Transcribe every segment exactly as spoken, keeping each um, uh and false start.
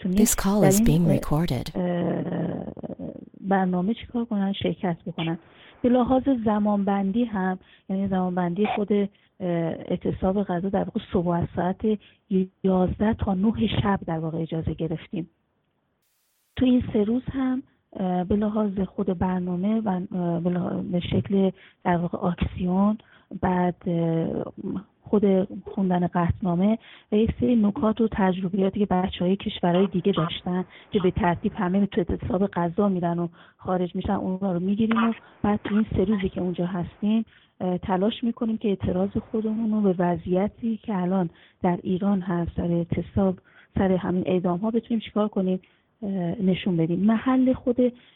بتونیم This call در is being این recorded. برنامه چیکار کنن، شرکت بکنن. به لحاظ زمانبندی هم، یعنی زمانبندی خود اعتصاب غذا در واقع صبح از ساعت یازده تا نه شب در واقع اجازه گرفتیم. تو این سه روز هم به لحاظ خود برنامه و به شکل در واقع آکسیون، بعد خود خوندن قطعنامه و یک سری نکات و تجربیاتی که بچه‌های کشورهای دیگه داشتن که به ترتیب همه تو اعتصاب غذا میرن و خارج میشن، اونها رو میگیریم و بعد تو این سه روزی که اونجا هستیم تلاش میکنیم که اعتراض خودمون رو به وضعیتی که الان در ایران هست سر اعتصاب، سر همین اعدام ها بتونیم چیکار کنیم، نشون بدیم. محل خود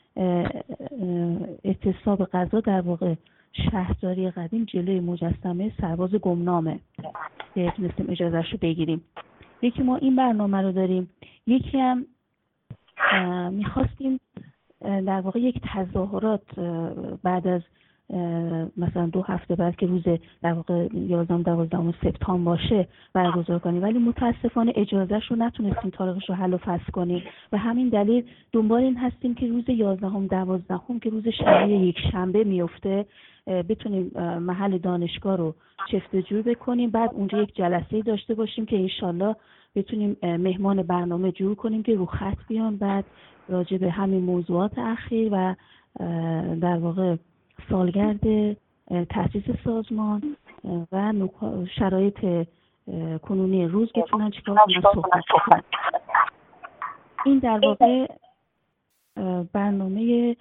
اعتصاب غذا در واقع شهرداری قدیم جلوی مجسمه سرباز گمنامه که تونستیم اجازهش رو بگیریم. یکی ما این برنامه رو داریم، یکی هم میخواستیم در واقع یک تظاهرات بعد از مثلا دو هفته بعد که روز در واقع یازدهم دوازدهم سپتامبر باشه برگزار کنیم، ولی متاسفانه اجازهش رو نتونستیم تاریخش رو حل و فصل کنیم و همین دلیل دنبال این هستیم که روز یازدهم دوازدهم که روز شنبه یک شنبه میفته بتونیم محل دانشگاه رو چفت جور بکنیم، بعد اونجا یک جلسه داشته باشیم که انشالله بتونیم مهمان برنامه جور کنیم که رو خط بیان، بعد راجع به همین موضوعات اخیر و در واقع سالگرد تأسیس سازمان و شرایط کنونی روز بتونن چیکار کنن صحبت کنن. این در واقع برنامه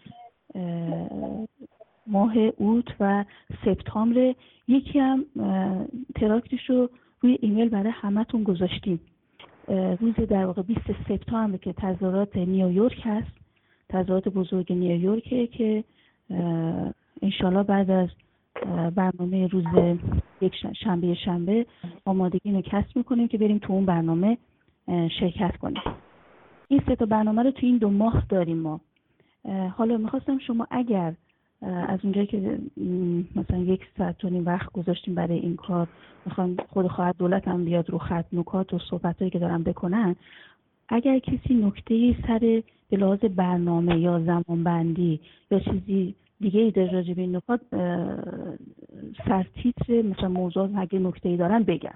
ماه اوت و سپتامبر. یکی هم تراکتش رو روی ایمیل برای همتون گذاشتیم. روز در واقع بیست سپتامبر که تظاهرات نیویورک هست، تظاهرات بزرگ نیویورکه که انشالله بعد از برنامه روز یک شنبه شنبه آمادگی رو کسب میکنیم که بریم تو اون برنامه شرکت کنیم. این سه تا برنامه رو تو این دو ماه داریم ما. حالا میخواستم شما اگر از اونجایی که مثلا یک ساعت و نیم وقت گذاشتیم برای این کار، میخوام خود خواهر دولت هم بیاد رو خط نکات و صحبتایی که دارم بکنن، اگر کسی نکته‌ای سر به لحاظ برنامه یا زمانبندی یا چیزی دیگه ای در راجع به این نکات سرتیتر مثلا موضوعات اگه نکته‌ای دارن بگن.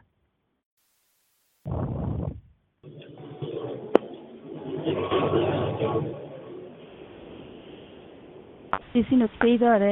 کسی نکته‌ای داره؟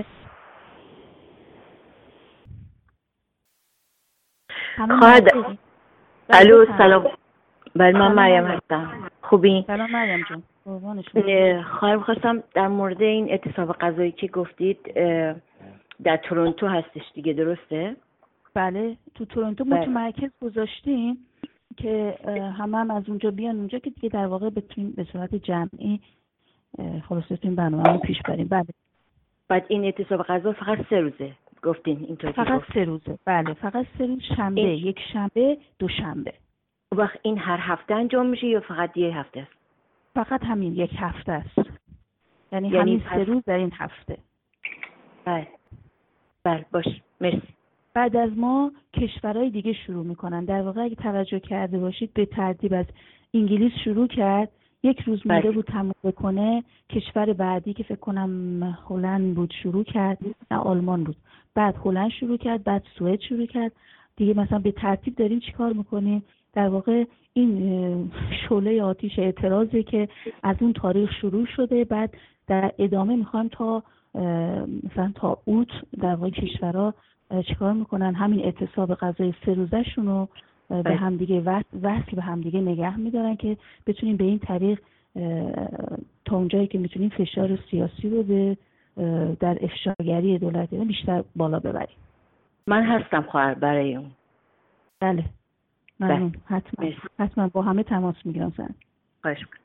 خواهد الو سلام. بله من مریم هستم. خوبی؟ سلام مریم جان. خواهر خواستم در مورد این اعتصاب غذایی که گفتید در تورنتو هستش دیگه، درسته؟ بله تو تورنتو متمرکز گذاشتیم که همه هم از اونجا بیان اونجا که دیگه در واقع بتونیم به صورت جمعی خلاص بتونیم برنامه رو پیش بریم. بله. بعد این اعتصاب غذا فقط سه روزه گفتین اینطوری؟ فقط سه روزه. بله فقط سه روز، شنبه این... یک شنبه دو شنبه. وقت این هر هفته انجام میشه یا فقط یه هفته است؟ فقط همین یک هفته است، یعنی, یعنی همین سه روز در این هفته. بله بله باش مرسی. بعد از ما کشورهای دیگه شروع میکنن. در واقع اگه توجه کرده باشید به ترتیب از انگلیس شروع کرد، یک روز مونده بود تموم بکنه، کشور بعدی که فکر کنم هلند بود شروع کرد، نه آلمان بود، بعد هلند شروع کرد، بعد سوئد شروع کرد دیگه. مثلا به ترتیب داریم چیکار میکنیم؟ در واقع این شعله آتش اعتراضی که از اون تاریخ شروع شده، بعد در ادامه میخوایم تا مثلا تا اوت در واقع کشورها چیکار میکنن، همین اعتصاب غذای سه روزه شونو به همدیگه وصل به همدیگه نگه میدارن که بتونیم به این طریق تا اونجایی که میتونیم فشار سیاسی رو به در افشاگری دولت بیشتر بالا ببریم. من هستم خواهر برای اون. بله ممنون. حتما حتما با همه تماس میگیرم سن. خواهش میکنم.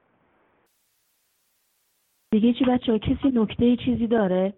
دیگه چی بچه‌ها؟ کسی نکته چیزی داره؟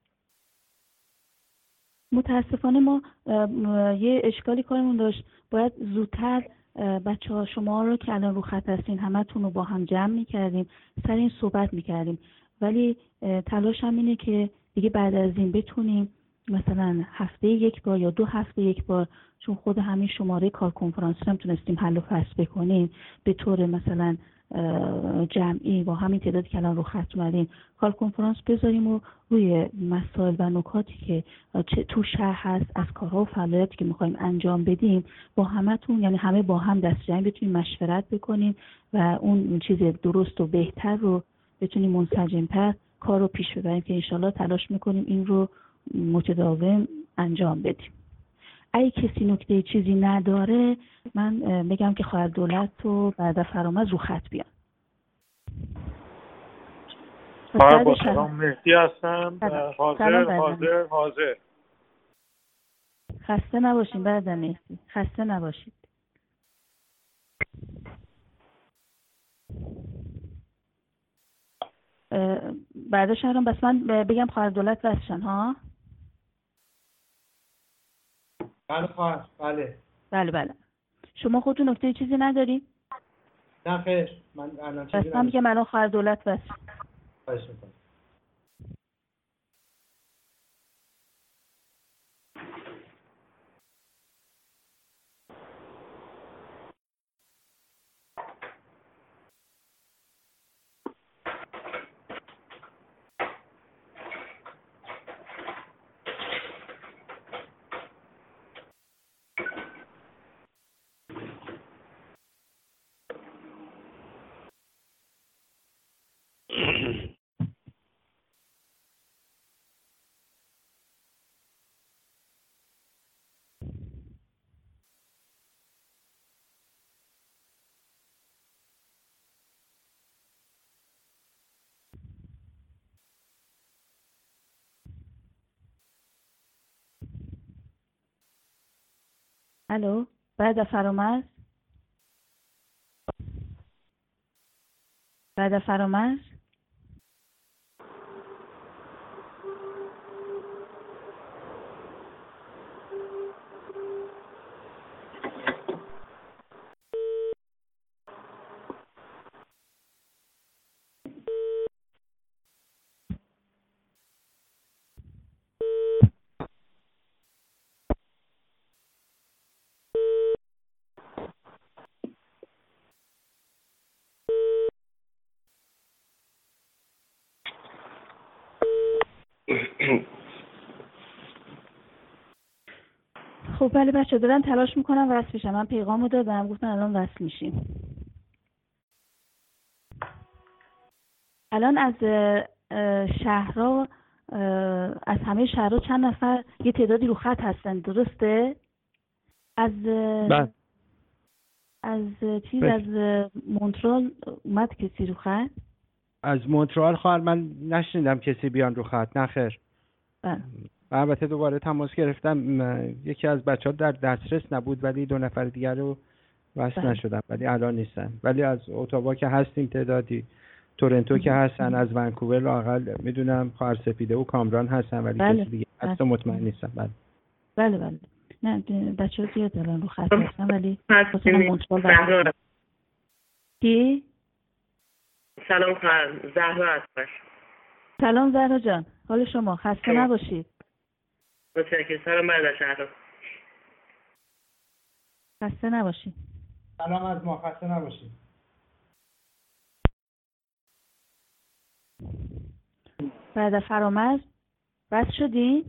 متاسفانه ما یه اشکالی کارمون داشت، باید زودتر بچه ها شما رو که الان رو خط هستین همتون رو با هم جمع میکردیم، سر این صحبت میکردیم، ولی تلاش هم اینه که دیگه بعد از این بتونیم مثلا هفته یک بار یا دو هفته یک بار، چون خود همین شماره کار کنفرانسی هم تونستیم حل و فصل بکنیم، به طور مثلا جمعی با همین تعدادی که الان رو خط اومدیم کال کنفرانس بذاریم و روی مسائل و نکاتی که چه تو شهر هست از کارها و فعالیتی که میخوایم انجام بدیم با همتون، یعنی همه با هم دست جمعی بتونیم مشورت بکنیم و اون چیز درست و بهتر رو بتونیم منسجم‌تر کار رو پیش ببریم که انشالله تلاش میکنیم این رو متداوم انجام بدیم. اگه کسی نکته چیزی نداره من بگم که خواهر دولت و بعد فرامز رو خط بیان. با سلام مهدی هستم. حاضر حاضر حاضر. خسته نباشین بعد مهدی، خسته نباشید. بعد شهرام بس من بگم خواهر دولت واسشن ها؟ بله خواهر بله بله بله. شما خودتون نکته چیزی نداری؟ نه خیر من الان چیزی ندارم. بس من میگم الان خواهر دولت واسه. خواهش میکنم. الو بعد فرامز بعد فرامز خب بله بچه دارن تلاش میکنم وصل بشم. من پیغامو دادم گفتن الان وصل میشیم. الان از شهرها از همه شهرها چند نفر یه تعدادی رو خط هستن درسته؟ از بله. از چیز بله. از مونترال اومد کسی رو خط؟ از مونترال خواهر من نشنیدم کسی بیان رو خط. نه خیر. بله. البته دوباره تماس گرفتم یکی از بچه‌ها در دسترس نبود ولی دو نفر دیگر رو وصل نشدم ولی الان نیستن. ولی از اتاوا که هستیم تعدادی، تورنتو که هستن، از ونکوور لااقل میدونم خواهر سپیده و کامران هستن ولی بله. کسی دیگه هست مطمئن نیستم. بله بله بله. نه بچه‌ها زیاد الان رو خط هستن ولی مثلا مونترال کی؟ سلام خانم زهرا هستم. سلام زهرا جان، حال شما؟ خسته نباشید. متشکرم. سلام بعد شهر. خسته نباشید. سلام از ما، خسته نباشید. بعد فرامز بس شدی؟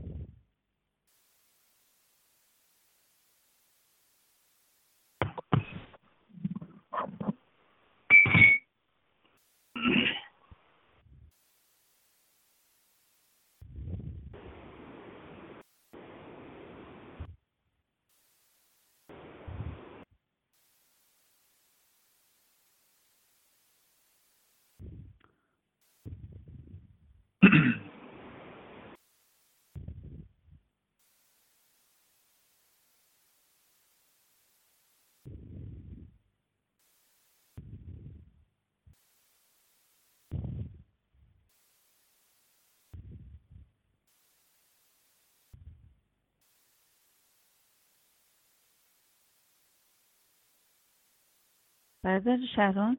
برادر شهران؟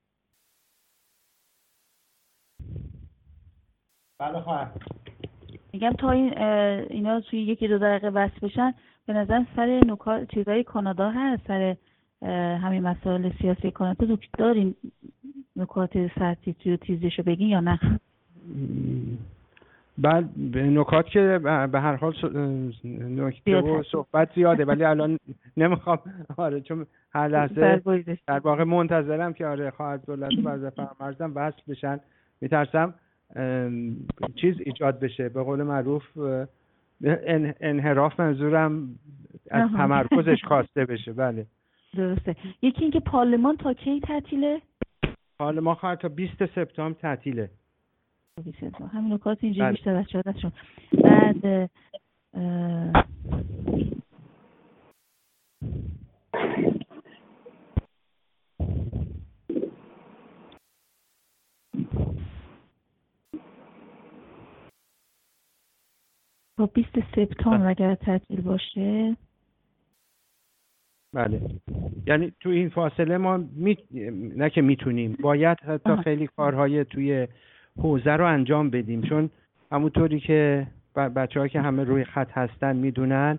بله خواهر. میگم تا این اینا توی یکی دو دقیقه وصل بشن به نظر سر نکات چیزای کانادا هست، سر همین مسائل سیاسی کانادا رو دارین نکات سطحی و تیزشو بگین یا نه؟ بعد نکات که به هر حال نکته و صحبت زیاده ولی الان نمیخوام آره چون هر لحظه در واقع منتظرم که آره خواهر دولت و وزیر فرمانزم وصل بشن. میترسم چیز ایجاد بشه، به قول معروف انحراف، منظورم از تمرکزش کاسته بشه. بله درسته. یکی اینکه پارلمان تا کی تعطیله؟ پارلمان خواهد تا بیست سپتامبر تعطیله. همین نکات اینجا بله. بیشتر بچه‌ها دستشون. بعد با بیست سپتامبر اگر تعطیل باشه بله، یعنی تو این فاصله ما می... نه که میتونیم، باید حتی خیلی کارهای توی حوزه رو انجام بدیم، چون همونطوری که بچه ها که همه روی خط هستن میدونن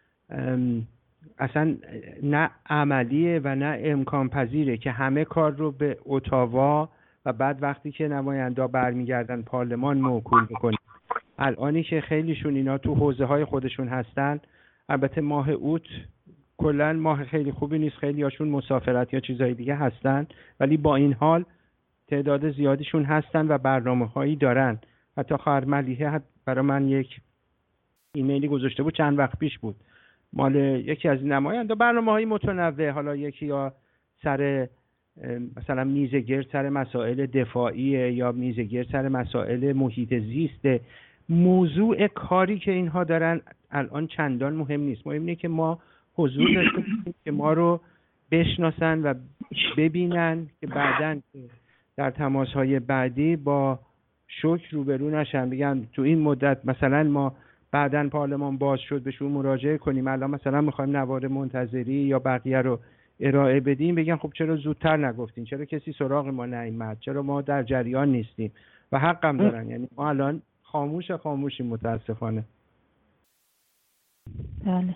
اصلا نه عملیه و نه امکان پذیره که همه کار رو به اتاوا و بعد وقتی که نماینده برمیگردن پارلمان موکول بکنیم. الانی که خیلیشون اینا تو حوزه های خودشون هستن، البته ماه اوت کلا ماه خیلی خوبی نیست، خیلی هاشون مسافرت یا چیزهای دیگه هستن، ولی با این حال تعداد زیادیشون هستن و برنامه هایی دارن. حتی خواهر ملیحه برای من یک ایمیلی گذاشته بود چند وقت پیش بود، مال یکی از نماینده برنامه های متنوع، حالا یکی یا سر مثلا میزگرد سر مسائل دفاعی یا میزگرد سر مسائل محیط زیست. موضوع کاری که اینها دارن الان چندان مهم نیست، مهم اینه که ما حضور داشته باشیم که ما رو بشناسن و ببینن که بعداً در تماس‌های بعدی با شوک روبرو نشن، بگن تو این مدت مثلا ما بعداً پارلمان باز شد بهشون مراجعه کنیم، الان مثلا می‌خوایم نوار منتظری یا بقیه رو ارائه بدیم، بگن خب چرا زودتر نگفتین، چرا کسی سراغ ما نیامد، چرا ما در جریان نیستیم. و حقم دارن، یعنی ما الان خاموش خاموشیم متاسفانه. بله.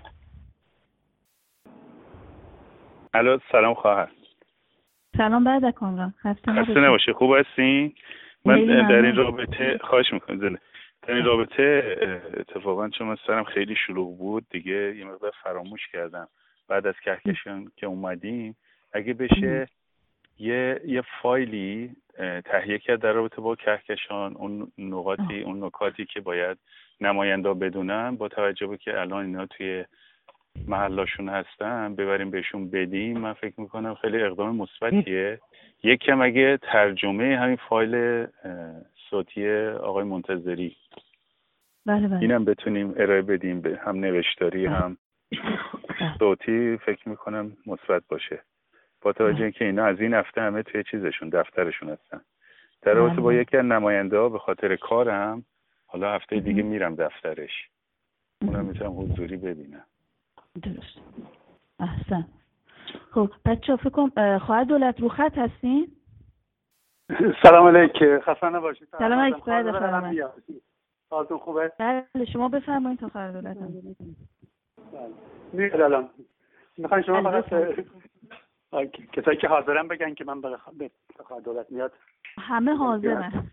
الو سلام خواهر. سلام بعد کامران. خسته نباشی. خوب هستین؟ من در این رابطه خواهش میکنم دل در این رابطه اتفاقا چون من سرم خیلی شلوغ بود دیگه یه مقدار فراموش کردم بعد از کهکشان که اومدیم اگه بشه یه یه فایلی تهیه کرد در رابطه با کهکشان، اون نقاطی اون نکاتی که باید نماینده بدونن با توجه به که الان اینا توی محلاشون هستن ببریم بهشون بدیم. من فکر میکنم خیلی اقدام مثبتیه. یکم اگه ترجمه همین فایل صوتی آقای منتظری بله بله. اینم بتونیم ارائه بدیم به هم نوشتاری هم صوتی، فکر میکنم مثبت باشه با توجه اینکه اینا از این هفته همه توی چیزشون دفترشون هستن. در رابطه با یکی از نماینده ها به خاطر کارم حالا هفته دیگه میرم دفترش، اونم میتونم حضوری ببینم. درست. احسن. خب بچه‌ها فکر کنم خواهر دولت رو خط هستین؟ سلام علیکم. خسته نباشید. سلام علیکم. بفرمایید. حالتون خوبه؟ بله شما بفرمایید تا خواهر دولت. بله. میاد الان. میخواین شما فقط کسایی که حاضرن بگن که من به خواهر دولت میاد. همه حاضرن.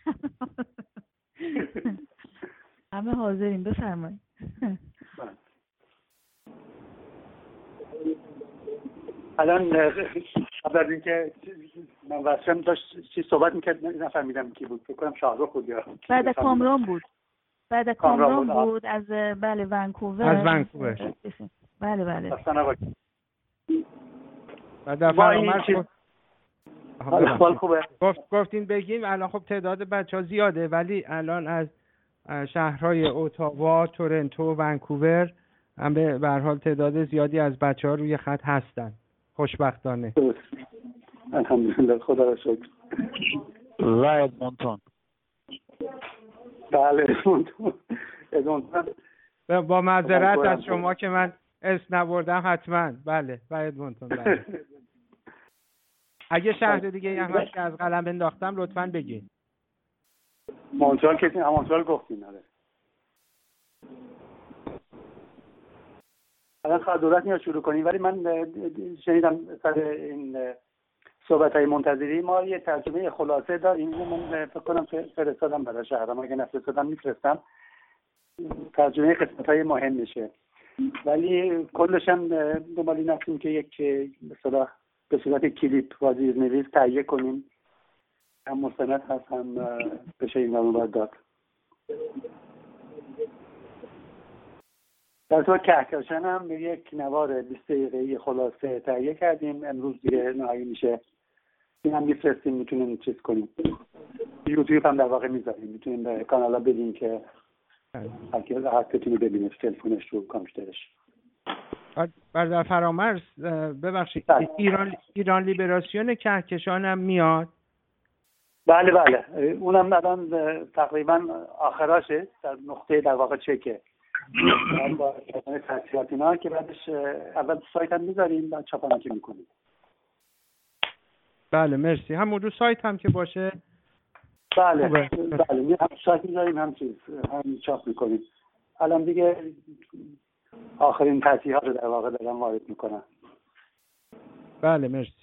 همه حاضرین بفرمایید. الان قبل از اینکه من واسم داشت چی صحبت میکرد نفهمیدم کی بود، فکر کنم شاهرخ بود یا بعد کامران بود. بعد کامران بود, بود از بله ونکوور. از ونکوور. بله بله. اصلا بعد فرامرز بود. حال خوبه. گفت گفتین بگیم الان خب تعداد بچه‌ها زیاده ولی الان از شهرهای اتاوا، تورنتو، ونکوور هم به هر حال تعداد زیادی از بچه‌ها روی خط هستن. خوشبختانه. الحمدلله خدا را شکر. و ادمونتون. بله ادمونتون. ادمونتون. با معذرت از شما که من اسم نبردم حتما. بله و ادمونتون. بله. اگه شهر دیگه هم هست که از قلم انداختم لطفاً بگین. مونترال کسی مونترال گفتین آره. الان خواهد دولت میاد شروع کنیم، ولی من شنیدم سر این صحبت های منتظری ما یه ترجمه خلاصه داریم. من فکر کنم فرستادم برای شهرام، اگه نفرستادم میفرستم. ترجمه قسمت های مهم میشه، ولی کلش هم دنبال این هستیم که یک مثلا به صورت کلیپ وزیر نویس تهیه کنیم، هم مستند هست هم بشه این رو باید داد. در طور کهکشان هم یک نوار بیست دقیقه‌ای خلاصه تهیه کردیم، امروز دیگه نهایی میشه. این هم میفرستیم، میتونیم چیز کنیم، یوتیوب هم در واقع میذاریم، میتونیم به کانالا بدیم که هرکی راحت بتونه ببینه تلفنش رو کامپیوترش. برادر فرامرز ببخشید، ایران ایران لیبراسیون کهکشان هم میاد؟ بله بله، اونم الان تقریبا آخراشه، در نقطه در واقع چکه با تصحیحات اینا که بعدش اول سایت هم میذاریم، بعد چاپانی که میکنیم. بله مرسی. هم موضوع سایت هم که باشه. بله بله، هم سایت میذاریم هم چیز هم چاپ میکنیم. الان دیگه آخرین تصحیحات رو در واقع دارم وارد میکنم. بله مرسی.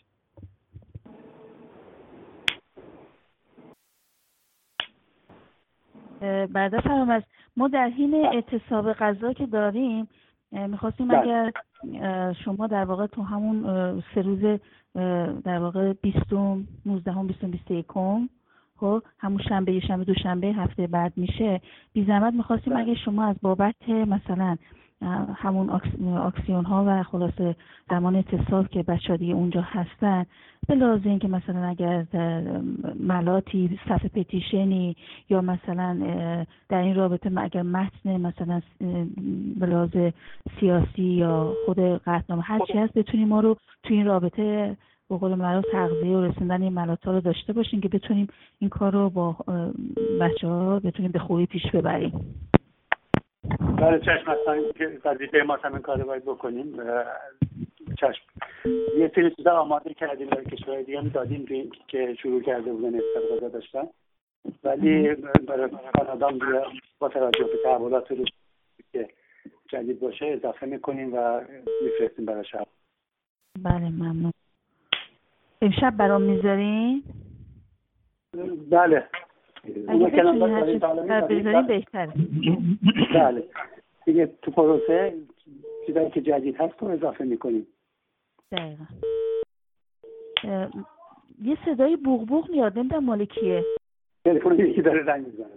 بعد فرامرز ما در حین اعتصاب غذا که داریم میخواستیم اگر شما در واقع تو همون سه روز در واقع بیستم، نوزدهم، بیستم، بیست و یکم خب همون شنبه، یه شنبه، دوشنبه هفته بعد میشه، بی زحمت میخواستیم اگه شما از بابت مثلا همون اکسیون ها و خلاصه زمان اتصال که بچه ها دیگه اونجا هستن، به لازم این که مثلا اگر ملاتی، صفحه پتیشنی یا مثلا در این رابطه اگر متن مثلا به لازم سیاسی یا خود قطعنامه هر چی هست بتونیم ما رو تو این رابطه به قول معروف تغذیه و رسوندن این ملات ها رو داشته باشیم که بتونیم این کار رو با بچه ها بتونیم به خوبی پیش ببریم. بله چشم، هستن که وظیفه ما همین کار رو باید بکنیم. چشم، یه سری چیزا آماده کردیم برای کشورهای دیگه هم دادیم که شروع کرده بودن استفاده داشتن، ولی برای کانادا هم با توجه به تحولات رو که جدید باشه اضافه میکنیم و میفرستیم برای شب. بله ممنون. امشب برام میذارین؟ بله اگه بتونی هر بذارین بهتره. بله دیگه تو پروسه چیزایی که جدید هست رو اضافه میکنیم. دقیقا. یه صدای بوغ بوغ میاد، نمیدونم مال کیه. تلفن یکی داره زنگ میزنه.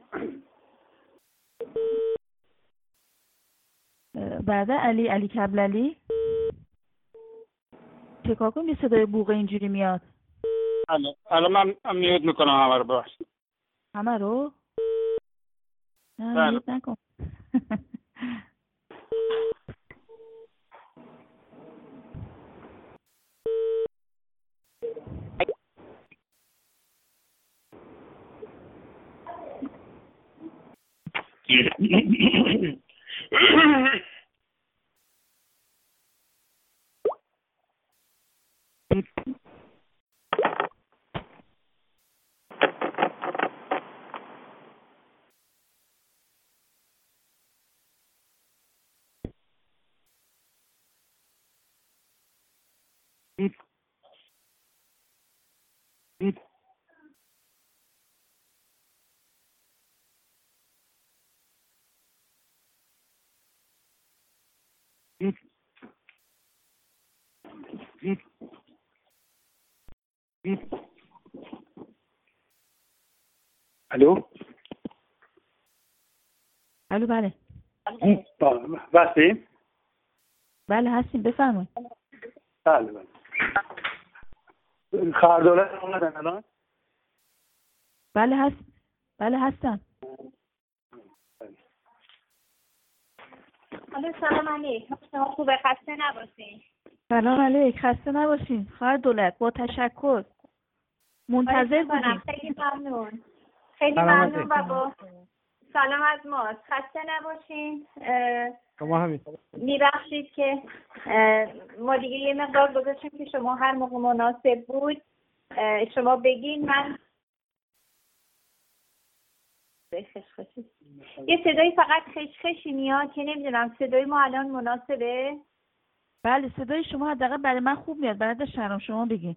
بعد علی علی کبللی چکار کنیم یه صدای بوغ اینجوری میاد؟ الان من میوت میکنم همه رو. ببخش همه رو؟ نه میوت نکن. الو الو بله بستیم؟ بله هستیم بفرمایید. بله بله خواهر دولت اومدن الان؟ بله هست بله هستن. الو سلام علیکم، شما خوبه؟ خسته نباشین. سلام علیک، خسته نباشین خواهر دولت. با تشکر منتظر بودیم. خیلی ممنون خیلی ممنون و با سلام از ماست. خسته نباشین. شما همین میبخشید که ما دیگه یه مقدار گذاشتیم که شما هر موقع مناسب بود شما بگین. من خشخشی. یه صدایی فقط خشخشی میاد که نمیدونم صدای ما الان مناسبه؟ بله صدای شما حداقل برای من خوب میاد. بعد شهرام شما بگین.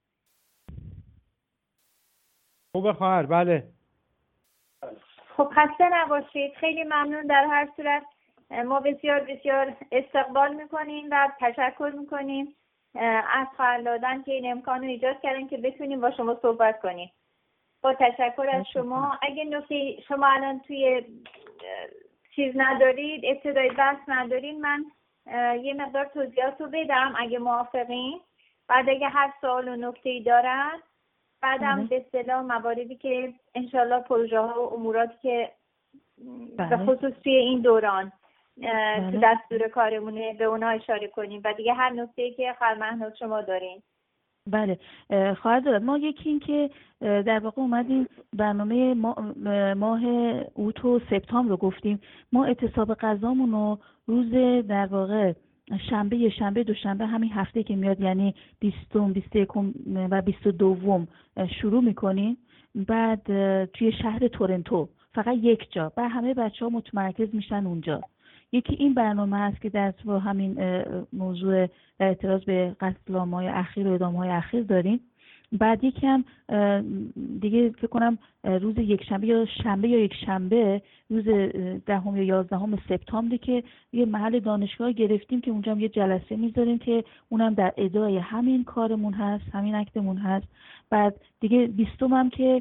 خوبه خواهر. بله. خب خسته نباشید. خیلی ممنون. در هر صورت ما بسیار بسیار استقبال میکنیم و تشکر میکنیم از خواهر لادن که این امکان رو ایجاد کردن که بتونیم با شما صحبت کنیم. با تشکر از شما. اگه نکته شما الان توی چیز ندارید، ابتدای بحث ندارید، من یه مقدار توضیحات رو بدم اگه موافقین. بعد اگه هر سوال و نکته‌ای دارن بعدم به اصطلاح مواردی که انشالله پروژه ها و اموراتی که به خصوص توی این دوران بله. تو دستور کارمونه به اونها اشاره کنیم و دیگه هر نکته‌ای که خواهر مهناز شما دارین. بله خواهر دارد. ما یکی این که در واقع اومدیم برنامه ماه اوت و سپتامبر رو گفتیم. ما اعتصاب غذامون رو روز در واقع شنبه شنبه دوشنبه همین هفته که میاد یعنی بیستم بیست و یکم و بیست و دوم شروع میکنیم. بعد توی شهر تورنتو فقط یک جا و همه بچه ها متمرکز میشن اونجا. یکی این برنامه هست که در تو همین موضوع اعتراض به قتل عام‌های اخیر و اعدام‌های اخیر داریم. بعد یکی هم دیگه فکر کنم روز یک شنبه یا شنبه یا یک شنبه روز دهم یا یازدهم سپتامبر که یه محل دانشگاه گرفتیم که اونجا هم یه جلسه میذاریم که اونم در ادای همین کارمون هست، همین اکتمون هست. بعد دیگه بیستم هم که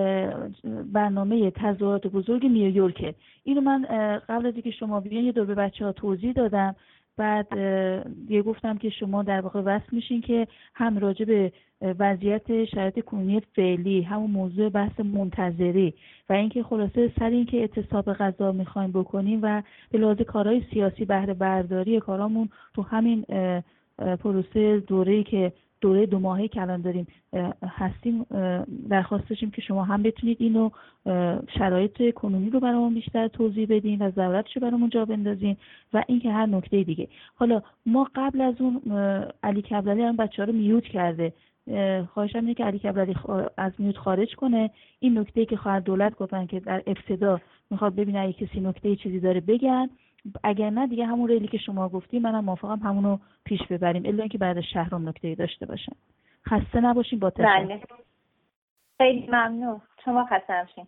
برنامه تظاهرات بزرگ نیویورکه. اینو من قبل از اینکه شما بیان یه دور به بچه‌ها توضیح دادم. بعد یه گفتم که شما در واقع وصل میشین که هم راجع به وضعیت شرایط کنونی فعلی، همون موضوع بحث منتظری و اینکه خلاصه سر اینکه اعتصاب غذا میخوایم بکنیم و به لحاظ کارهای سیاسی بهره برداری کارامون تو همین پروسه دوره‌ای که دوره دو ماهه که الان داریم هستیم درخواست داشتیم که شما هم بتونید اینو شرایط کنونی رو برامون بیشتر توضیح بدین و ضرورتش رو برامون جا بندازین و اینکه هر نکته دیگه. حالا ما قبل از اون علی کبللی هم بچه‌ها رو میوت کرده. خواهشم اینه که علی کبللی از میوت خارج کنه. این نکته‌ای که خواهر دولت گفتن که در ابتدا میخواد ببینه اگه کسی نکته چیزی داره بگن، اگر نه دیگه همون ریلی که شما گفتیم منم موافقم همونو پیش ببریم الا اینکه بعد شهرام نکته‌ای داشته باشن. خسته نباشین. با تشکر. بله. خیلی ممنون. شما خسته نباشین.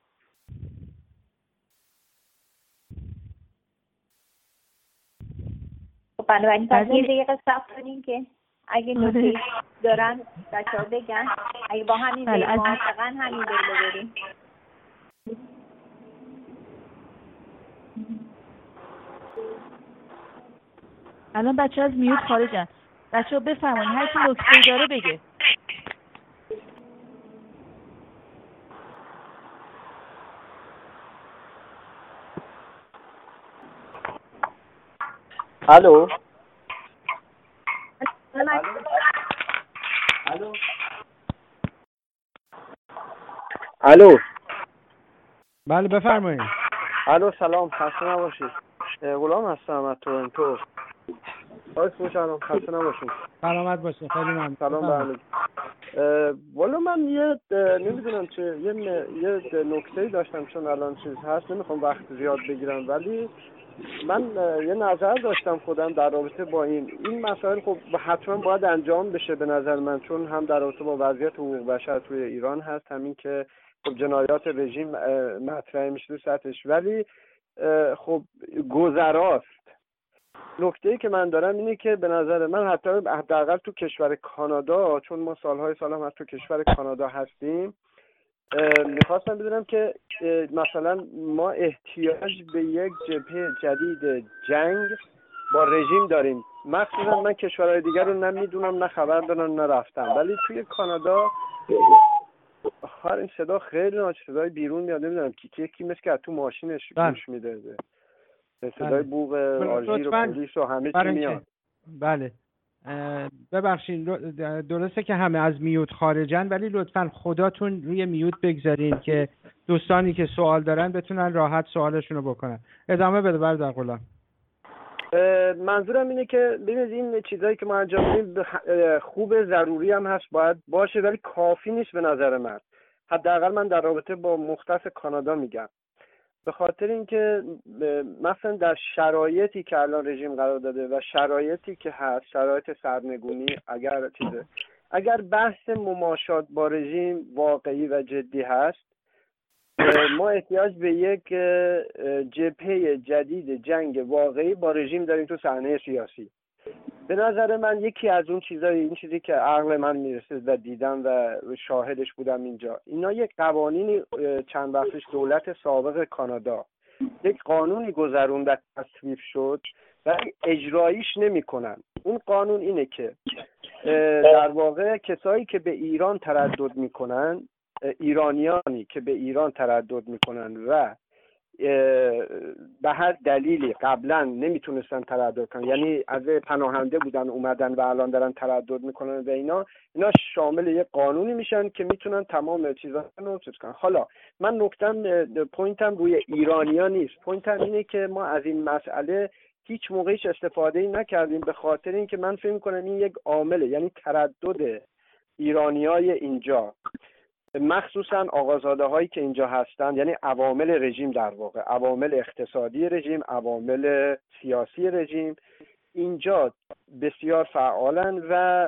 خب بنابراین بعد یه دقیقه صبر کنین که اگه نکته‌ای دارن بچه‌ها بگن. اگه با همین ریل موافقن همین ریل رو بریم. الان بچه از میوت خارجن. بچه ها بفرمایید هر کی نکته‌ای داره بگه. الو الو الو بله بفرمایید. الو سلام، خسته نباشید. غلام هستم از تورنتو. آقای خوشحالم، خسته نباشید. سلامت باشید. خیلی ممنون. سلام برنامه. والا من یه نمیدونم چه یه یه نکته‌ای داشتم چون الان چیز هست نمیخوام وقت زیاد بگیرم ولی من یه نظر داشتم خودم در رابطه با این این مسائل. خب حتما باید انجام بشه به نظر من، چون هم در رابطه با وضعیت حقوق بشر توی ایران هست، همین که خب جنایات رژیم مطرح میشه تو سطحش، ولی خب گذراست. نکته‌ای که من دارم اینه که به نظر من حتی حداقل تو کشور کانادا، چون ما سالهای سال هم از تو کشور کانادا هستیم، میخواستم بدونم که مثلا ما احتیاج به یک جبهه جدید جنگ با رژیم داریم. مخصوصا من کشورهای دیگر رو نمیدونم، نه خبر دارم، نه رفتم، ولی توی کانادا آخر این صدا خیلی ناچ صدای بیرون میاد، نمیدونم کی کی کی مثل که تو ماشینش گوش میده، صدای بوق آژیر و پلیس و همه چی میاد. بله ببخشید درسته که همه از میوت خارجن، ولی لطفاً خداتون روی میوت بگذارین که دوستانی که سوال دارن بتونن راحت سوالشون رو بکنن. ادامه بده برادر غلام. منظورم اینه که ببینید این چیزایی که ما انجام میدیم خوب، ضروری هم هست، باید باشه، ولی کافی نیست به نظر من. حداقل من در رابطه با مختص کانادا میگم، به خاطر اینکه مثلا در شرایطی که الان رژیم قرار داده و شرایطی که هست، شرایط سرنگونی، اگر چیزه اگر بحث مماشات با رژیم واقعی و جدی هست، ما احتیاج به یک جبهه جدید جنگ واقعی با رژیم داریم تو صحنه سیاسی. به نظر من یکی از اون چیزایی، این چیزی که عقل من میرسه و دیدم و شاهدش بودم اینجا، اینا یک قوانینی چند وقتش دولت سابق کانادا یک قانونی گذروند و تصویب شد و اجراییش نمی‌کنن. اون قانون اینه که در واقع کسایی که به ایران تردد میکنن، ایرانیانی که به ایران تردد میکنن و به هر دلیلی قبلا نمیتونستن تردد کنن، یعنی از پناهنده بودن اومدن و الان دارن تردد میکنن و اینا اینا شامل یک قانونی میشن که میتونن تمام چیزا رو چیز کنن. حالا من نکتم پوینتم روی ایرانیا نیست، پوینتم اینه که ما از این مسئله هیچ موقعیش استفاده ای نکردیم، به خاطر اینکه من فکر می‌کنم این یک عامله، یعنی تردد ایرانیای اینجا، مخصوصا آقازاده هایی که اینجا هستن، یعنی عوامل رژیم، در واقع عوامل اقتصادی رژیم، عوامل سیاسی رژیم اینجا بسیار فعالن و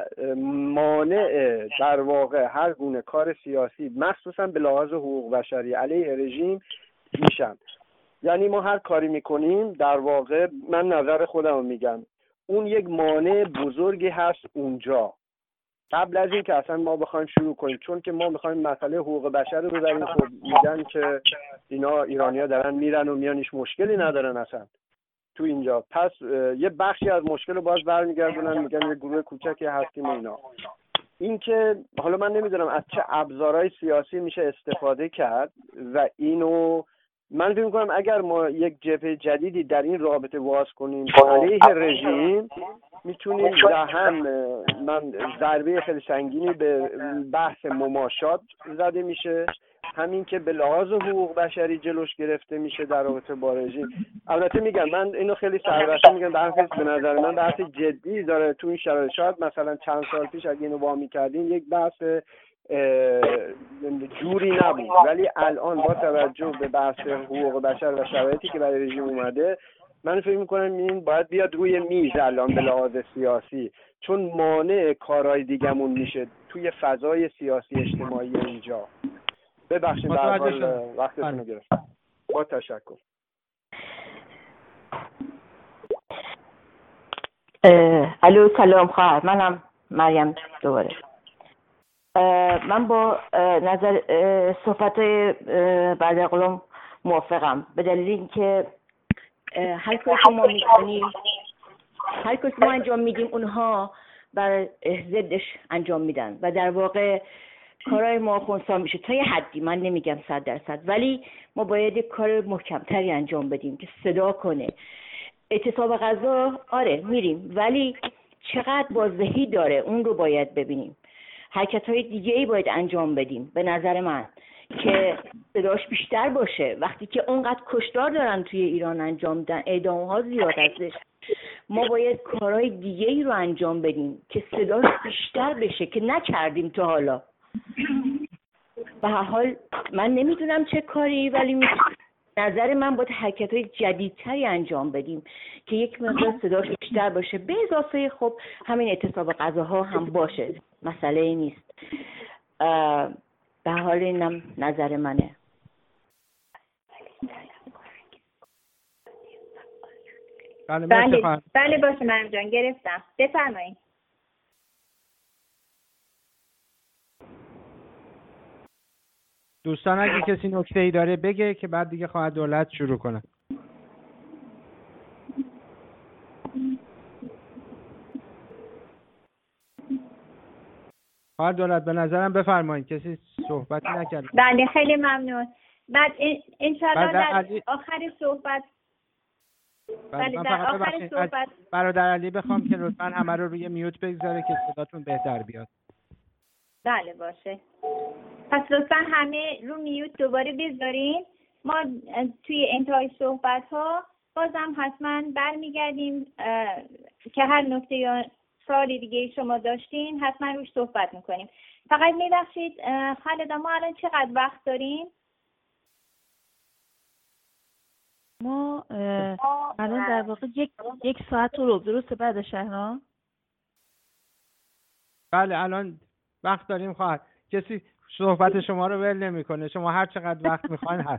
مانع در واقع هر گونه کار سیاسی مخصوصا به لحاظ حقوق بشری علیه رژیم میشن. یعنی ما هر کاری میکنیم در واقع، من نظر خودم رو میگم، اون یک مانع بزرگی هست اونجا قبل از این که اصلا ما بخوایم شروع کنیم، چون که ما میخوایم مسئله حقوق بشر رو ببریم. خب میگن که اینا ایرانی‌ها دارن میرن و میان، هیچ مشکلی ندارن اصلا تو اینجا، پس یه بخشی از مشکل رو باز برمیگردونن، میگن یه گروه کوچکی هستیم اینا. این که حالا من نمیدونم از چه ابزارهای سیاسی میشه استفاده کرد و اینو من فکر می‌کنم اگر ما یک جبهه جدیدی در این رابطه باز کنیم علیه رژیم، میتونیم در هم من ضربه خیلی سنگینی به بحث مماشات زده میشه، همین که به لحاظ حقوق بشری جلوش گرفته میشه در رابطه با رژیم. البته میگم من اینو خیلی سربسته میگم، در حقیقت به نظر من بحث جدی داره تو این شرایط. شاید مثلا چند سال پیش اگه اینو وامی کردیم یک بحث جوری نبود، ولی الان با توجه به بحث حقوق بشر و شرایطی که برای رژیم اومده، من فکر میکنم این باید بیاد روی میز الان به لحاظ سیاسی، چون مانع کارهای دیگمون میشه توی فضای سیاسی اجتماعی اینجا. ببخشید در حال وقتتون رو گرفتم. با تشکر. الو سلام خواهر، منم مریم دوباره. من با نظر صحبت بردقلم موافقم، به دلیل اینکه هر کاری که ما میکنیم، هر کاری که ما انجام میدیم اونها بر ضدش انجام میدن و در واقع کارهای ما خونسا میشه تا یه حدی. من نمیگم صد درصد، ولی ما باید یک کار محکمتری انجام بدیم که صدا کنه. اعتصاب غذا آره میریم، ولی چقدر بازدهی داره اون رو باید ببینیم. حرکت‌های دیگه‌ای باید انجام بدیم به نظر من که صداش بیشتر باشه. وقتی که اونقدر کشتار دارن توی ایران انجام میدن، اعدام‌ها زیاد هستش، ما باید کارهای دیگه‌ای رو انجام بدیم که صداش بیشتر بشه که نکردیم تا حالا. به هر حال من نمیدونم چه کاری، ولی نظر من باید حرکت‌های جدیدتری انجام بدیم که یک مقدار صداش بیشتر باشه. به اضافه خب همین اعتصاب غذاها هم باشه، مسئله ای نیست. به حال اینم نظر منه. بله بله, بله باشه مریم جان، گرفتم. بفرمایید. دوستان اگه کسی نکته‌ای داره بگه که بعد دیگه خواهد دولت شروع کنه. خواهد دولت به نظرم بفرمایید، کسی صحبتی نکرد. بله خیلی ممنون. بعد انشالله در علی... آخر صحبت بله در آخر صحبت برادر علی بخوام که لطفاً همه رو روی میوت بگذاره که صداتون بهتر بیاد. بله باشه. پس لطفاً همه رو میوت دوباره بذارین. ما توی انتهای صحبت ها بازم حتما برمیگردیم که هر نکته یا سوالی دیگه شما داشتین حتما روش صحبت میکنیم. فقط میبخشید خالدا ما الان چقدر وقت داریم؟ ما الان در واقع یک یک ساعت و ربع درسته بعد شهرام؟ بله الان وقت داریم خواهد. کسی صحبت شما رو ول نمیکنه. شما هر چقدر وقت میخواین هست.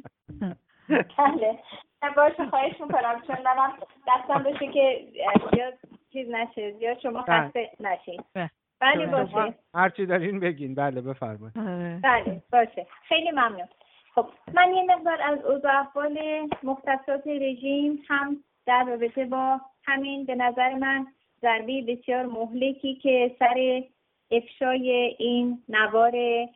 بله باشه خواهش میکنم چون منم دستم بشه که زیاد چیز نشه زیاد شما خسته نشین. بله باشه هر چی دارین بگین. بله بفرمایید. بله باشه خیلی ممنون. خب من یه مقدار از اوضاع احوال مختصات رژیم هم در رابطه با همین به نظر من ضربه بسیار مهلکی که سر افشای این نوار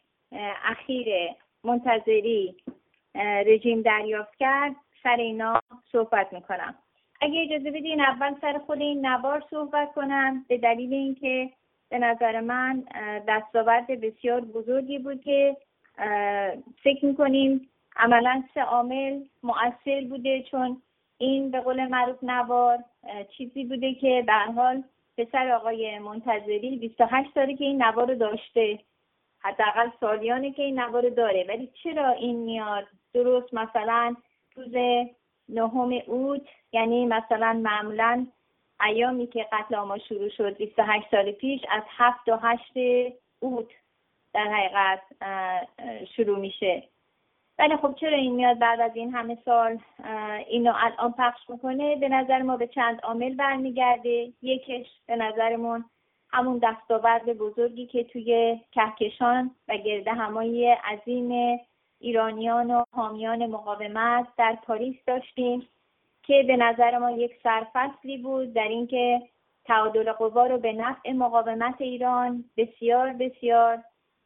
اخیر منتظری رژیم دریافت کرد سر اینا صحبت میکنم. اگه اجازه بدین اول سر خود این نوار صحبت کنم به دلیل اینکه به نظر من دستاورد بسیار بزرگی بود که فکر میکنیم عملا سه عامل مؤثر بوده، چون این به قول معروف نوار چیزی بوده که به هر حال پسر آقای منتظری بیست و هشت ساله که این نوار رو داشته، حداقل سالیانه که این نوار رو داره، ولی چرا این میاد درست مثلا روز نهم اوت، یعنی مثلا معمولا ایامی که قتل عام شروع شد بیست و هشت سال پیش از هفت و هشت اوت در حقیقت شروع میشه. ولی خب چرا این میاد بعد از این همه سال اینو الان پخش میکنه؟ به نظر ما به چند عامل برمیگرده. یکش به نظرمون همون دستاورد بزرگی که توی کهکشان و گرده همایی عظیم ایرانیان و حامیان مقاومت در پاریس داشتیم که به نظر ما یک سرفصلی بود در اینکه تعادل قوا رو به نفع مقاومت ایران بسیار بسیار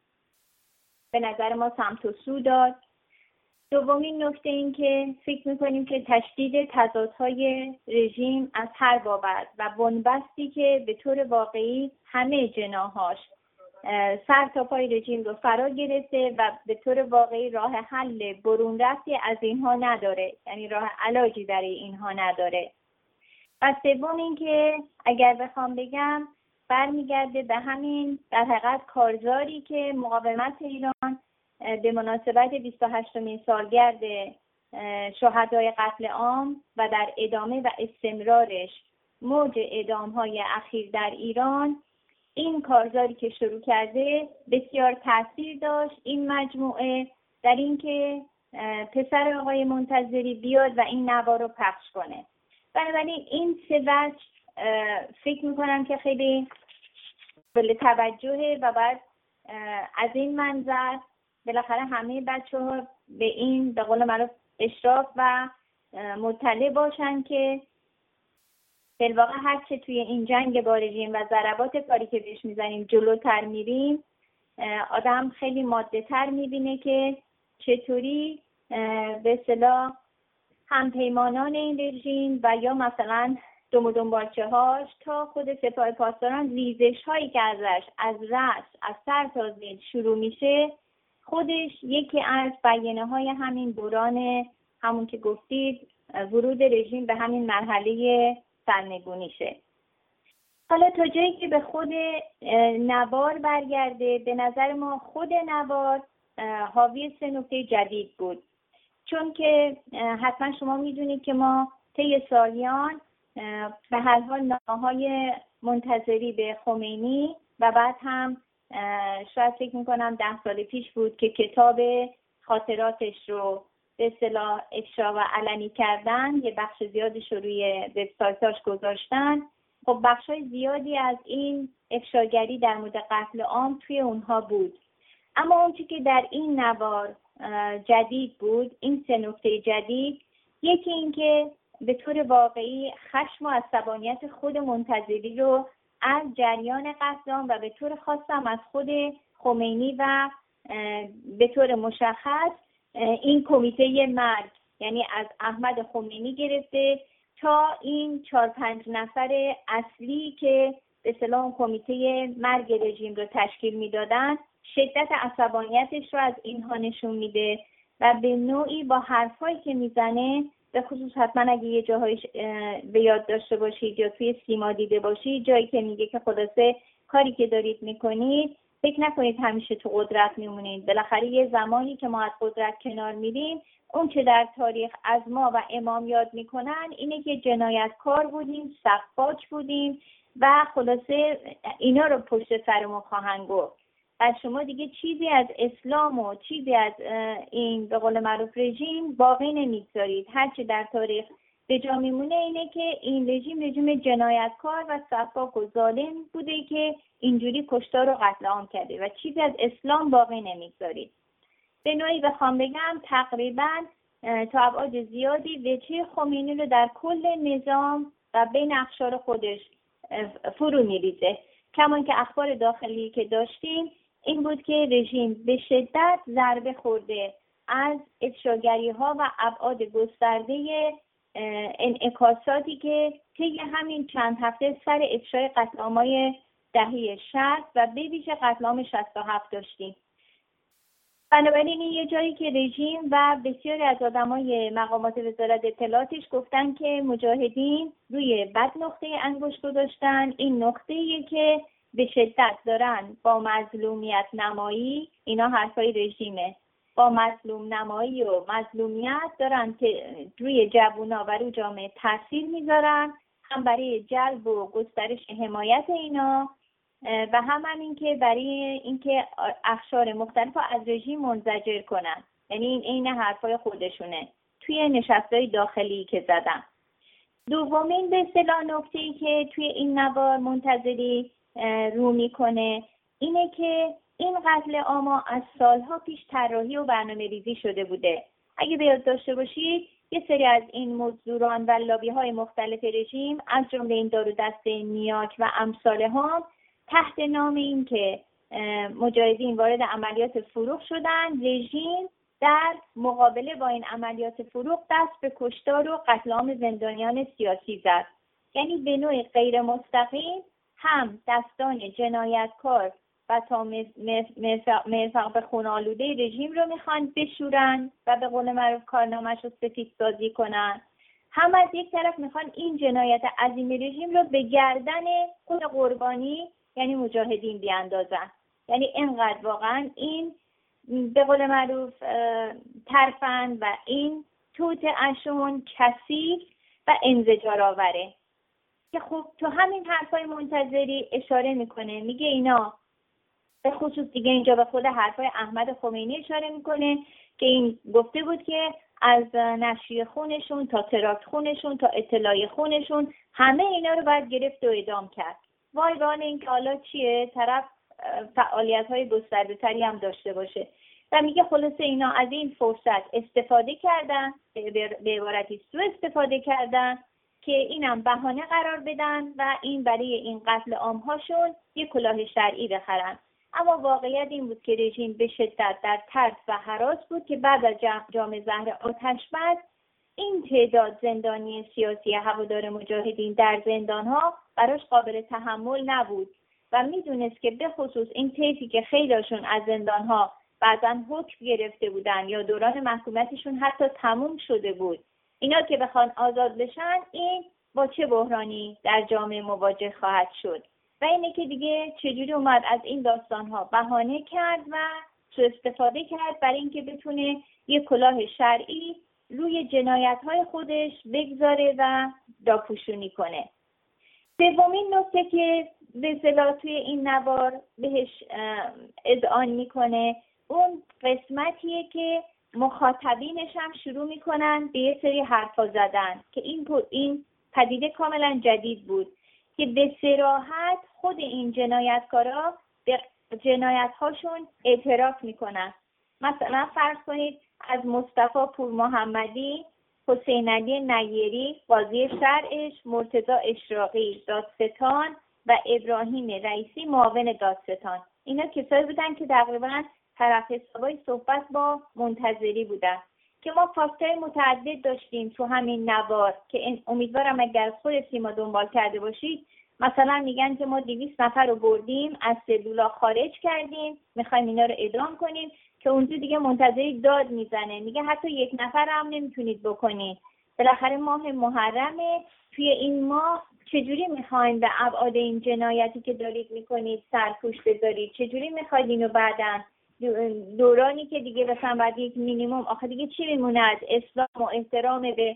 به نظر ما سمت و سو داد. دومین نکته این که فکر میکنیم که تشدید تضادهای رژیم از هر بابت و بنبستی که به طور واقعی همه جناحاش سر تا پای رژیم رو فرا گرفته و به طور واقعی راه حل برون رفتی از اینها نداره، یعنی راه علاجی برای اینها نداره. و سوم این که اگر بخوام بگم برمیگرده به همین در حقیقت کارزاری که مقاومت ایران به مناسبت بیست و هشتمین سالگرد شهدای قتل عام و در ادامه و استمرارش موج اعدام‌های اخیر در ایران، این کارزاری که شروع کرده بسیار تاثیر داشت این مجموعه در اینکه پسر آقای منتظری بیاد و این نوار رو پخش کنه. بنابراین این سه وجه فکر میکنم که خیلی قابل توجهه و بعد از این منظر بالاخره همه بچه ها به این به قول معروف اشراف و مطلع باشن که بالواقع هر چه توی این جنگ با رژیم و ضربات کاری که بهش میزنیم جلوتر میریم، آدم خیلی ماده تر میبینه که چطوری به اصطلاح همپیمانان این رژیم و یا مثلا دم و دنبالچه هاش تا خود سپاه پاسداران ریزش هایی که ازش از رأس از سر تا زیر شروع میشه خودش یکی از بیانه های همین دوران همون که گفتید ورود رژیم به همین مرحله سرنگونیشه. حالا تا جایی که به خود نوار برگرده، به نظر ما خود نوار حاوی سه نکته جدید بود، چون که حتما شما میدونید که ما طی سالیان به هر حال نامه‌های منتظری به خمینی و بعد هم شاید فکر میکنم ده سال پیش بود که کتاب خاطراتش رو به اصطلاح افشا و علنی کردن، یه بخش زیادش رو روی وبسایتاش گذاشتن. خب بخشای زیادی از این افشاگری در مورد قتل عام توی اونها بود، اما اون چیزی که در این نوار جدید بود، این سه نکته جدید، یکی این که به طور واقعی خشم و عصبانیت خود منتظری رو از جریان قتل عام و به طور خاص هم از خود خمینی و به طور مشخص این کمیته مرگ، یعنی از احمد خمینی گرفته تا این چهار پنج نفر اصلی که به اصطلاح کمیته مرگ رژیم رو تشکیل میدادن، شدت عصبانیتش رو از اینها نشون میده و به نوعی با حرفایی که میزنه، به خصوص حتما اگه یه جاهایش به یاد داشته باشید یا توی سیما دیده باشید، جایی که میگه که خلاصه کاری که دارید میکنید فکر نکنید همیشه تو قدرت میمونید. بالاخره یه زمانی که ما از قدرت کنار میریم، اون که در تاریخ از ما و امام یاد میکنن اینه که جنایتکار بودیم، سفاک بودیم و خلاصه اینا رو پشت سرمون خواهند گفت. و شما دیگه چیزی از اسلام و چیزی از این به قول معروف رژیم باقی نمیگذارید. هرچی در تاریخ به جا میمونه اینه که این رژیم رژیم جنایتکار و سفاک و ظالم بوده که اینجوری کشتار و قتل عام کرده و چیزی از اسلام باقی نمیگذارید. به نوعی بخوام بگم تقریبا تا ابعاد زیادی وجه خمینی رو در کل نظام و بین اقشار خودش فرو میریزه. کمان که اخبار داخلی که داشتیم این بود که رژیم به شدت ضربه خورده از افشاگری ها و ابعاد گسترده انعکاساتی که طی همین چند هفته سر افشای قتل عام‌های دهه شصت و به ویژه قتل عام شصت و هفت داشتیم. بنابراین این یه جایی که رژیم و بسیاری از آدمای مقامات وزارت اطلاعاتش گفتن که مجاهدین روی بد نقطه انگشت گذاشتن. این نقطه‌ایه که به شدت دارن با مظلومیت نمایی، اینا حرفای رژیمه، با مظلوم نمایی و مظلومیت دارن روی جوونا و روی جامعه تاثیر میذارن، هم برای جلب و گسترش حمایت اینا و هم هم این که برای اینکه اقشار مختلف از رژیم منزجر کنن. یعنی این عین حرفای خودشونه توی نشستهای داخلی که زدن. دومین به اصطلاح نکته‌ای که توی این نوار منتظری رو میکنه اینه که این قتل عام از سالها پیش طراحی و برنامه ریزی شده بوده. اگه به یاد داشته باشید یه سری از این مزدوران و لابی‌های مختلف رژیم از جمله این دارو دسته نیاک و امثالهم تحت نام این که مجاهدین وارد عملیات فروغ شدن، رژیم در مقابله با این عملیات فروغ دست به کشتار و قتل عام زندانیان سیاسی زد. یعنی به نوع غیر مستقیم هم دستان جنایتکار و تا مرفق به خون‌آلوده رژیم رو میخوان بشورن و به قول معروف کارنامه‌اش رو سفید سازی کنن، هم از یک طرف میخوان این جنایت عظیم رژیم رو به گردن خود قربانی یعنی مجاهدین بیاندازن. یعنی اینقدر واقعا این به قول معروف ترفند و این توت اشون کثیف و انزجار آوره که خب تو همین حرفای منتظری اشاره میکنه. میگه اینا به خصوص دیگه اینجا به خود حرفای احمد خمینی اشاره میکنه که این گفته بود که از نشریه خونشون تا تراکت خونشون تا اطلاعیه خونشون همه اینا رو باید گرفت و اعدام کرد. وای وای این که حالا چیه طرف فعالیت های گسترده تری هم داشته باشه. و میگه خلاصه اینا از این فرصت استفاده کردن، به عبارتی سو استفاده کردن که اینم بهانه قرار بدن و این برای این قتل عام‌هاشون یک کلاه شرعی بخرن. اما واقعیت این بود که رژیم به شدت در ترس و هراس بود که بعد از جام زهر آتش‌بس این تعداد زندانی سیاسی هوادار مجاهدین در زندان‌ها براش قابل تحمل نبود و میدونست که به خصوص این طیفی که خیلیشون از زندان‌ها بعضا حکم گرفته بودن یا دوران محکومیتشون حتی تموم شده بود، اینا که بخوان آزاد بشن این با چه بحرانی در جامعه مواجه خواهد شد. و اینه که دیگه چجوری اومد از این داستان‌ها بهانه کرد و سوء استفاده کرد برای اینکه بتونه یک کلاه شرعی روی جنایت‌های خودش بگذاره و داپوشونی کنه. سومین نکته که به اصطلاح توی این نوار بهش اذعان میکنه اون قسمتیه که مخاطبینش هم شروع میکنن به یه سری حرفا زدن که این این پدیده کاملا جدید بود که به صراحت خود این جنایتکارا به جنایت‌هاشون اعتراف میکنن. مثلا فرض کنید از مصطفی پور محمدی، حسین علی نیری، قاضی شرعش، مرتضی اشراقی دادستان و ابراهیم رئیسی معاون دادستان، اینا کسایی بودن که تقریبا طرف حسابای صحبت با منتظری بودن که ما فاکتای متعدد داشتیم تو همین نوار که امیدوارم اگر خود سیما دنبال کرده باشید. مثلا میگن که ما دویست نفر رو بردیم از سلولا خارج کردیم میخوایم اینا رو اعدام کنیم که اونجا دیگه منتظری داد میزنه میگه حتی یک نفر هم نمیتونید بکنید بالاخره ماه محرمه. توی این ماه چجوری میخواین به ابعاد این جنایتی که دارید میکنید سرپوش بذارید؟ چجوری میخواید اینو بعداً دورانی که دیگه مثلا بعد یک مینیمم آخه دیگه چی میمونه از اسلام و احترام به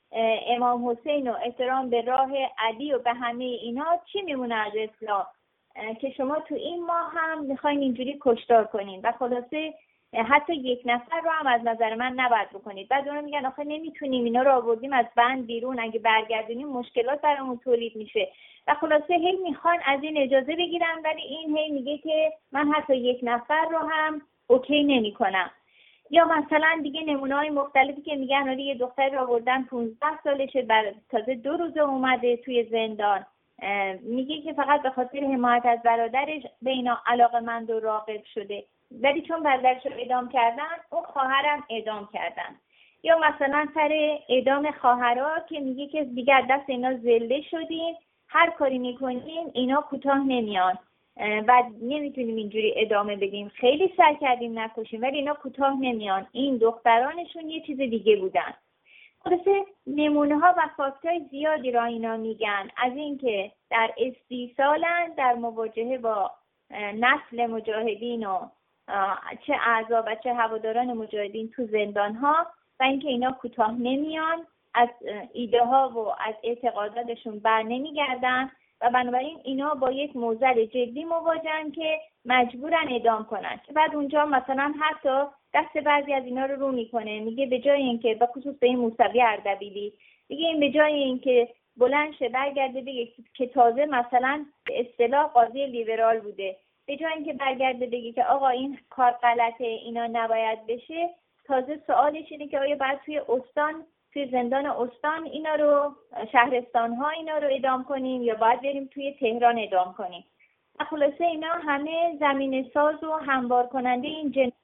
امام حسین و احترام به راه علی و به همه اینا چی میمونه از اسلام که شما تو این ماه هم میخواین اینجوری کشتار کنین؟ و خلاصه حتی یک نفر رو هم از نظر من نباید بکنید. بعد اونها میگن آخه نمیتونیم، اینا رو آوردیم از بند بیرون، اگه برگردونیم مشکلات برامون تولید میشه. و خلاصه هی میخوان از این اجازه بگیرن، ولی این هی میگه که من حتی یک نفر رو هم اوکی نمیکنم. یا مثلا دیگه نمونه‌های مختلفی که میگن حالا یه دختر رو آوردن پانزده سالشه، بعد تازه دو روز اومده توی زندان، میگه که فقط به خاطر حمایت از برادرش به اینا علاقه‌مند و راغب شده، ولی چون برادرش رو اعدام کردن اون خواهرم اعدام کردن. یا مثلا سر اعدام خواهرها که میگه که دیگه از دست اینا ذله شدیم، هر کاری میکنیم اینا کوتاه نمیان و نمیتونیم اینجوری ادامه بدیم، خیلی سعی کردیم نکشیم ولی اینا کوتاه نمیان. این دخترانشون یه چیز دیگه بودن. خلاصه نمونه ها و فاکتای زیادی را اینا میگن از اینکه در استیصالن در مواجهه با نسل مجاهدین و چه اعضا و چه هواداران مجاهدین تو زندان ها، و اینکه اینا کوتاه نمیان، از ایده ها و از اعتقاداتشون بر نمیگردن و بنابراین اینا با یک موزل جدی مواجهن که مجبورن اعدام کنن. که بعد اونجا مثلا حتی دست بعضی از اینا رو رو میکنه، میگه به جای اینکه به خصوص به این موسوی اردبیلی میگه این به جای اینکه بلند شه برگرده بگه که تازه مثلا به اصطلاح قاضی لیبرال بوده، به جای اینکه برگرده بگه که آقا این کار غلطه اینا نباید بشه، تازه سوالش اینه که آیا باید توی استان توی زندان استان اینا رو، شهرستان ها اینا رو اعدام کنیم یا باید بریم توی تهران اعدام کنیم؟ خلاصه اینا همه زمین ساز و هموار کننده این جن...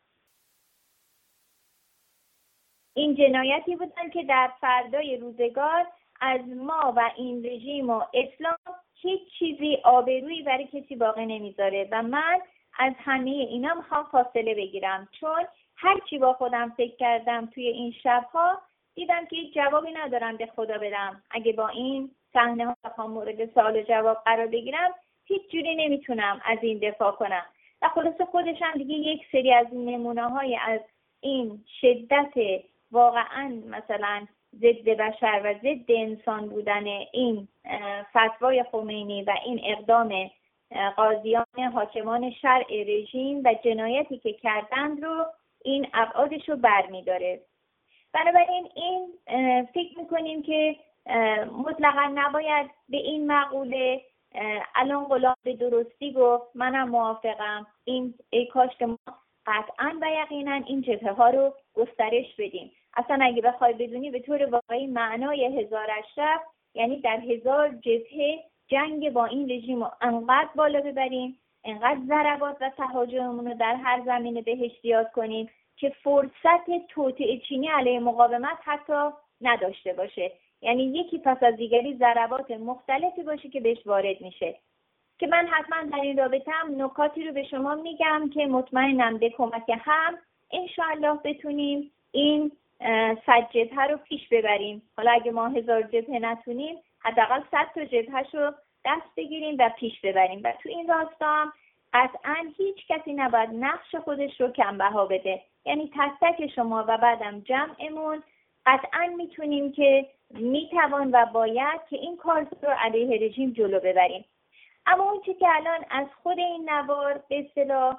این جنایتی بودن که در فردای روزگار از ما و این رژیم و اسلام هیچ چیزی آبرویی برای کسی باقی نمیذاره و من از همه اینا میخوام فاصله بگیرم، چون هر چی با خودم فکر کردم توی این شبها دیدم که هیچ جوابی ندارم به خدا بدم. اگه با این صحنه ها بخوام مورد سوال و جواب قرار بگیرم هیچ جوری نمیتونم از این دفاع کنم. و خلاصه خودش هم دیگه یک سری از نمونه های از این شدت واقعا مثلا ضد بشر و ضد انسان بودن این فتوای خمینی و این اقدام قاضیان حاکمان شرع رژیم و جنایتی که کردند رو این ابعادش رو برمی‌داره. بنابراین این فکر میکنیم که مطلقا نباید به این مقوله الان غلام به درستی گفت. منم موافقم. این ای کاش که ما قطعا و یقینا این جبهه ها رو گسترش بدیم. اصلا اگه بخوای بدونی به طور واقعی معنای هزار اشرف یعنی در هزار جبهه جنگ با این رژیم رو انقدر بالا ببریم، انقدر ضربات و تهاجممون رو در هر زمینه بهش زیاد کنیم که فرصت توطئه چینی علیه مقاومت حتی نداشته باشه. یعنی یکی پس از دیگری ضربات مختلفی باشه که بهش وارد میشه. که من حتما در این رابطه هم نکاتی رو به شما میگم که مطمئنم به کمک هم انشاءالله بتونیم این صد جبهه رو پیش ببریم. حالا اگه ما هزار جبهه نتونیم حداقل صد تا جبهه‌ش رو دست بگیریم و پیش ببریم. و تو این راستا هم قطعا هیچ کسی نباید نقش خودش رو کم بها بده. یعنی تک تک شما و بعدم جمعمون قطعا میتونیم که میتوان و باید که این کار رو علیه رژیم جلو ببریم. اما اون چی که الان از خود این نوار به اصطلاح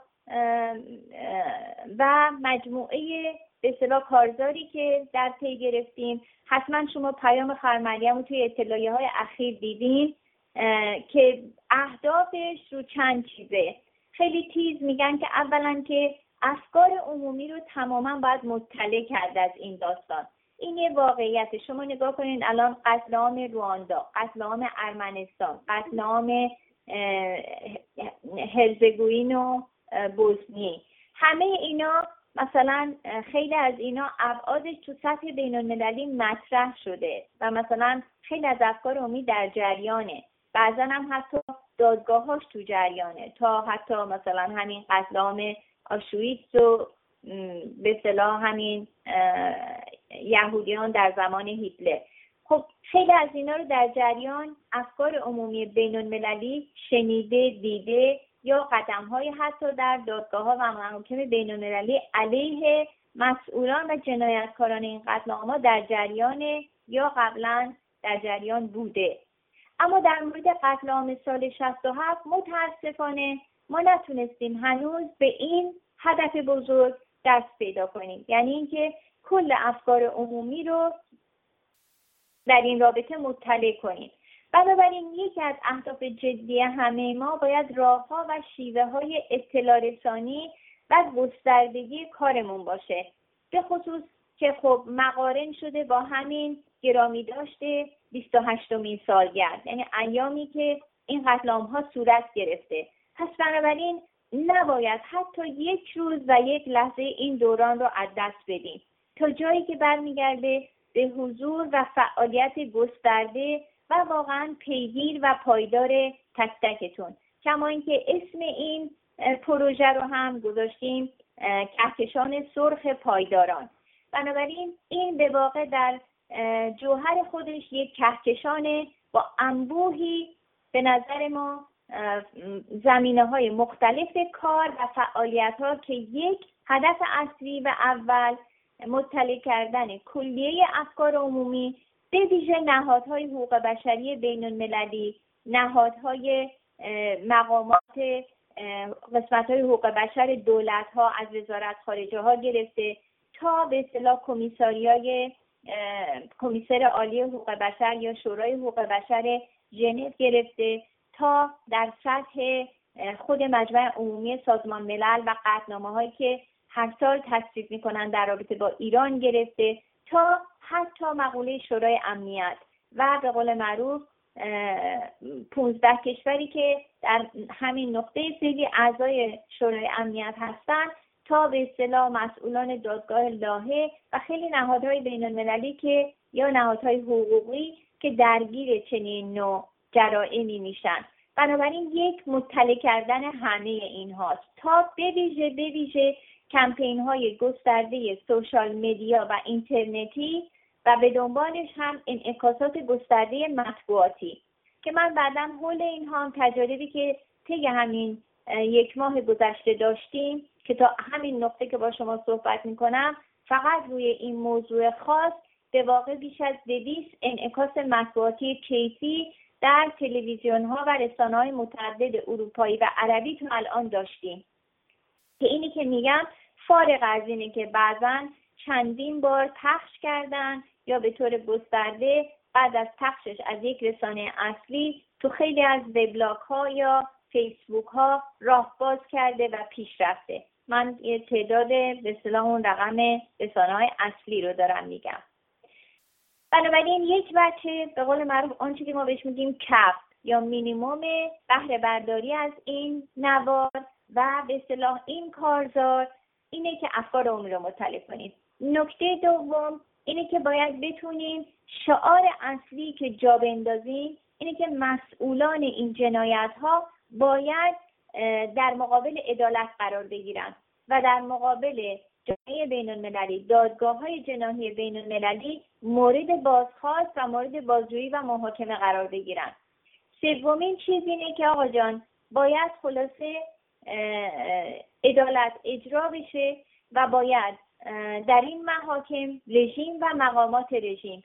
و مجموعه به اصطلاح کارزاری که در پی گرفتیم، حتما شما پیام خواهر مریم رو توی اطلاعیه های اخیر دیدین که اهدافش رو چند چیزه. خیلی تیز میگن که اولا که افکار عمومی رو تماما باید مطلع کرد از این داستان. این یه واقعیت. شما نگاه کنین الان قتل عام رواندا، قتل عام ارمنستان، قتل عام هرزگوین و بوسنی، همه اینا مثلا خیلی از اینا ابعادش تو سطح بین المللی مطرح شده و مثلا خیلی از افکار عمومی در جریانه. بعضا هم حتی دادگاهاش تو جریانه، تا حتی مثلا همین قتل عام آشویتس و به اصطلاح همین یهودیان در زمان هیتلر. خب خیلی از اینا رو در جریان افکار عمومی بین المللی شنیده، دیده، یا قدم‌های حتی در دادگاه‌ها و محاکم بین المللی علیه مسئولان و جنایتکاران این قتل عام‌ها در جریان یا قبلا در جریان بوده. اما در مورد قتل عام سال شصت و هفت متاسفانه ما نتونستیم هنوز به این هدف بزرگ دست پیدا کنیم، یعنی اینکه کل افکار عمومی رو در این رابطه مطلع کنیم. بنابراین یکی از اهداف جدی همه ما باید راه‌ها و شیوه‌های اطلاع رسانی و گستردگی کارمون باشه، به خصوص که خب مقارن شده با همین گرامی داشته بیست و هشتمین سالگرد، یعنی ایامی که این قتل عام‌ها صورت گرفته. پس بنابراین نباید حتی یک روز و یک لحظه این دوران رو از دست بدیم تا جایی که برمیگرده به حضور و فعالیت گسترده و واقعا پیگیر و پایدار تک تکتون. کما اینکه اسم این پروژه رو هم گذاشتیم کهکشان سرخ پایداران. بنابراین این به واقع در جوهر خودش یک کهکشان با انبوهی به نظر ما زمینه‌های مختلف کار و فعالیت‌ها که یک هدف اصلی و اول مطلع کردن کلیه افکار عمومی به ویژه نهادهای حقوق بشری بین المللی، نهادهای مقامات قسمت‌های حقوق بشر دولت‌ها از وزارت خارجه ها گرفته تا به اصطلاح کمیساریای کمیسر عالی حقوق بشر یا شورای حقوق بشر ژنو گرفته تا در سطح خود مجمع عمومی سازمان ملل و قطعنامه‌هایی که هر سال تصویب می‌کنند در رابطه با ایران گرفته تا حتی مقوله شورای امنیت و به قول معروف پانزده کشوری که در همین نقطه فعلی اعضای شورای امنیت هستند تا به اصطلاح مسئولان دادگاه لاهه و خیلی نهادهای بین المللی که یا نهادهای حقوقی که درگیر چنین نوع جرائمی میشن. بنابراین یک مطلع کردن همه این هاست تا به ویژه به ویژه کمپین های گسترده سوشال مدیا و اینترنتی و به دنبالش هم انعکاسات گسترده مطبوعاتی که من بعداً حول این هم تجاربی که طی همین یک ماه گذشته داشتیم که تا همین نقطه که با شما صحبت میکنم فقط روی این موضوع خاص به واقع بیش از دویست انعکاس مطبوعاتی کیفی در تلویزیون ها و رسانه های متعدد اروپایی و عربی تو الان داشتیم که اینی که میگم فارغ از اینه که بعضاً چندین بار پخش کردن یا به طور گسترده بعد از پخشش از یک رسانه اصلی تو خیلی از وبلاگ ها یا فیسبوک ها راه باز کرده و پیش رفته. من یه تعداد به اصطلاح اون رقم رسانه های اصلی رو دارم میگم. بنابراین یک بچه به قول معروف آنچه که ما بهش میگیم کف یا مینیموم بهره برداری از این نوار و به اصطلاح این کارزار اینه که افکار عمومی رو مطلع کنید. نکته دوم اینه که باید بتونیم شعار اصلی که جا بندازیم اینه که مسئولان این جنایت ها باید در مقابل عدالت قرار بگیرن و در مقابل جامعه بین المللی دادگاه های جناحی بین المللی مورد بازخواست و مورد بازجویی و محاکمه قرار بگیرن. سومین چیز اینه که آقا جان باید خلاصه عدالت اجرا بشه و باید در این محاکم رژیم و مقامات رژیم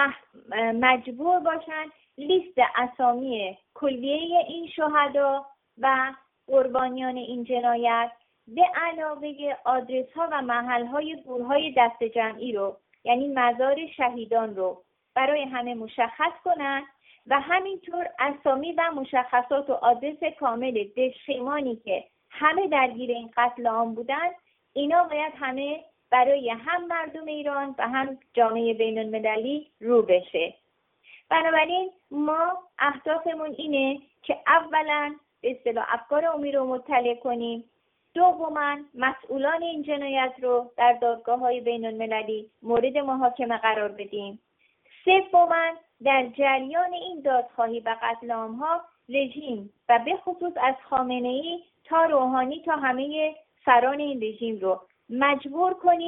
مجبور باشن لیست اسامی کلیه این شهدا و قربانیان این جنایت به علاوه آدرس ها و محل های گورهای دست جمعی رو یعنی مزار شهیدان رو برای همه مشخص کنن و همینطور اسامی و مشخصات و آدرس کامل دژخیمانی که همه درگیر این قتل عام بودن اینا باید همه برای هم مردم ایران و هم جامعه بین المللی رو بشه. بنابراین ما اهدافمون اینه که اولا به اصطلاح افکار عمومی رو مطلع کنیم، دوما مسئولان این جنایت رو در دادگاه‌های بین المللی مورد محاکمه قرار بدیم، سوما در جریان این دادخواهی و قتل عام‌ها رژیم و به خصوص از خامنه‌ای تا روحانی تا همه سران این رژیم رو مجبور کنیم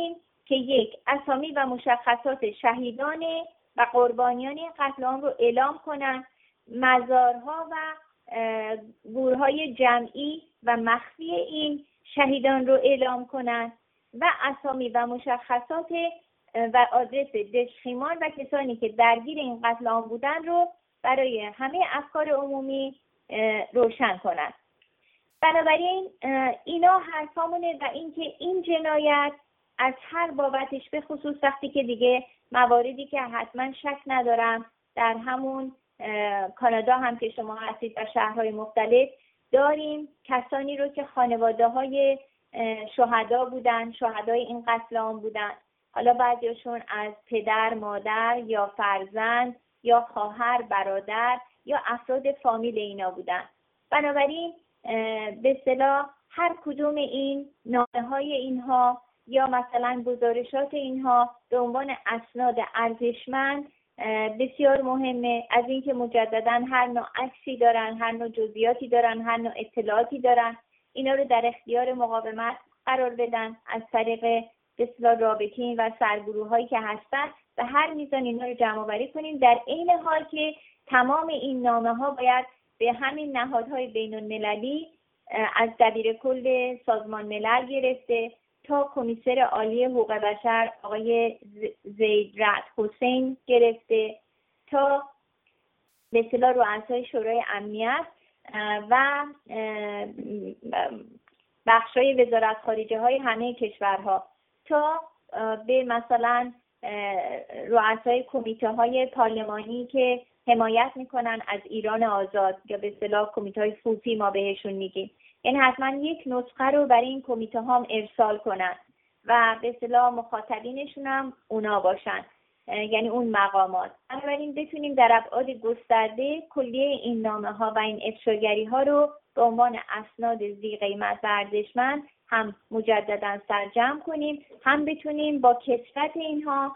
که یک، اسامی و مشخصات شهیدان و قربانیان این قتل عام رو اعلام کنند، مزارها و گورهای جمعی و مخفی این شهیدان رو اعلام کنند و اسامی و مشخصات و آدرس دژخیمان و کسانی که درگیر این قتل عام بودن رو برای همه افکار عمومی روشن کنند. بنابراین اینا حرفامونه و اینکه این جنایت از هر بابتش، به خصوص وقتی که دیگه مواردی که حتما شک ندارم در همون کانادا هم که شما هستید و شهرهای مختلف داریم کسانی رو که خانواده های شهدا بودن، شهدای این قتل عام بودن. حالا بعضیشون از پدر، مادر یا فرزند یا خواهر، برادر یا افراد فامیل اینا بودن. بنابراین به اصطلاح هر کدوم این نامه‌های اینها یا مثلا گزارشات اینها به عنوان اسناد ارزشمند بسیار مهمه، از اینکه مجددا هر نوع عکسی دارن، هر نوع جزئیاتی دارن، هر نوع اطلاعاتی دارن، اینا رو در اختیار مقاومت قرار بدن از طریق به اصطلاح رابطین و سرگروه هایی که هستن و هر میزان اینا رو جمع آوری کنیم، در عین حال که تمام این نامه ها باید به همین نهادهای بین المللی از دبیر کل سازمان ملل گرفته تا کمیسر عالی حقوق بشر آقای زید رعد حسین گرفته تا به اصطلاح رؤسای شورای امنیت و بخشای وزارت خارجه های همه کشورها تا به مثلا رؤسای کمیته های پارلمانی که حمایت میکنن از ایران آزاد یا به اصطلاح کمیته های فوتی ما بهشون میگیم. یعنی حتما یک نسخه رو برای این کمیته هم ارسال کنن و به اصطلاح مخاطبینشون هم اونا باشن، یعنی اون مقامات. بنابراین بتونیم در ابعاد گسترده کلیه این نامه ها و این افشاگری ها رو به عنوان اسناد ذی قیمت و ارزشمند هم مجددا سرجم کنیم، هم بتونیم با کثرت اینها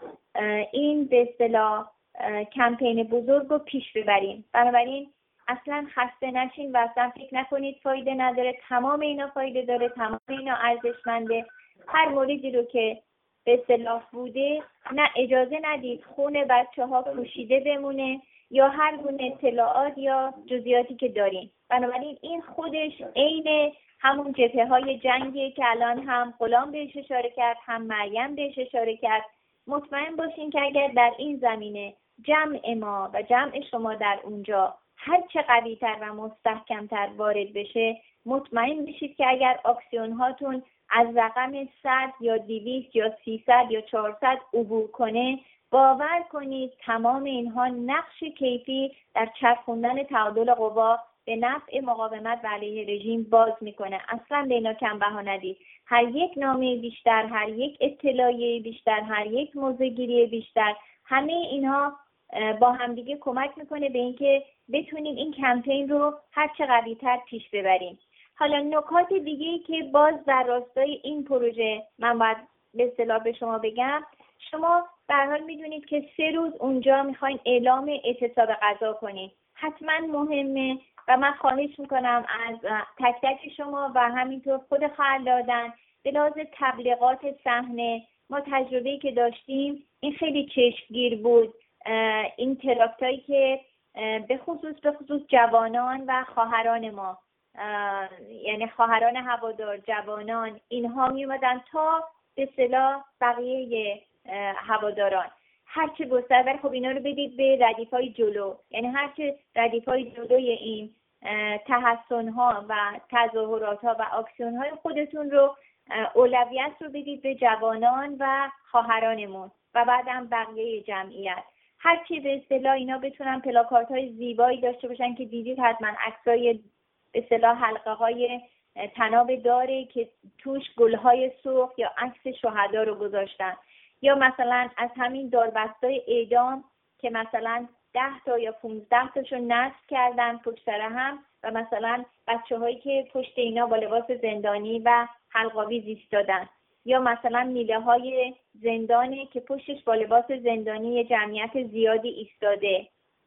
این به اصطلاح کمپین بزرگ رو پیش ببریم. بنابراین اصلا خسته نشین و اصلا فکر نکنید فایده نداره. تمام اینا فایده داره، تمام اینا ارزشمنده. هر موردی رو که به اصطلاح بوده نه اجازه ندید خون بچه ها پوشیده بمونه یا هر گونه اطلاعات یا جزئیاتی که دارین. بنابراین این خودش عین همون جبهه های جنگیه که الان هم غلام بهش اشاره کرد، هم مریم بهش اشاره کرد. مطمئن باشین که اگر در این زمینه جمع ما و جمع شما در اونجا هر چه قوی‌تر و مستحکم‌تر وارد بشه، مطمئن بشید که اگر آکسیون هاتون از رقم صد یا دویست یا سیصد یا چهارصد عبور کنه، باور کنید تمام اینها نقش کیفی در چرخوندن تعادل قوا به نفع مقاومت و علیه رژیم باز میکنه. اصلا به اینا کم بها ندید. هر یک نامه بیشتر، هر یک اطلاعیه بیشتر، هر یک موضع‌گیری بیشتر، همه اینها با همدیگه کمک میکنه به اینکه بتونیم این کمپین رو هر چه قوی‌تر پیش ببریم. حالا نکات دیگه‌ای که باز در راستای این پروژه من باید به اصطلاح به شما بگم، شما به هر حال میدونید که سه روز اونجا میخواین اعلام اعتصاب غذا کنین. حتما مهمه و من خواهش میکنم از تک تک شما و همینطور خود خواهر دادن به لحاظ تبلیغات صحنه. ما تجربه‌ای که داشتیم این خیلی چشمگیر بود. این تراکتایی که به خصوص به خصوص جوانان و خواهران ما، یعنی خواهران هوادار، جوانان، اینها می اومدن تا به اصطلاح بقیه هواداران هرچه گستر. ولی خب اینا رو بدید به ردیف‌های جلو، یعنی هرچه ردیف‌های جلوی این تحسن‌ها و تظاهرات‌ها و آکسیون‌های خودتون رو اولویت رو بدید به جوانان و خواهرانمون و بعدم بقیه جمعیت. هرچی به اصطلاح اینا بتونن پلاکاردهای زیبایی داشته باشن که دیدید حتما عکسای به اصطلاح حلقه‌های طناب داره که توش گل‌های سرخ یا عکس شهدا رو گذاشتن، یا مثلا از همین داربستای اعدام که مثلا ده تا یا پونزده تاشون نصب کردن پشت سر هم و مثلا بچه‌هایی که پشت اینا با لباس زندانی و حلق‌آویز ایستادن، یا مثلا میله های زندانی که پشتش با لباس زندانی یه جمعیت زیادی ایستاده.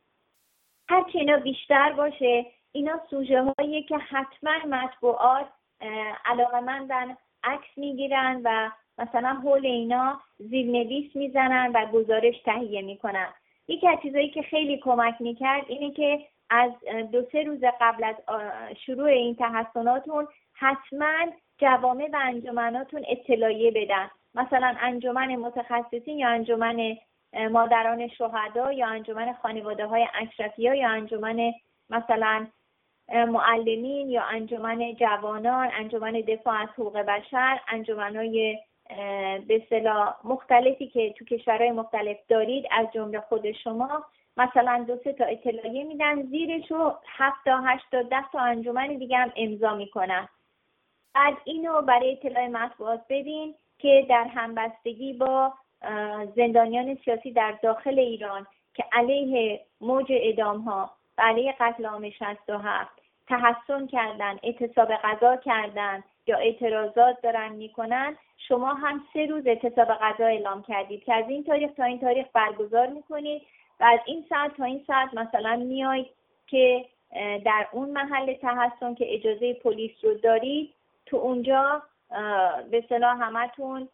هرچی اینا بیشتر باشه، اینا سوژه هایی که حتما مطبوعات علاقمندن عکس میگیرن و مثلا حول اینا زیرنویس میزنن و گزارش تهیه میکنن. یکی از چیزایی که خیلی کمک میکرد اینه که از دو سه روز قبل از شروع این تحسناتون حتما جوامع و انجمناتون اطلاعیه بدن. مثلا انجمن متخصصین یا انجمن مادران شهدا یا انجمن خانواده های اشرفی‌ها یا انجمن مثلا معلمین یا انجمن جوانان، انجمن دفاع از حقوق بشر، انجمن‌های به اصطلاح مختلفی که تو کشورهای مختلف دارید از جمله خود شما، مثلا دو سه تا اطلاعیه میدن، زیرشو هفت تا هشت تا ده تا انجمن دیگه هم امضا میکنن. بعد اینو برای اطلاع مطبوعات بدین که در همبستگی با زندانیان سیاسی در داخل ایران که علیه موج اعدام‌ها و علیه قتل عام شصت و هفت تحسن کردن، اعتصاب غذا کردن یا اعتراضات دارن میکنن، شما هم سه روز اعتصاب غذا اعلام کردید که از این تاریخ تا این تاریخ برگزار میکنید و از این ساعت تا این ساعت مثلا میایید که در اون محل تحسن که اجازه پلیس رو دارید تو اونجا به اصطلاح همتون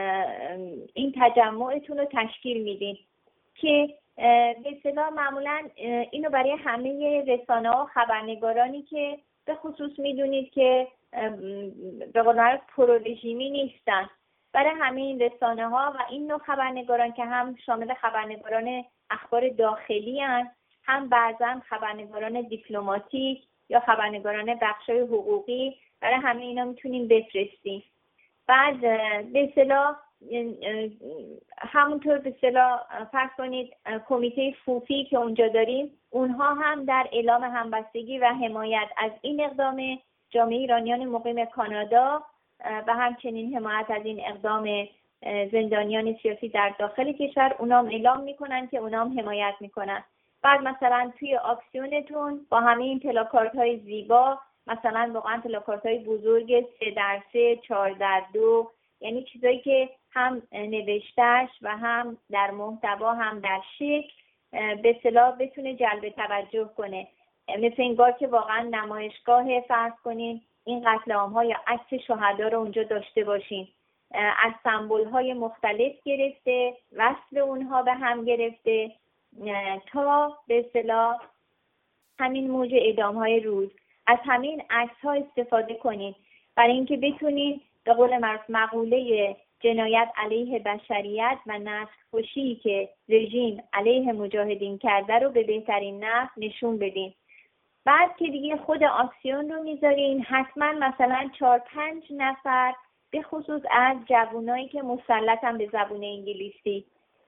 این تجمعتون رو تشکیل میدین که به اصطلاح معمولا اینو برای همه رسانه ها خبرنگارانی که به خصوص میدونید که به قول معروف پرو رژیمی نیستن، برای همه این رسانه ها و این نوع خبرنگاران که هم شامل خبرنگاران اخبار داخلی هستند، هم بعضا خبرنگاران دیپلماتیک یا خبرنگاران بخشای حقوقی، برای همه اینا میتونیم بفرستیم. بعد به اصطلاح همونطور به اصطلاح فرض کنید کمیته فوفی که اونجا داریم، اونها هم در اعلام همبستگی و حمایت از این اقدام جامعه ایرانیان مقیم کانادا و همچنین حمایت از این اقدام زندانیان سیاسی در داخل کشور، اونام اعلام میکنن که اونام حمایت میکنن. بعد مثلا توی آکسیونتون با همه این پلاکارت های زیبا، مثلا واقعا پلاکارت های بزرگ سه در سه، چهار در دو، یعنی چیزایی که هم نوشتهش و هم در محتوا هم در شکل به اصطلاح بتونه جلب توجه کنه. مثل انگار که واقعا نمایشگاه فرض کنین این قتل عام‌ها یا عکس شهدا رو اونجا داشته باشین، از سمبول‌های مختلف گرفته، وصل اونها به هم گرفته تا به اصطلاح همین موج اعدام‌های روز، از همین عکس‌ها استفاده کنین برای اینکه بتونین به قول معروف مقوله جنایت علیه بشریت و نسل‌کشی که رژیم علیه مجاهدین کرده رو به بهترین نحو نشون بدین. بعد که دیگه خود آکسیون رو میذارین، حتما مثلا چهار پنج نفر به خصوص از جوانایی که مسلطن به زبون انگلیسی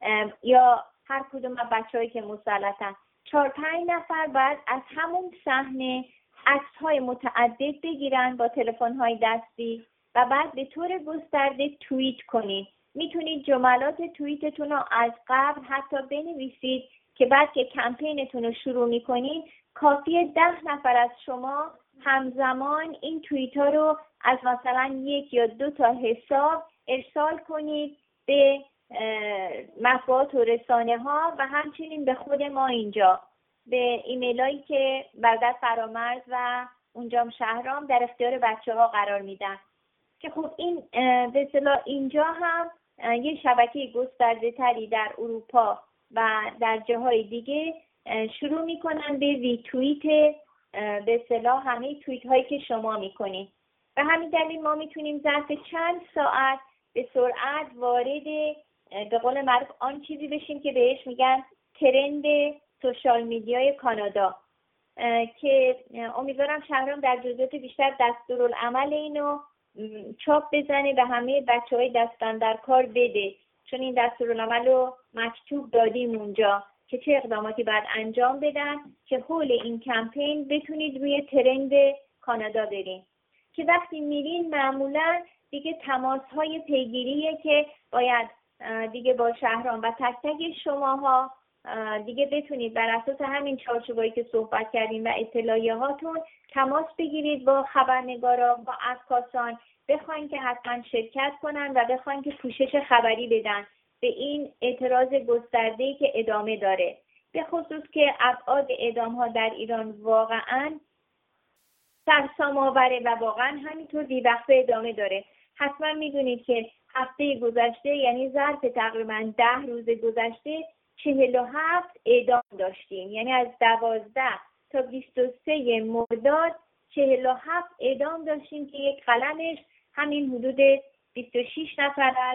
یا هر کدوم از بچه‌هایی که مسلطن، چهار پنج نفر بعد از همون صحنه عکس‌های متعدد بگیرن با تلفن‌های دستی و بعد به طور گسترده توییت کنید. میتونید جملات توییتتون رو از قبل حتی بنویسید که بعد که کمپینتون رو شروع میکنید کافیه ده نفر از شما همزمان این توییت ها رو از مثلا یک یا دو تا حساب ارسال کنید به مطبوعات و رسانه ها و همچنین به خود ما اینجا به ایمیل هایی که برادر فرامرز و اونجام شهرام در اختیار بچه ها قرار میدن که خب این به اصطلاح اینجا هم یه شبکه گسترده تری در اروپا و در جاهای دیگه شروع میکنن به ریتوییت به اصطلاح همه توییت هایی که شما میکنید و همین دلیل ما میتونیم ظرف چند ساعت به سرعت وارد به قول معروف آن چیزی بشیم که بهش میگن ترند سوشال میدیای کانادا که امیدوارم شهرام در جزئیات بیشتر دستورالعمل اینو چاپ بزنه و همه بچه های دستن در کار بده، چون این دستورالعمل رو مکتوب دادیم اونجا که چه اقداماتی باید انجام بدن که حول این کمپین بتونید روی ترند کانادا برین که وقتی میرین معمولا دیگه تماس های پیگیریه که باید دیگه با شهرام و تک تک شماها دیگه بتونید بر اساس همین چارچوبایی که صحبت کردیم و اطلاعیه هاتون تماس بگیرید با خبرنگاران، با عکاسان، بخواین که حتما شرکت کنن و بخواین که پوشش خبری بدن به این اعتراض گسترده‌ای که ادامه داره، به خصوص که ابعاد اعدام ها در ایران واقعا سرسام آوره و واقعا همینطور بی‌وقفه ادامه داره. حتما میدونید که هفته گذشته یعنی ظرف تقریبا ده روز گذشته چهل و هفت اعدام داشتیم. یعنی از دوازده تا بیست و سه مرداد چهل و هفت اعدام داشتیم که یک قلمش همین حدود بیست و شش نفر از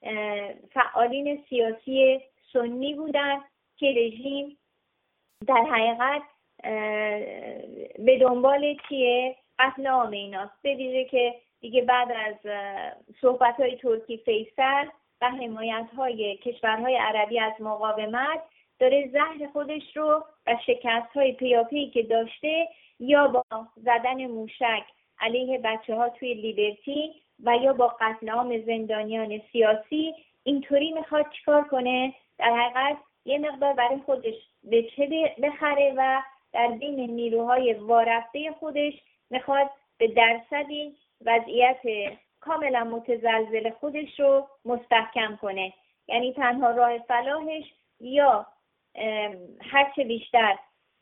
فعالین سیاسی سنی بودن که رژیم در حقیقت به دنبال چیه؟ قتل عام ایناست. به ویژه که دیگه بعد از صحبت‌های ترکی فیصل و حمایت‌های کشورهای عربی از مقاومت داره زهر خودش رو و شکست‌های پیاپی که داشته یا با زدن موشک علیه بچه‌ها توی لیبرتی و یا با قتل عام زندانیان سیاسی اینطوری میخواد چیکار کنه؟ در حقیقت یه مقدار برای خودش به چه بخره و در بین نیروهای وارفته خودش میخواد به درصدی وضعیت کاملا متزلزل خودش رو مستحکم کنه. یعنی تنها راه فلاحش یا هرچه بیشتر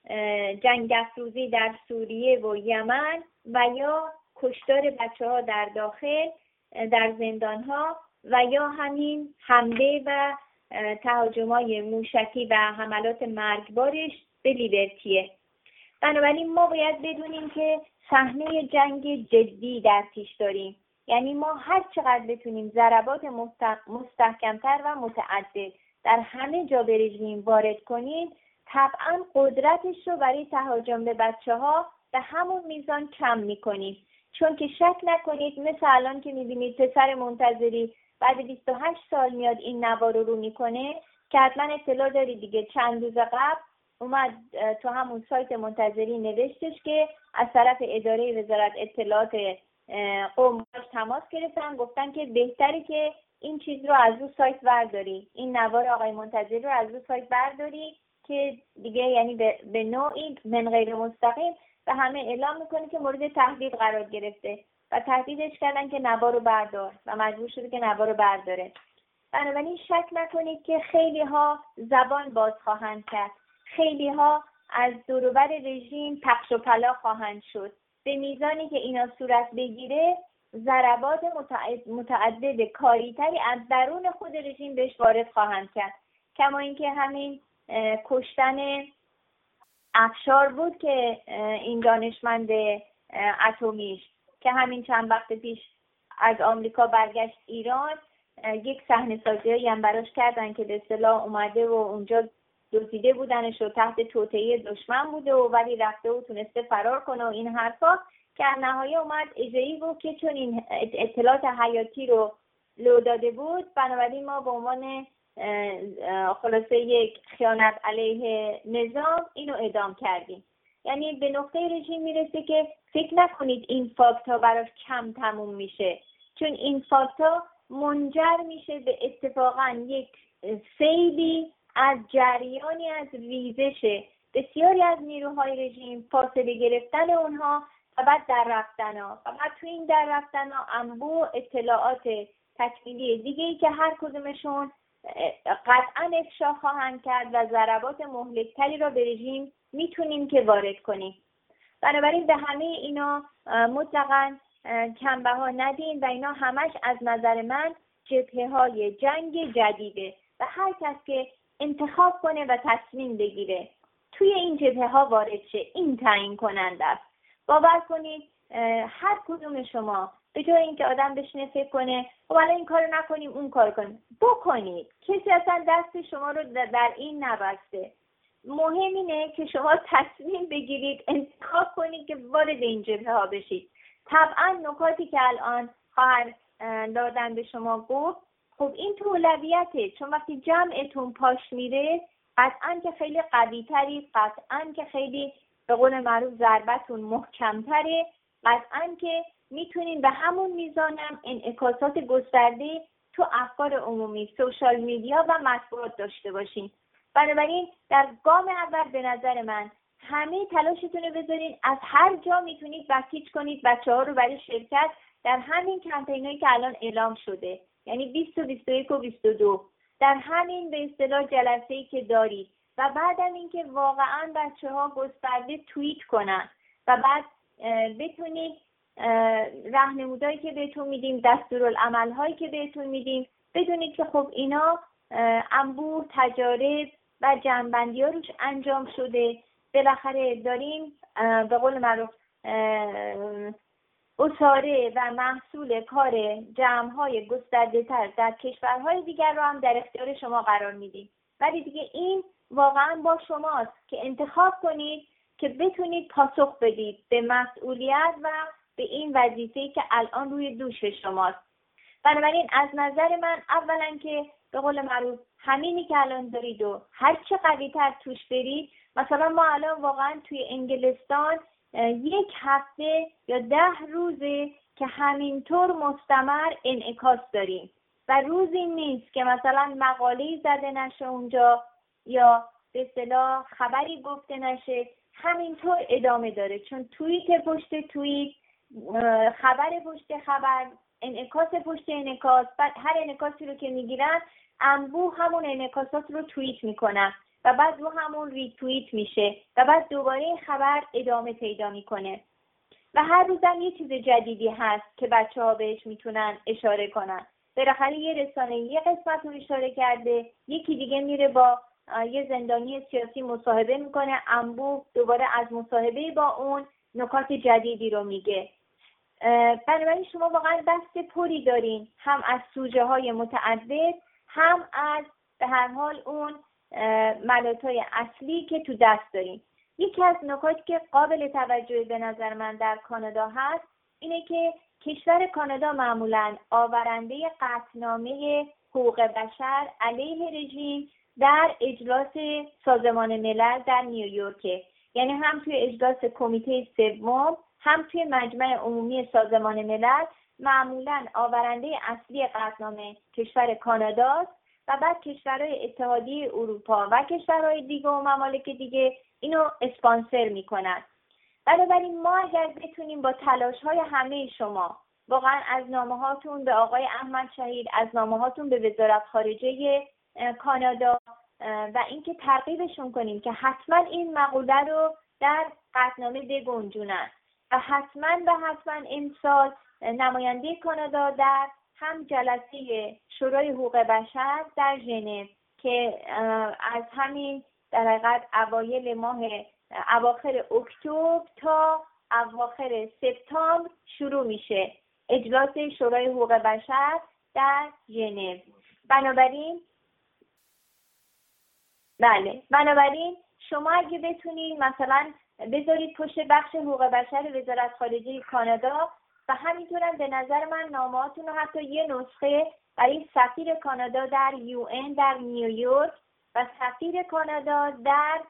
جنگ افروزی در سوریه و یمن و یا کشتار بچه ها در داخل در زندان ها و یا همین حمله و تهاجم‌های موشکی و حملات مرگبارش به لیبرتیه. بنابراین ما باید بدونیم که صحنه جنگ جدی در پیش داریم. یعنی ما هر چقدر بتونیم ضربات مستحکمتر و متعدد در همه جا به رژیم وارد کنیم، طبعا قدرتش رو برای تهاجم به بچه ها به همون میزان کم میکنیم. چون که شک نکنید مثل الان که میبینید پسر منتظری بعد بیست و هشت سال میاد این نوار رو رو میکنه که حتما اطلاع داری دیگه، چند روز قبل اومد تو همون سایت منتظری نوشتش که از طرف اداره وزارت اطلاعات قم باش تماس گرفتن، گفتن که بهتره که این چیز رو از رو سایت برداری، این نوار آقای منتظری رو از رو سایت برداری که دیگه یعنی به, به نوعی من غیر مستقیم و همه اعلام میکنه که مورد تهدید قرار گرفته و تهدیدش کردن که نوار رو بردار و مجبور شده که نوار رو برداره. بنابراین شک نکنید که خیلی ها زبان باز خواهند کرد، خیلی ها از دور و بر رژیم پخش و پلا خواهند شد. به میزانی که اینا صورت بگیره ضربات متعدد کاریتری از درون خود رژیم بهش وارد خواهند کرد. کما اینکه همین کشتن افشار بود که این دانشمند اتمیش که همین چند وقت پیش از آمریکا برگشت ایران، یک صحنه سازی هم براش کردن که به اصطلاح اومده و اونجا دزدیده بودنش و تحت توطئه دشمن بوده و ولی رفته و تونسته فرار کنه و این حرفا که در نهایت اومد اجرایی بود که چون این اطلاعات حیاتی رو لو داده بود، بنابراین ما به عنوان خلاصه یک خیانت علیه نظام اینو اعدام کردیم. یعنی به نقطه رژیم میرسه که فکر نکنید این فاکت ها براش کم تموم میشه، چون این فاکت ها منجر میشه به اتفاقا یک سیلی از جریانی از ریزش بسیاری از نیروهای رژیم، فاصله گرفتن اونها و بعد در رفتن ها و بعد تو این در رفتن ها انبوه اطلاعات تکمیلی دیگه ای که هر کدومشون قطعا افشا خواهند کرد و ضربات مهلکتری را به رژیم میتونیم که وارد کنیم. بنابراین به همه اینا مطلقاً کمبها ندین و اینا همش از نظر من جبهه های جنگ جدیده و هر کس که انتخاب کنه و تصمیم بگیره توی این جبهه ها وارد شه این تعیین کننده است. باور کنید هر کدوم شما به جای اینکه آدم بشینه فکر کنه خب الان این کارو نکنیم اون کارو کنیم، بکنید. کسی اصلا دست شما رو در این نبسته. مهم اینه که شما تصمیم بگیرید، انتخاب کنید که وارد این جبهه ها بشید. طبعا نکاتی که الان خواهر دادن به شما گفت، خب این تو اولویته، چون وقتی جمعتون پاش میره قطعا که خیلی قوی تری، قطعا که خیلی به قول معروف ضربتون محکمتره، قطعا که میتونین به همون میزانم انعکاسات گسترده تو افکار عمومی، سوشال میدیا و مطبوعات داشته باشین. بنابراین در گام اول به نظر من همه تلاشتون رو بذارین، از هر جا میتونید بسیج کنید بچه ها رو برای شرکت در همین کمپینایی که الان اعلام شده، یعنی بیست و بیست و یک و بیست و دو، در همین به اصطلاح جلسه‌ای که دارید و بعدم اینکه واقعا بچه ها گسترده توییت کنن و بعد بتونید راهنمودایی که بهتون میدیم، دستورالعمل‌هایی که بهتون میدیم، بدونید که خب اینا انبوه تجارب و جمع‌بندی‌ها روش انجام شده. بالاخره داریم به قول معروف اصاره و محصول کار جمع‌های گسترده‌تر در کشورهای دیگر رو هم در اختیار شما قرار میدیم. ولی دیگه این واقعا با شماست که انتخاب کنید که بتونید پاسخ بدید به مسئولیت و به این وظیفه‌ای که الان روی دوش شماست. بنابراین از نظر من اولا که به قول معروف همینی که الان دارید و هر چه قوی‌تر توش برید، مثلا ما الان واقعا توی انگلستان یک هفته یا ده روزه که همینطور مستمر انعکاس داریم و روزی نیست که مثلا مقاله‌ای زده نشه اونجا یا به اصطلاح خبری گفته نشه، همینطور ادامه داره. چون توییت پشت توییت، خبر پشت خبر، انعکاس پشت انعکاس، بعد هر انعکاسی رو که میگیرن انبوه همون انعکاسات رو توییت میکنن و بعد رو همون ری توییت میشه و بعد دوباره این خبر ادامه پیدا میکنه و هر روزم یه چیز جدیدی هست که بچه ها بهش میتونن اشاره کنن. بالاخره یه رسانه یه قسمت رو اشاره کرده، یکی دیگه میره با یه زندانی سیاسی مصاحبه میکنه، انبوه دوباره از مصاحبه با اون نکات جدیدی رو میگه. بنابراین شما واقعا دست پری دارین، هم از سوژه های متعدد، هم از به هر حال اون ملاتای اصلی که تو دست دارین. یکی از نکاتی که قابل توجه به نظر من در کانادا هست اینه که کشور کانادا معمولاً آورنده قطعنامه حقوق بشر علیه رژیم در اجلاس سازمان ملل در نیویورک، یعنی هم توی اجلاس کمیته سوم هم توی مجمع عمومی سازمان ملل معمولاً آورنده اصلی قطعنامه کشور کاناداست و بعد کشورهای اتحادیه اروپا و کشورهای دیگه و ممالک دیگه اینو اسپانسر میکنن. بنابراین ما اگر بتونیم با تلاش‌های همه شما واقعا از نامه‌هاتون به آقای احمد شهید، از نامه‌هاتون به وزارت خارجه کانادا و اینکه ترغیبشون کنیم که حتما این مقوله رو در قطعنامه بگنجونن و حتما و حتما امسال نماینده کانادا در هم جلسه شورای حقوق بشر در ژنو که از همین در حقیقت اوایل ماه اواخر اکتبر تا اواخر سپتامبر شروع میشه، اجلاس شورای حقوق بشر در ژنو. بنابراین بله بنابراین شما اگه بتونید مثلا بذارید پشت بخش حقوق بشر وزارت خارجه کانادا و همینطورم به نظر من نامه‌هاتون رو حتی یه نسخه برای سفیر کانادا در یو ان در نیویورک و سفیر کانادا در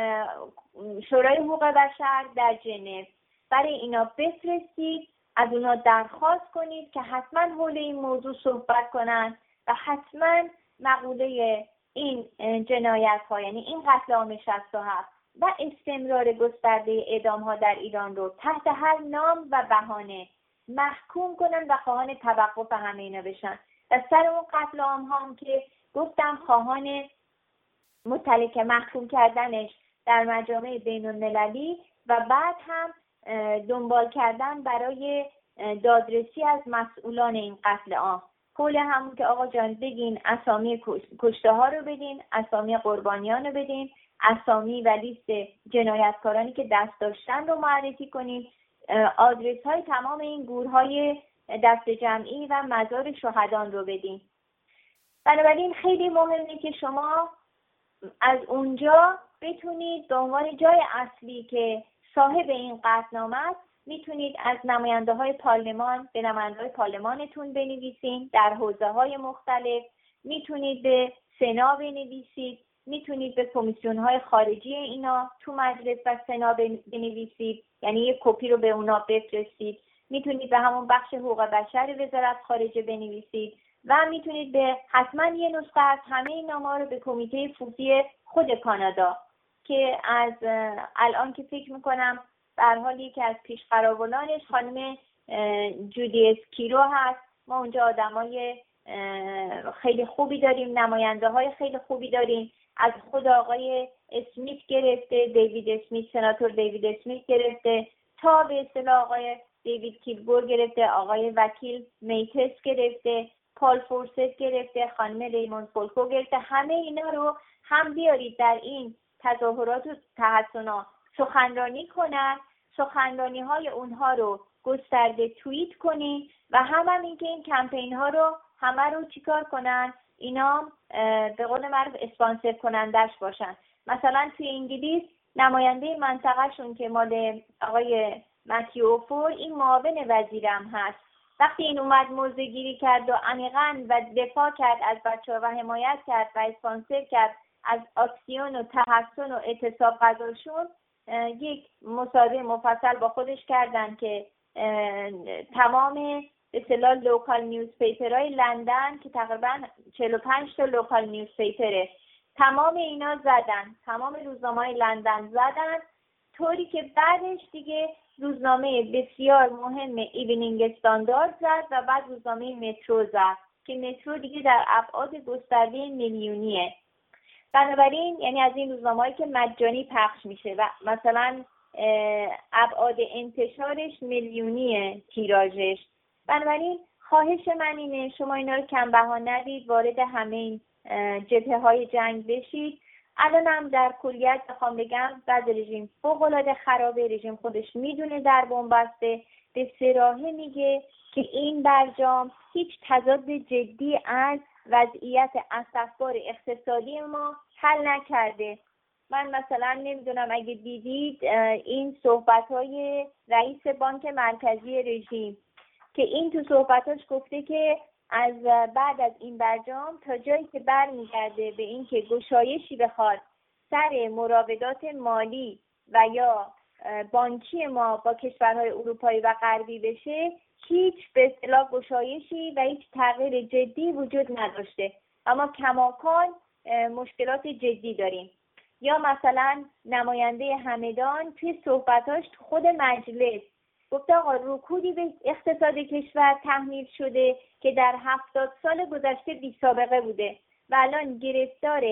شورای حقوق بشر در ژنو برای اینا بفرستید، از اونا درخواست کنید که حتما حول این موضوع صحبت کنن و حتما مقوله این جنایت ها، یعنی این قتل عام شصت و هفت و استمرار گسترده اعدام ها در ایران رو تحت هر نام و بهانه محکوم کنن و خواهان توقف همه اینا بشن. و سر اون قتل عام هم که گفتم خواهان مطلق محکوم کردنش در مجامع بین المللی و بعد هم دنبال کردن برای دادرسی از مسئولان این قتل عام. حول همون که آقا جان بگین اسامی کشته ها رو بدین، اسامی قربانیان رو بدین، اسامی و لیست جنایتکارانی که دست داشتن رو معرفی کنین، آدرس های تمام این گورهای دست جمعی و مزار شهدان رو بدین. بنابراین خیلی مهمه که شما از اونجا بتونید به عنوان جای اصلی که صاحب این قطعنامه است میتونید از نماینده های پارلمان به نماینده های پارلمانتون بنویسین در حوزه های مختلف، میتونید به سنا بنویسید، میتونید به کمیسیون های خارجی اینا تو مجلس و سنا بنویسید، یعنی یک کپی رو به اونا بفرستید، میتونید به همون بخش حقوق بشر وزارت خارجه بنویسید و میتونید به حتما یه نسخه از همه این نامه‌ها رو به کمیته فوتی خود کانادا که از الان که فکر میکنم در حالی که از پیشقراولانش خانم جودی اسکیرو هست، ما اونجا آدمای خیلی خوبی داریم، نماینده های خیلی خوبی داریم، از خود آقای اسمیت گرفته، دیوید اسمیت، سناتور دیوید اسمیت گرفته تا به اصطلاح آقای دیوید کیلگور گرفته، آقای وکیل میتس گرفته، پال فورست گرفته، خانم ریموند فولکو گرفته، همه اینا رو هم بیارید در این تظاهرات و تحسنا سخنرانی کنن، سخنرانی های اونها رو گسترده توییت کنین و هم هم این که این کمپین ها رو همه رو چیکار کنن، اینا به قول معروف اسپانسر کنندش باشن. مثلا توی انگلیس نماینده منطقه شون که مال آقای متیو اوفور این معاون وزیرم هست، وقتی این اومد موضع گیری کرد و عمیقاً و دفاع کرد از بچه‌ها و حمایت کرد و اسپانسر کرد از اکسیون و تحسن و اعتصاب غذاشون، یک مصاحبه مفصل با خودش کردن که تمام به اصطلاح لوکال نیوزپیپرهای لندن که تقریبا چهل و پنج تا لوکال نیوزپیپره، تمام اینا زدن، تمام روزنامه‌های لندن زدن، طوری که بعدش دیگه روزنامه بسیار مهم ایونینگ استاندارد زد و بعد روزنامه مترو زد که مترو دیگه در ابعاد گسترده میلیونیه. بنابراین یعنی از این روزنامه‌هایی که مجانی پخش میشه و مثلا ابعاد انتشارش میلیونیه تیراژش. بنابراین خواهش من اینه شما اینا رو کم بها ندید، وارد همه این جبهه های جنگ بشید. الان هم در کلیت بخوام بگم بعد رژیم فوق‌العاده خرابه، رژیم خودش میدونه در بن‌بسته، به صراحه میگه که این برجام هیچ تضاد جدی از وضعیت اسفبار اقتصادی ما حل نکرده. من مثلا نمیدونم اگه دیدید این صحبت‌های رئیس بانک مرکزی رژیم که این تو صحبتاش گفته که از بعد از این برجام تا جایی که برمیگرده به این که گشایشی بخواد سر مراودات مالی و یا بانکی ما با کشورهای اروپایی و غربی بشه، هیچ به اصطلاح گشایشی و هیچ تغییر جدی وجود نداشته، اما کماکان مشکلات جدی داریم. یا مثلا نماینده همدان توی صحبتاش خود مجلس گفته آقا رکودی به اقتصاد کشور تحمیل شده که در هفتاد سال گذشته بی سابقه بوده و الان گرفتار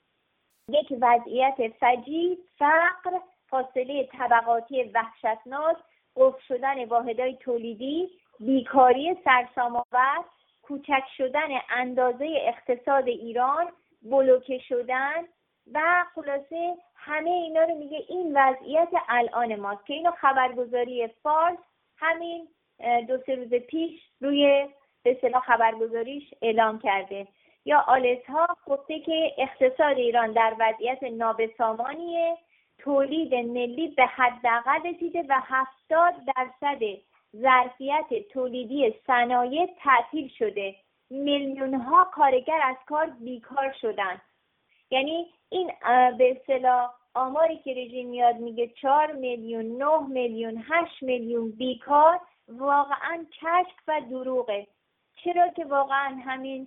یک وضعیت فجیع، فقر، فاصله طبقاتی وحشتناک، قفل شدن واحدهای تولیدی، بیکاری سرسام‌آور، کوچک شدن اندازه اقتصاد ایران، بلوکه شدن و خلاصه همه اینا رو میگه این وضعیت الان ماست که اینو خبرگزاری فارس همین دو سه روز پیش روی به اصطلاح خبرگزاریش اعلام کرده. یا آلت‌ها گفته که اقتصاد ایران در وضعیت نابسامانیه، تولید ملی به حداقل رسیده و هفتاد درصد ظرفیت تولیدی صنایع تعطیل شده، میلیون‌ها کارگر از کار بیکار شدن. یعنی این به اصطلاح آماری که رژیم میاد میگه چهار میلیون، نه میلیون، هشت میلیون بیکار، واقعا کشف و دروغه. چرا که واقعا همین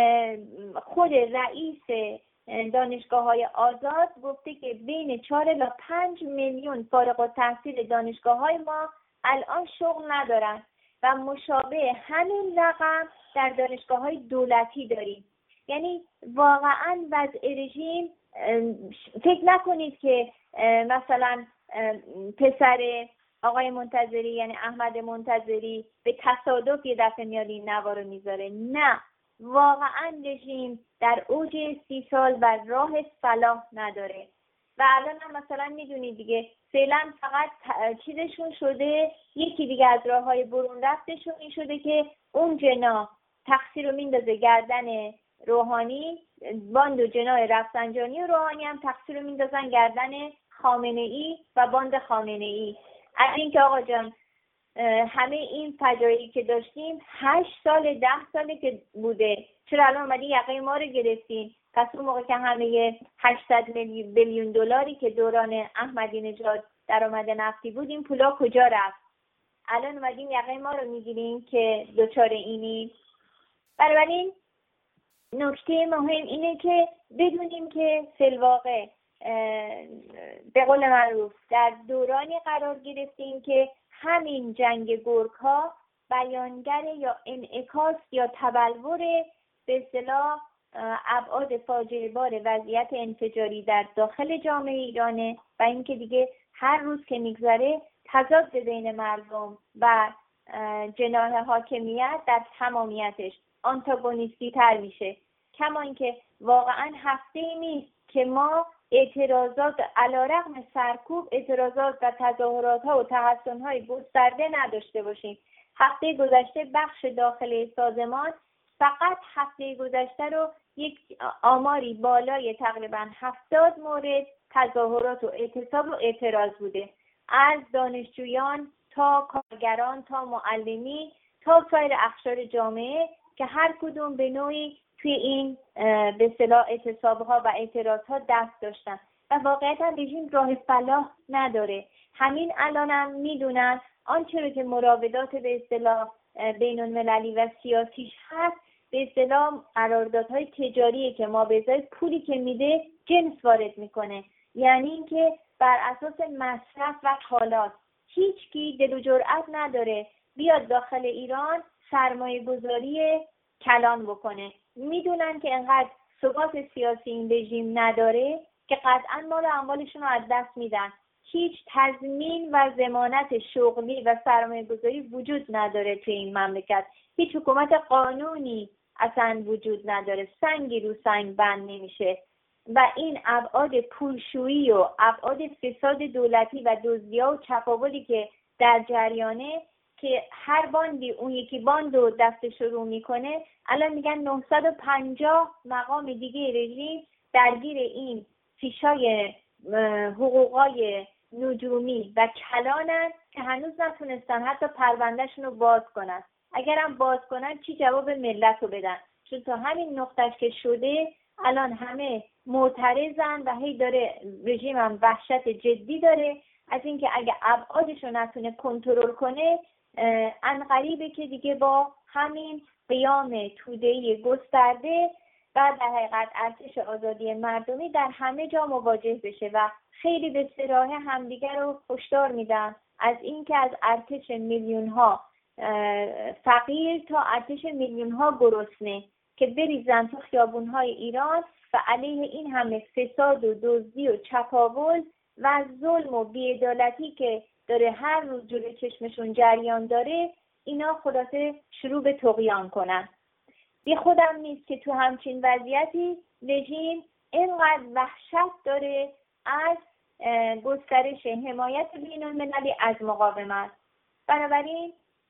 خود رئیس دانشگاه‌های آزاد گفته که بین چهار الی پنج میلیون فارغ التحصیل دانشگاه‌های ما الان شغل ندارن و مشابه همین رقم در دانشگاه‌های دولتی داریم. یعنی واقعا وضع رژیم، فکر نکنید که مثلا پسر آقای منتظری یعنی احمد منتظری به تصادف یه دفعه میاد این نوا رو میذاره. نه، واقعا رژیم در اوج سی سال و راه فلاح نداره و الان هم مثلا میدونید دیگه فعلا فقط چیزشون شده، یکی دیگه از راه های برون رفتشون این شده که اون جناح تقصیر رو میندازه گردن روحانی، باند و جناح رفسنجانی و روحانی هم تقصیر رو میندازن گردن خامنه ای و باند خامنه ای. از اینکه آقا جان همه این فجایعی که داشتیم هشت سال ده ساله که بوده، چرا الان اومدی یقه ما رو گرفتین؟ پس اون موقع که همه هشتصد میلیون دلاری که دوران احمدی نژاد درآمد نفتی بود این پولا کجا رفت؟ الان اومدیم یقه ما رو میگیریم که دچار اینی. بنابراین نکته مهم اینه که بدونیم که فی‌الواقع به قول معروف در دورانی قرار گرفتیم که همین جنگ گرگ‌ها بیانگر یا انعکاس یا تبلور به اصطلاح ابعاد فاجعه بار وضعیت انفجاری در داخل جامعه ایرانه و اینکه دیگه هر روز که میگذره تضاد بین مردم و جناح حاکمیت در تمامیتش آنتاگونیستی تر میشه. کما اینکه واقعا هفته‌ای نیست که ما اعتراضات علیرغم سرکوب اعتراضات و تظاهرات ها و تحسن های گسترده نداشته باشیم. هفته گذشته بخش داخلی سازمان فقط هفته گذشته رو یک آماری بالای تقریبا هفتاد مورد تظاهرات و اعتصاب و اعتراض بوده، از دانشجویان تا کارگران تا معلمین تا سایر اقشار جامعه که هر کدوم به نوعی توی این به اصطلاح اعتصاب‌ها و اعتراض‌ها دست داشتن و واقعیتاً رژیم راه فلاح نداره. همین الانم هم میدونن آنچه رو که مراودات به اصطلاح بین‌المللی و سیاسیش هست به اصطلاح قراردادهای تجاریه که ما به ازای پولی که میده جنس وارد میکنه، یعنی اینکه بر اساس مصرف و کالاست. هیچ کی دل و جرأت نداره بیاد داخل ایران سرمایه گذاری کلان بکنه. میدونن که انقدر ثبات سیاسی این رژیم نداره که قطعا مال اموالشون رو از دست میدن. هیچ تضمین و ضمانت شغلی و سرمایه گذاری وجود نداره توی این مملکت. هیچ حکومت قانونی اصلا وجود نداره. سنگی رو سنگ بند نمیشه و این ابعاد پولشویی و ابعاد فساد دولتی و دزدی‌ها و چپاولی که در جریانه که هر باندی اون یکی باند رو دست شروع میکنه. الان میگن نهصد و پنجاه مقام دیگه رژیم درگیر این فیشای حقوقای نجومی و کلانن که هنوز نتونستن حتی پروندهشون رو باز کنن. اگرم باز کنن چی جواب ملت رو بدن؟ چون تا همین نقطهش که شده الان همه معترضن و هی داره رژیم هم وحشت جدی داره از اینکه اگه ابعادش رو نتونه کنترل کنه عنقریبه که دیگه با همین قیام توده‌ای گسترده و در حقیقت ارتش آزادی مردمی در همه جا مواجه بشه و خیلی به صراحت همدیگر رو هشدار میدن از اینکه از ارتش میلیون ها فقیر تا ارتش میلیون ها گرسنه که بریزن تو خیابون های ایران و علیه این همه فساد و دزدی و چپاول و ظلم و بی‌عدالتی که داره هر روز جلوی چشمشون جریان داره اینا خلاصه شروع به طغیان کنن. بی خودم نیست که تو همچین وضعیتی رژیم اینقدر وحشت داره از گسترش حمایت بین المللی از مقاومت. بنابراین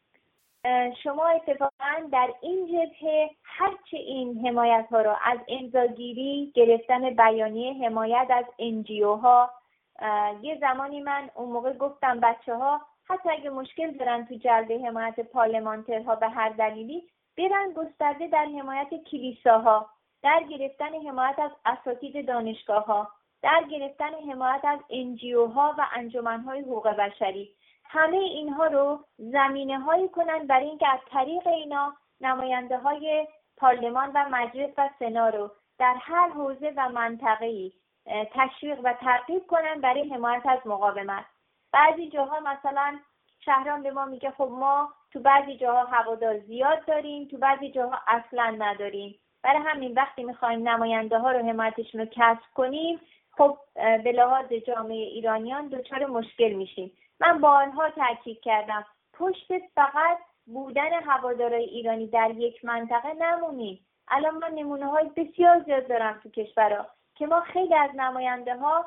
شما اتفاقا در این جبهه هرچه این حمایت ها را از امضاگیری گرفتن بیانیه حمایت از انجیو ها، یه زمانی من اون موقع گفتم بچه ها حتی اگه مشکل دارن تو جلب حمایت پارلمانترها به هر دلیلی برن گسترده در حمایت کلیساها، در گرفتن حمایت از اساتید دانشگاه ها، در گرفتن حمایت از انجیو ها و انجمن های حقوق بشری. همه اینها رو زمینه هایی کنن برای اینکه از طریق اینا نماینده های پارلمان و مجلس و سنا رو در هر حوزه و منطقه‌ای تشویق و ترغیب کنن برای حمایت از مقاومت. بعضی جاها مثلا شهران به ما میگه خب ما تو بعضی جاها هوادار زیاد داریم، تو بعضی جاها اصلا نداریم، برای همین وقتی میخوایم نماینده ها رو حمایتشون رو کسب کنیم خب به لحاظ جامعه ایرانیان دچار مشکل میشیم. من بارها تاکید کردم پشت فقط بودن هوادارهای ایرانی در یک منطقه نمونیم. الان من نمونه های بسیار زیاد دارم تو کشورها که ما خیلی از نماینده ها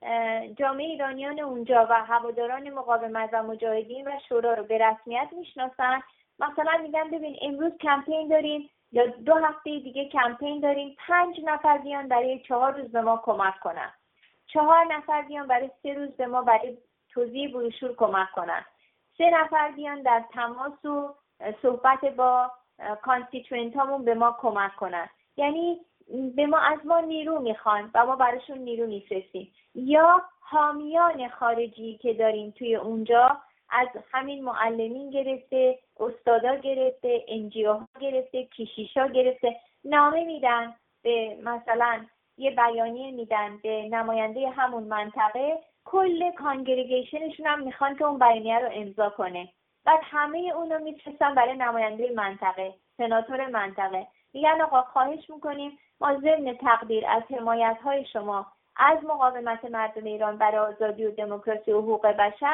جامعه ایرانیان اونجا و هواداران مقاومت و مجاهدین و شورا رو به رسمیت میشناسن. مثلا میگن ببین امروز کمپین داریم یا دو هفته دیگه کمپین داریم، پنج نفر بیان برای چهار روز به ما کمک کنن، چهار نفر بیان برای سه روز به ما برای توزیع بروشور کمک کنن، سه نفر بیان در تماس و صحبت با کانستیتوئنت هامون به ما کمک کنن. یعنی به ما از ما نیرو میخوان و ما براشون نیرو میفرستیم. یا حامیان خارجی که داریم توی اونجا از همین معلمین گرفته، استادا گرفته، انجیو ها گرفته، کشیشا گرفته، نامه میدن به مثلا یه بیانیه میدن به نماینده همون منطقه، کل کانگریگیشنشون هم میخوان که اون بیانیه رو امضا کنه. بعد همه اون رو میفرستن برای نماینده منطقه، سناتور منطقه، میگن آقا خواهش میکنیم ما ضمن تقدیر از حمایت های شما از مقاومت مردم ایران برای آزادی و دموکراسی و حقوق بشر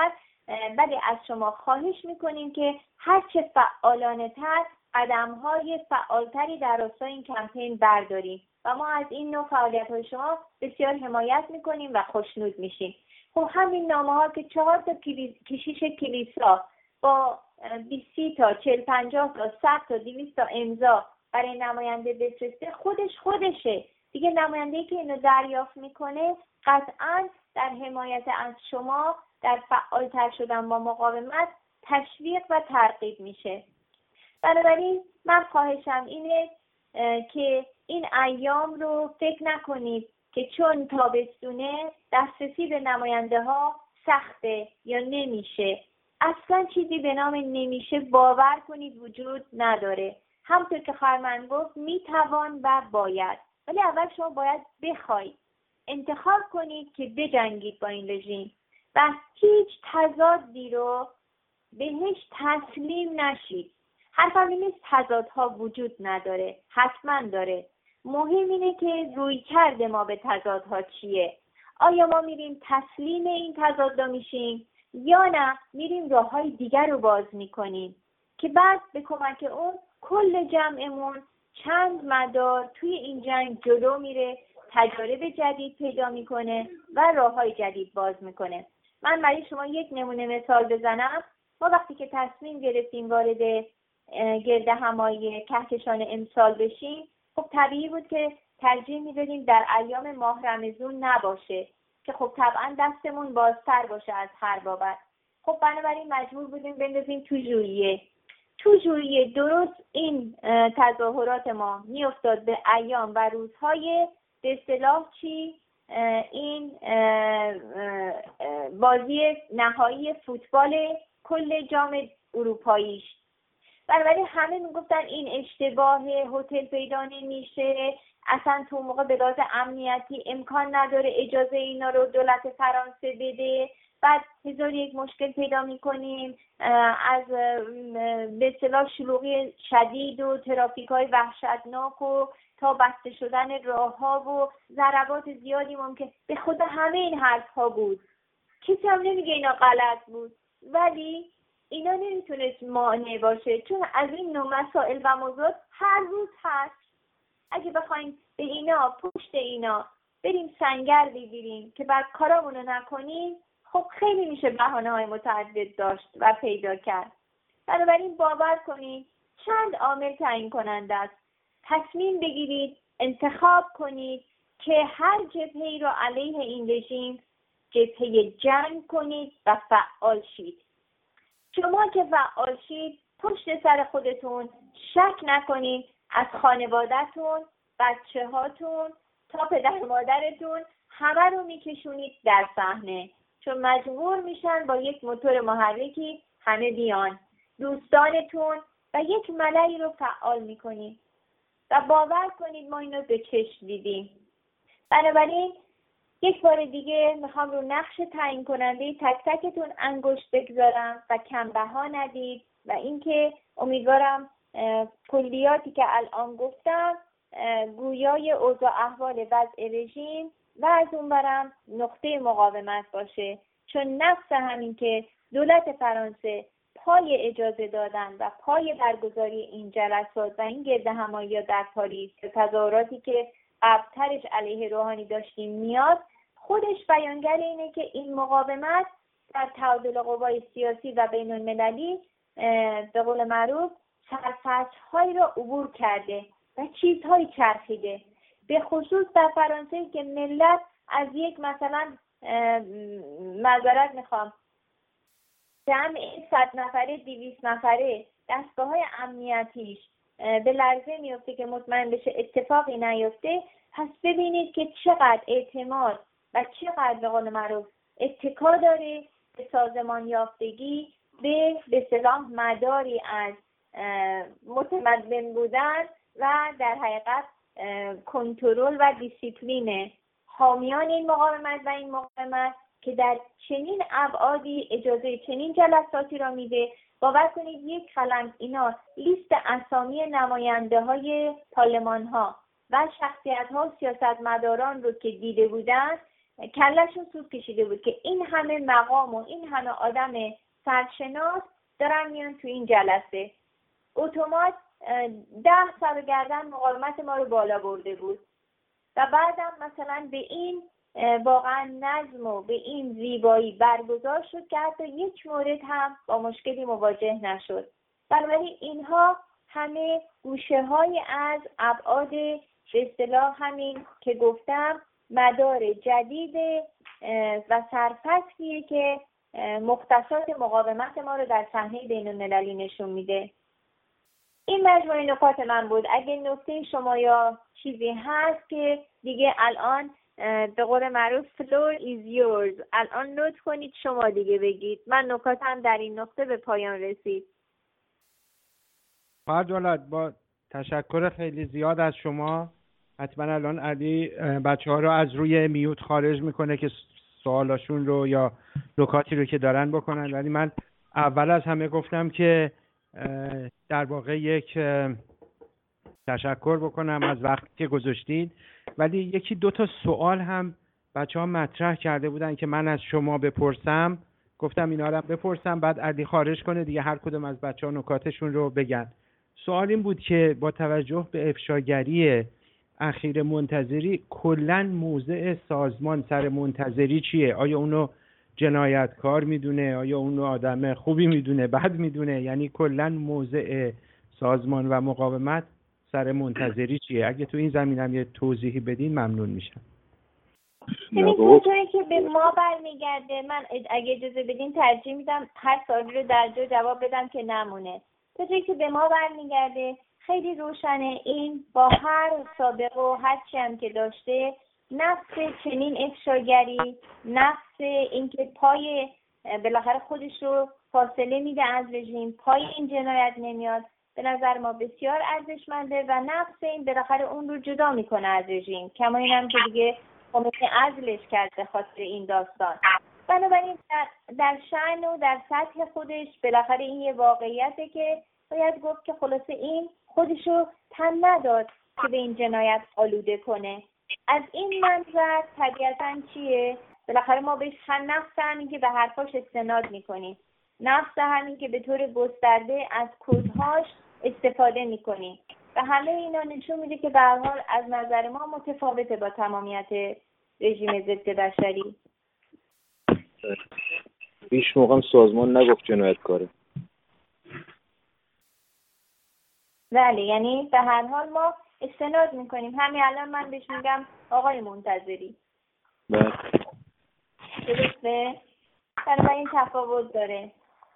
ولی از شما خواهش میکنیم که هرچه فعالانه تر قدم‌های فعالتری در راستای این کمپین برداریم و ما از این نوع فعالیت‌های شما بسیار حمایت میکنیم و خوشنود میشیم. خب همین نامه‌ها که چهار تا کشیش کلیسا با بیست تا چهل پنجاه تا صد تا دویست تا امضا برای نماینده بفرسته، خودش خودشه دیگه. نماینده‌ای که اینو دریافت میکنه قطعاً در حمایت از شما در فعالتر شدن با مقاومت تشویق و ترغیب میشه. بنابراین من خواهشم اینه که این ایام رو فکر نکنید که چون تابستونه دسترسی به نماینده ها سخته یا نمیشه. اصلا چیزی به نام نمیشه باور کنید وجود نداره. همونطور که خواهرمن گفت میتوان و باید، ولی اول شما باید بخواید، انتخاب کنید که بجنگید با این رژیم و هیچ تضادی رو بهش تسلیم نشید. حرفم این نیست تضادها وجود نداره، حتما داره. مهم اینه که روی کرده ما به تضادها چیه. آیا ما میریم تسلیم این تضادها میشیم یا نه میریم راه های دیگر رو باز میکنیم که بعد به کمک اون کل جمعمون چند مدار توی این جنگ جلو میره، تجارب جدید پیدا میکنه و راه های جدید باز میکنه. من برای شما یک نمونه مثال بزنم. ما وقتی که تصمیم گرفتیم وارد گرد همایی کهکشان امسال بشیم، خب طبیعی بود که ترجیح میدادیم در ایام ماه رمضان نباشه که خب طبعا دستمون بازتر باشه از هر بابت. خب بنابراین مجبور بودیم بندازیم تو ژوئیه. تو ژوئیه درست این تظاهرات ما میافتاد به ایام و روزهای به اصطلاح چی؟ این بازی نهایی فوتبال کل جام اروپاییش. بنابراین همه میگفتن این اشتباه، هتل پیدا نمیشه، اصلا تو موقع به لحاظ امنیتی امکان نداره اجازه اینا رو دولت فرانسه بده. بعد هزار یک مشکل پیدا میکنیم، از به اصطلاح شلوغی شدید و ترافیک‌های وحشتناک و تا بسته شدن راه‌ها و ضربات زیادی ممکن. به خدا همه این حرف‌ها بود، کسی هم نمیگه اینا غلط بود، ولی اینا نمیتونست مانع باشه، چون از این نوع مسائل و موضوعات هر روز هست. اگه بخوایم به اینا پشت اینا بریم سنگر بگیریم که بعد کارامونو نکنیم، خب خیلی میشه بهانه‌های متعدد داشت و پیدا کرد. بنابراین باور کنید چند عامل تعیین کننده است. تصمیم بگیرید، انتخاب کنید که هر جبهه‌ای رو علیه این رژیم جبهه جنگ کنید و فعال شید. شما که فعال شید، پشت سر خودتون شک نکنید، از خانواده‌تون، بچه هاتون تا پدر مادرتون همه رو میکشونید در صحنه، چون مجبور میشن با یک موتور محرکی همه بیان. دوستانتون و یک ملأی رو فعال میکنید و باور کنید ما اینو به چشم دیدیم. بنابراین یک بار دیگه میخوام رو نقش تعیین کننده تک تکتون انگشت بگذارم و کم بها ندید و اینکه امیدوارم کلیاتی که الان گفتم گویای اوضاع احوال وضع رژیم و از اون برم نقطه مقاومت باشه، چون نفس همین که دولت فرانسه پای اجازه دادن و پای برگزاری این جلسات و این گرد همایی در پاریس، تظاهراتی که قبلترش علیه روحانی داشتیم میاد، خودش بیانگر اینه که این مقاومت در تعادل قوای سیاسی و بین المللی به قول معروف سرفت‌هایی را عبور کرده و چیزهایی چرخیده، به خصوص در فرانسه که ملت از یک مثلا معذرت میخوام جمع صد نفره دویست نفره دستگاه های امنیتیش به لرزه میفته که مطمئن بشه اتفاقی نیفته. پس ببینید که چقدر اعتماد و چقدر به قول معروف اتکا داره به سازمان یافتگی، به به اصطلاح مداری از متمدن بودن و در حقیقت کنترل و دیسیپلین حامیان این مقاومت و این مقاومت که در چنین ابعادی اجازه چنین جلساتی را میده. باور کنید یک قلم اینا لیست اسامی نماینده های پارلمان ها و شخصیت ها و سیاستمداران رو که دیده بودن، کلشون سود کشیده بود که این همه مقام و این همه آدم سرشناس دارن میان تو این جلسه. اتومات ده سال گردن مقاومت ما رو بالا برده بود و بعدم مثلا به این واقعا نظم و به این زیبایی برگزار شد که حتی یک مورد هم با مشکلی مواجه نشد. بنابراین اینها همه گوشه های از ابعاد به اصطلاح همین که گفتم مدار جدید و سرفصلیه که مختصات مقاومت ما رو در صحنه بین المللی نشون میده. این مجموعه نکات من بود. اگه نکته شما یا چیزی هست که دیگه الان به قول معروف floor is yours، الان نوت کنید شما دیگه بگید. من نکاتم در این نقطه به پایان رسید. خواهر دولت با تشکر خیلی زیاد از شما. حتما الان علی بچه ها رو از روی میوت خارج میکنه که سوالاشون رو یا نکاتی رو که دارن بکنن، ولی من اول از همه گفتم که در واقع یک تشکر بکنم از وقتی که گذاشتید، ولی یکی دو تا سوال هم بچه ها مطرح کرده بودن که من از شما بپرسم. گفتم اینا رو بپرسم بعد علی خارج کنه دیگه، هر کدوم از بچه ها نکاتشون رو بگن. سوال این بود که با توجه به افشاگری اخیر منتظری کلن موضع سازمان سر منتظری چیه؟ آیا اونو جنایتکار میدونه؟ آیا اونو آدم خوبی میدونه؟ بد میدونه؟ یعنی کلن موضع سازمان و مقاومت سر منتظری چیه؟ اگه تو این زمین هم یه توضیحی بدین ممنون میشم. ببین اونطوری که به ما برمیگرده، من اگه اجازه بدین ترجیح میدم هر سوالی رو در جا جواب بدم که نمونه. اونطوری که به ما برمیگرده خیلی روشنه، این با هر سابقه و هر چی هم که داشته، نفس چنین افشاگری، نفس اینکه پای بالاخره خودش رو فاصله میده از رژیم، پای این جنایت نمیاد، به نظر ما بسیار ارزشمنده و نفس این بالاخره اون رو جدا میکنه از رژیم. کما اینم که دیگه خمینی عزلش کرد به خاطر این داستان. بنابراین در, در شأن و در سطح خودش بالاخره این یه واقعیته که باید گفت که خلاصه این خودشو تن نداد که به این جنایت آلوده کنه. از این منظر طبیعتاً چیه؟ بالاخره ما بهش هم نفس همین که به حرفاش استناد میکنیم، نفس همین که به طور گسترده از کدهاش استفاده میکنیم و همه اینا نشون میده که به هر حال از نظر ما متفاوته با تمامیت رژیم ضد بشری. هیچ موقع سازمان نگفت جنایتکاره. بله، یعنی به هر حال ما استناد میکنیم. همین الان من بهش میگم آقای منتظری. بله. درسته؟ بنابراین تفاوت داره.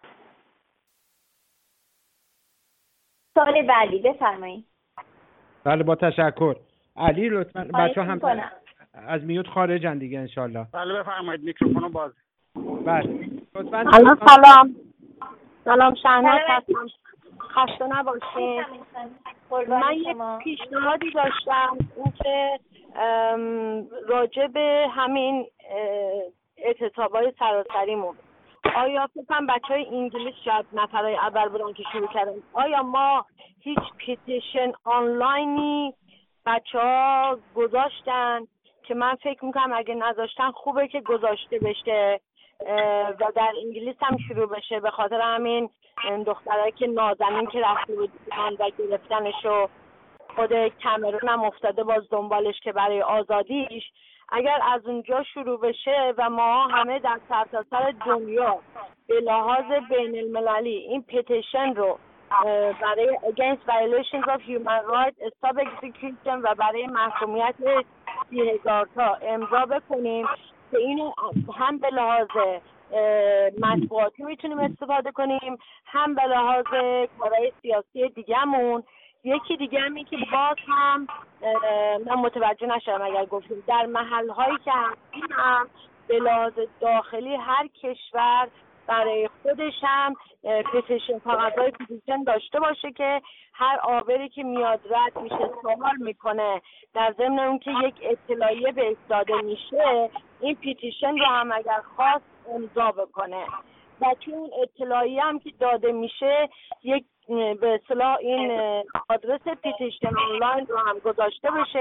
سوال بعدی بفرمایید. بله با تشکر. علی لطفا بچه هم کنم. از میوت خارجن دیگه انشالله. بله بفرمایید، میکروفونو باز. بله لطفا. سلام سلام شهناز هستم، خسته نباشین. من یک پیشنهادی داشتم، این که راجع به همین اعتصابای سراسریمون، آیا فکرم بچه های انگلیس شاید نفرهای اول بودن که شروع کردن، آیا ما هیچ پیتیشن آنلاینی بچه ها گذاشتن که من فکر میکنم اگه نذاشتن خوبه که گذاشته بشه و در انگلیس هم شروع بشه، به خاطر همین دخترهایی که نازنین که رفته بودن و گرفتنش و خود کامرون هم افتاده باز دنبالش که برای آزادیش، اگر از اونجا شروع بشه و ما همه در سرتاسر دنیا به لحاظ بین المللی این پتیشن رو برای against violations of human rights stop execution و برای محکومیت سی هزار تا امضا بکنیم که اینو هم به لحاظ مطبوعاتی میتونیم استفاده کنیم، هم به لحاظ کارهای سیاسی دیگه‌مون. یکی دیگه همی که باز هم من متوجه نشدم اگر گفتیم در محل‌هایی که هستیم هم به لحاظ داخلی هر کشور برای خودش هم پتیشن کاغذهای پتیشن داشته باشه که هر آوری که میاد رد میشه سوال میکنه، در ضمن اون که یک اطلاعیه بهش داده میشه این پتیشن رو هم اگر خواست امضا بکنه و چون اطلاعیه هم که داده میشه یک به اصطلاح این آدرس پتیشن آنلاین رو هم گذاشته بشه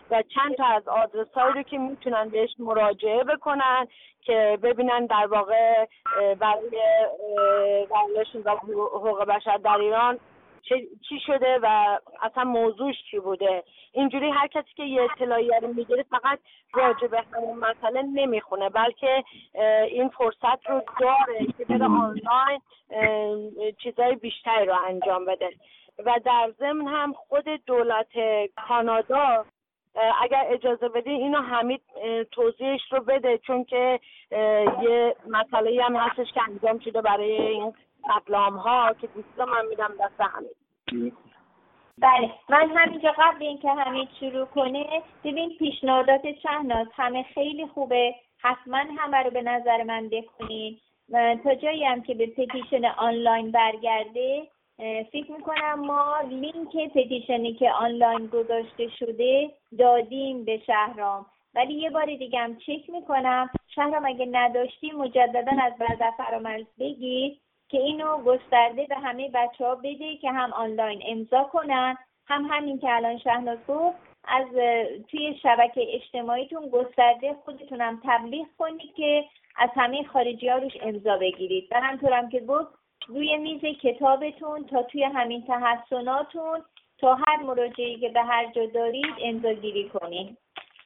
و چند تا از آدرس‌هایی رو که میتونن بهش مراجعه بکنن که ببینن در واقع برای ورزش و حقوق بشر در ایران چی شده و اصلا موضوعش چی بوده. اینجوری هر کسی که یه اطلاعیه رو میگیره فقط راجع به همون مسئله نمیخونه، بلکه این فرصت رو داره که بره آنلاین چیزای بیشتری رو انجام بده. و در ضمن هم خود دولت کانادا اگر اجازه بدی اینو حمید توضیحش رو بده، چون که یه مسئله هم هستش که انجام شده برای این قتل عام‌ها که دوستا من میدم دست حمید. بله، من همینجا قبل اینکه حمید شروع کنه، ببین پیشنهادات شهناز همه خیلی خوبه، حتما همه رو به نظر من بخونین. تا جایی هم که به پتیشن آنلاین برگرده، فکر میکنم ما لینک پتیشنی که آنلاین گذاشته شده دادیم به شهرام، ولی یه بار دیگه هم چک میکنم. شهرام اگه نداشتی مجددا از برادر فرامرز بگی که اینو گسترده به همه بچه ها بده که هم آنلاین امضا کنن، هم همین که الان شهناز گفت از توی شبکه اجتماعیتون گسترده خودتونم تبلیغ کنید که از همه خارجی ها روش امضا بگیرید. و همطورم که گفت روی میز کتابتون تا توی همین تحسناتون تا هر مراجعه‌ای که به هر جا دارید امضا گیری کنید.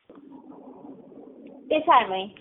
بفرمایید.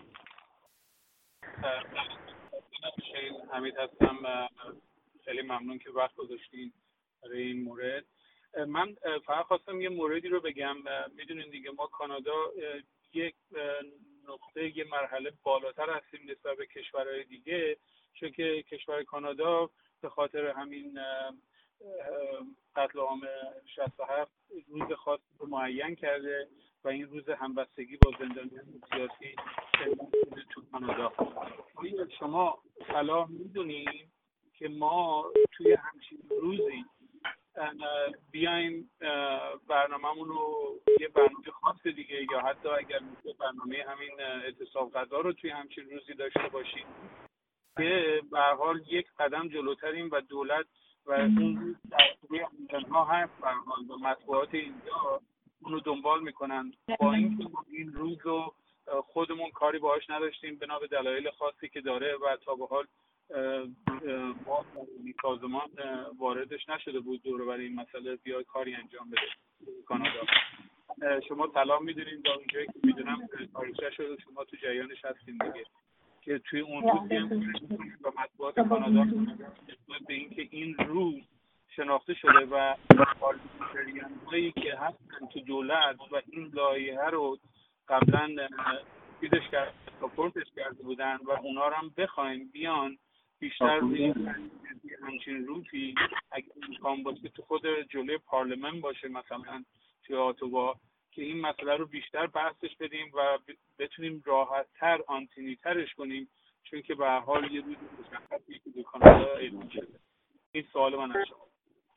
حمید هستم، خیلی ممنون که وقت گذاشتین برای این مورد. من فقط خواستم یه موردی رو بگم. میدونین دیگه ما کانادا یک نقطه یه مرحله بالاتر هستیم نسبت به کشورهای دیگه، چون که کشور کانادا به خاطر همین قتل عام شصت و هفت روز خاص رو معین کرده و این روز همبستگی با زندانیان سیاسی تو کانادا. شما صلاح میدونیم که ما توی همچین روزی بیایم برنامه‌مون رو یه برنامه خاص دیگه یا حتی اگر میشه برنامه همین اعتصاب غذا رو توی همچین روزی داشته باشیم که به هر حال یک قدم جلوتریم و دولت و اون روی ها هست به هر حال و مطبوعات اینجا اونو دنبال میکنن، با اینکه این روز رو خودمون کاری باهاش نداشتیم بنا به دلایل خاصی که داره و تا به حال ما سازمان واردش نشده بود دور برای این مسئله بیاد کاری انجام بده. کانادا شما سلام میدونین، تا اونجایی که میدونم تاریخچه شده شما تو جریانش هستین دیگه، که توی اون روزی هم با مطبوعات کانادا به اینکه این روز شناخته شده و پارلمانتریان‌هایی که هستن تو دولت و این لایحه رو قبلا دیدش کرد ساپورتش کرده بودن و اونا رو هم بخوایم بیان بیشتر روی همچین روزی اگه امکان باشه تو خود جلوی پارلمان باشه مثلا توی اتاوا که این مسئله رو بیشتر بحثش بدیم و بتونیم راحت‌تر آنتینیترش کنیم، چون که به هر حال یه روز مشخصی که تو کانادا اعلام شده. این سوال من از شما.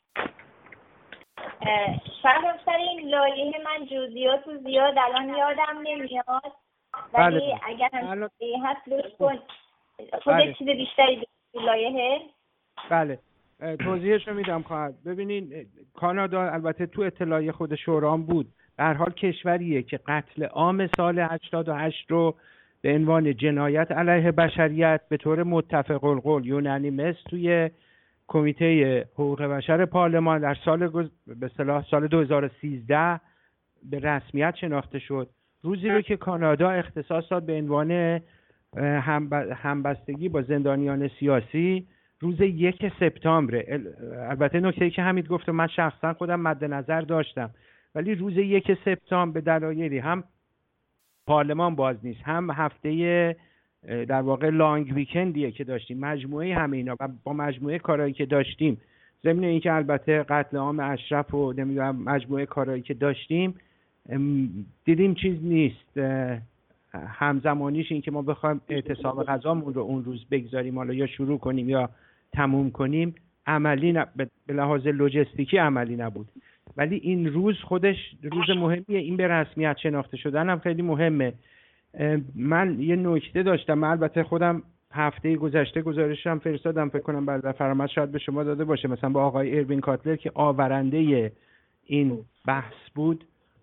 شهرام سر این لایحه من جزئیات رو زیاد الان یادم نمیاد، ولی بله. اگر هم هست لطف کن خودت بله. چیز بیشتری بگی لایحه. بله توضیحش رو میدم. خواهد ببینین کانادا البته تو اطلاعیه خود شورام بود، به هر حال کشوریه که قتل عام سال هشتاد و هشت رو به عنوان جنایت علیه بشریت به طور متفق القول یونانیمس توی کمیته حقوق بشر پارلمان در سال گز... به اصطلاح سال دو هزار و سیزده به رسمیت شناخته شد. روزی رو که کانادا اختصاص داد به عنوان هم... همبستگی با زندانیان سیاسی روز یک سپتامبر. البته نکته‌ای که حمید گفت من شخصا خودم مد نظر داشتم، ولی روز یک سپتامبر به دلایلی هم پارلمان باز نیست، هم هفته در واقع لانگ ویکندیه که داشتیم، مجموعه همه اینا و با مجموعه کارهایی که داشتیم، ضمن اینکه البته قتل عام اشرف و نمیدونم مجموعه کارهایی که داشتیم، دیدیم چیز نیست. همزمانیش این که ما بخوایم اعتصاب غذامون رو اون روز بگذاریم حالا یا شروع کنیم یا تموم کنیم عملی ن... به لحاظ لوجستیکی عملی نبود. ولی این روز خودش روز مهمیه، این به رسمیت شناخته شدن هم خیلی مهمه. من یه نکته داشتم، من البته خودم هفته گذشته گزارشم فرستادم، فکر کنم برادر فرامرز شاید به شما داده باشه، مثلا با آقای اروین کاتلر که آورنده این بحث بود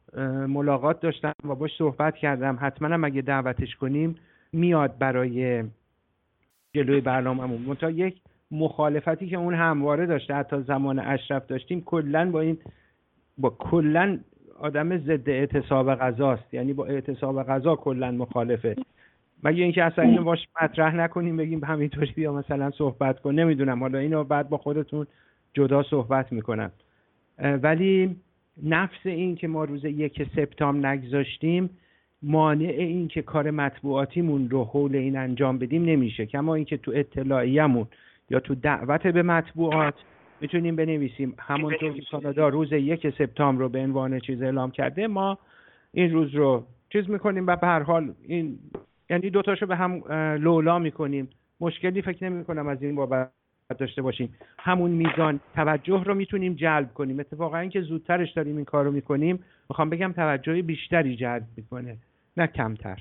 ملاقات داشتم و باش صحبت کردم. حتما هم اگه دعوتش کنیم میاد برای جلوی برنامه‌مون. منتها یک مخالفتی که اون همواره داشته، حتی زمان اشرف داشتیم، کلا با این با کلا آدم ضد اعتصاب غذاست، یعنی با اعتصاب غذا کلا مخالفه. مگه اینکه اصلا اینو باش مطرح نکنیم، بگیم همینطوری بیا مثلا صحبت کن. نمیدونم، حالا اینو بعد با خودتون جدا صحبت میکنم. ولی نفس این که ما روز یک سپتامبر نگذاشتیم مانع این که کار مطبوعاتیمون رو حول این انجام بدیم نمیشه. کما این که تو اطلاعیه‌مون یا تو دعوت به مطبوعات میتونیم بنویسیم همونطور که کانادا روز یک سپتامبر رو به عنوان چیز اعلام کرده، ما این روز رو چیز میکنیم و به هر حال این یعنی دوتاشو به هم لولا میکنیم. مشکلی فکر نمی کنم از این بابت داشته باشیم. همون میزان توجه رو میتونیم جلب کنیم. اتفاقا اینکه زودترش داریم این کار رو میکنیم، میخوام بگم توجه بیشتری جلب میکنه نه کمتر.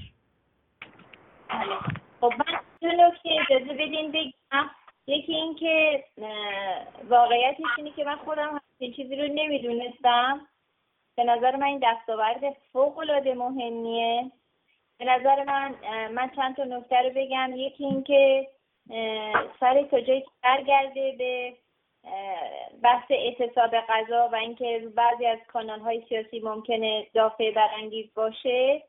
خب من دو نکته اجازه بدین بگم. یکی این که واقعیتش اینه که من خودم این چیزی رو نمیدونستم. به نظر من این دستاورد فوق‌العاده مهمیه. به نظر من من چند تا نکته رو بگم. یکی این که سر تا جایی که برگرده به بحث اعتصاب غذا و اینکه بعضی از کانال‌های سیاسی ممکنه دافع برانگیز باشه،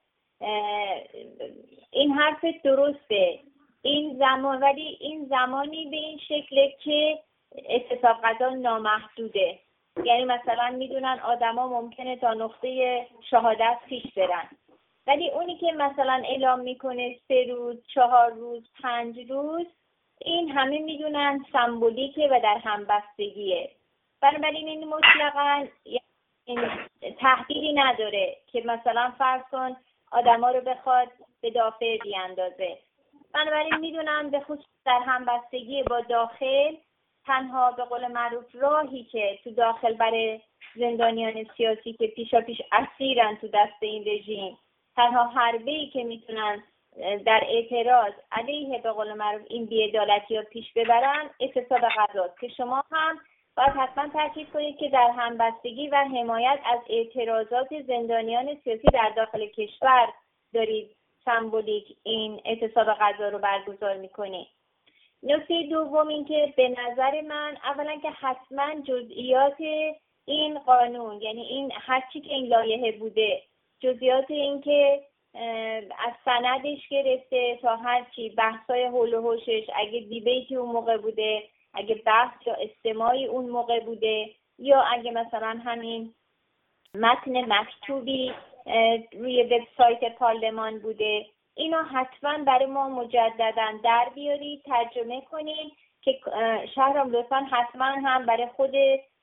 این حرف درسته. این زمان ولی این زمانی به این شکله که اعتصاب غذا نامحدوده. یعنی مثلا میدونن آدما ممکنه تا نقطه شهادت پیش برن، ولی اونی که مثلا اعلام میکنه سه روز، چهار روز، پنج روز، این همه میدونن سمبولیکه و در همبستگیه. بنابراین این مطلقاً این تهدیدی نداره که مثلا فرض کن آدما رو بخواد به دافع بیاندازه. بنابراین میدونن به خصوص در همبستگی با داخل تنها به قول معروف راهی که تو داخل برای زندانیان سیاسی که پیشا پیش اسیرن تو دست این رژیم، تنها حربه‌ای که میتونن در اعتراض علیه به قول معروف این بی‌عدالتی ها پیش ببرن اعتصاب غذاست که شما هم باید حتما تاکید کنید که در همبستگی و حمایت از اعتراضات زندانیان سیاسی در داخل کشور دارید سمبولیک این اعتصاب غذا رو برگزار میکنید. نکته دوم این که به نظر من اولا که حتما جزئیات این قانون، یعنی این هرچی که این لایحه بوده، جزئیات این که از سندش گرفته تا هرچی بحث‌های حول و حوشش، اگه دیبیتی اون موقع بوده، اگه بحث یا استماعی اون موقع بوده، یا اگه مثلا همین متن مکتوبی روی وبسایت پارلمان بوده، اینا حتما برای ما مجددا در بیارید، ترجمه کنید که شهرام لطفا حتما هم برای خود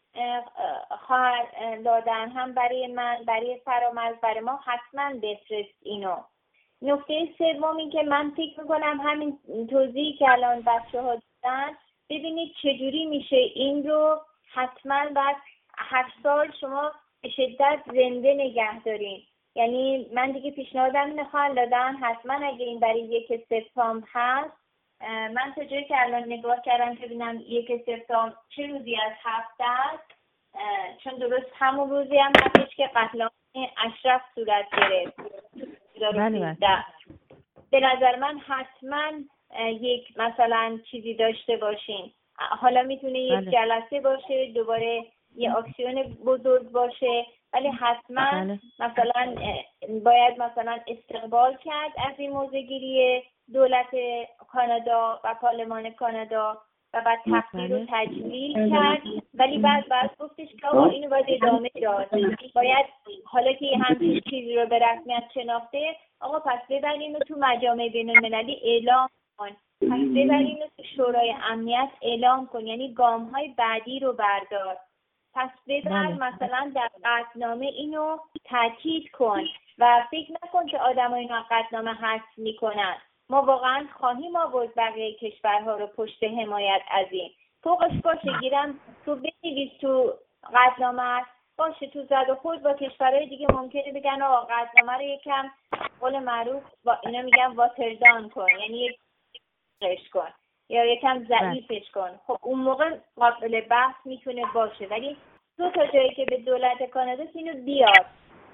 خواهر دادن، هم برای من، برای فرامرز، برای ما حتما بفرست اینو. نکته سوم این که من فکر میکنم همین توضیحی که الان بچه ها دادن، ببینید چجوری میشه این رو حتما بعد هر سال شما به شدت زنده نگه دارین. یعنی من دیگه پیشنهادم میخوام دادن حتما اگه این برای یک سپتامبر هست، من تا جایی که الان نگاه کردم که ببینم یک سپتامبر چه روزی از هفته است، چون درست همون روزی هم هستش که قتل عام اشرف صورت گرفت. به نظر من حتما یک مثلا چیزی داشته باشین. حالا میتونه یک بله. جلسه باشه، دوباره یه اکسیون بزرگ باشه، ولی حتما بله. مثلا باید مثلا استقبال کرد از این موضع‌گیری دولت کانادا و پارلمان کانادا و بعد تفسیر رو تجلیل کرد، ولی بعد بعد گفتش که آقا اینو باید ادامه داد. باید حالا که همچین چیزی رو به رسمیت شناخته، آقا پس ببرین اینو تو مجامع بین‌المللی اعلام کن، پس ببرین اینو تو شورای امنیت اعلام کن، یعنی گام‌های بعدی رو بردار. پس ببر مثلا در قطعنامه اینو تاکید کن و فکر نکن که آدم ها اینو قطعنامه حذف میکنن. ما واقعا خواهیم آورد بقیه کشورها رو پشت حمایت از این. فوقش باشه گیرم تو بنویس تو قطعنامه باشه، تو زد و خورد با کشورهای دیگه ممکنه بگن آقا قطعنامه رو یکم قول معروف با اینا میگن واتردان کن، یعنی یک قش کن یا یکم ضعیفش کن. خب اون موقع قابل بحث میتونه باشه، ولی دو تا جایی که به دولت کانادا اینو بیاد. برای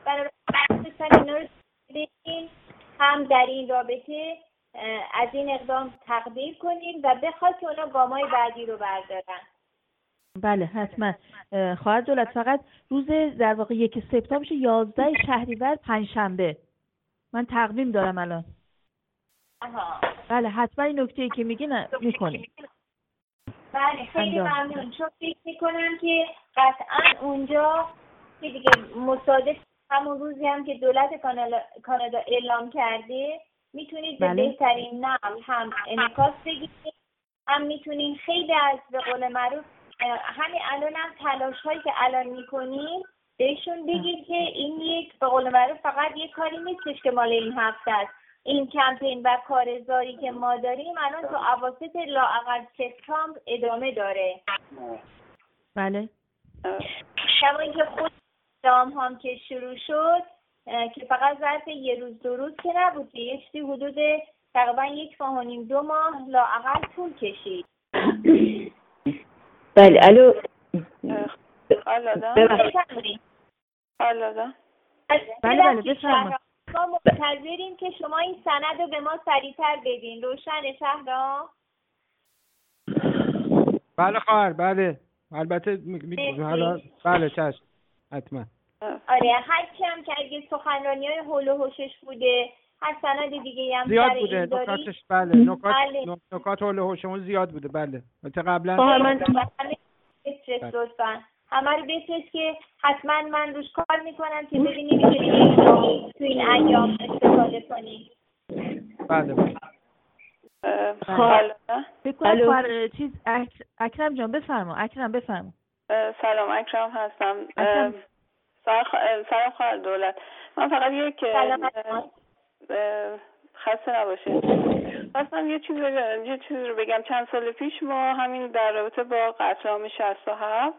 دوستان اینا رو بگین، هم در این رابطه از این اقدام تقدیر کنیم و بخواد که اونا گامای بعدی رو بردارن. بله حتما. خواهر دولت فقط روز در واقع یک سپتامبر میشه یازده شهریور پنجشنبه. من تقویم دارم الان. آها. بله حتما این نکته‌ای که میگین میکنیم. بله خیلی ممنون. چون فکر میکنم که قطعا اونجا که دیگه مصادف همون روزی هم که دولت کانادا اعلام کرده میتونید به بله. بهترین نحو هم انعکاس بگیرید، هم میتونید خیلی از به قول معروف همین الان هم تلاش هایی که الان میکنید بهشون بگید که این یک به قول معروف فقط یک کاری نیستش که مال این هفته است. این کمپین و کارزاری که ما داریم الان تو اواسط لااقل سپتامبر ادامه داره. بله. شما اینکه خود دام هم که شروع شد که فقط ظرف یه روز دو روز که نبود که یه چیزی حدود تقریبا یک ماه و نیم دو ماه لااقل طول کشید. بله الو آلادا آلادا بله بله بفرمایید. ما منتظریم که شما این سند رو به ما سریعتر بدین. روشن شهرام؟ بله خواهر بله البته می... حالا بله چشم حتما. آره هر کی هم که اگه سخنرانی های هول و هوشش بوده هر سند دیگه هم زیاد بوده نکاتش بله نکات بله. نکات هول و هوشمون زیاد بوده بله. البته قبلا من بفرست لطفاً همه رو بفرست که حتما من روش کار میکنم که ببینیم که تو این ایام استفاده کنیم. بله بله. حالا بکنم چیز اکرم جان بفرما. اکرم بفرما. سلام اکرم هستم. سلام خواهر دولت. من فقط یک خسته نباشید. اصلا یه چیز یه چیزی رو بگم. چند سال پیش ما همین در رابطه با قتل عام شصت و هفت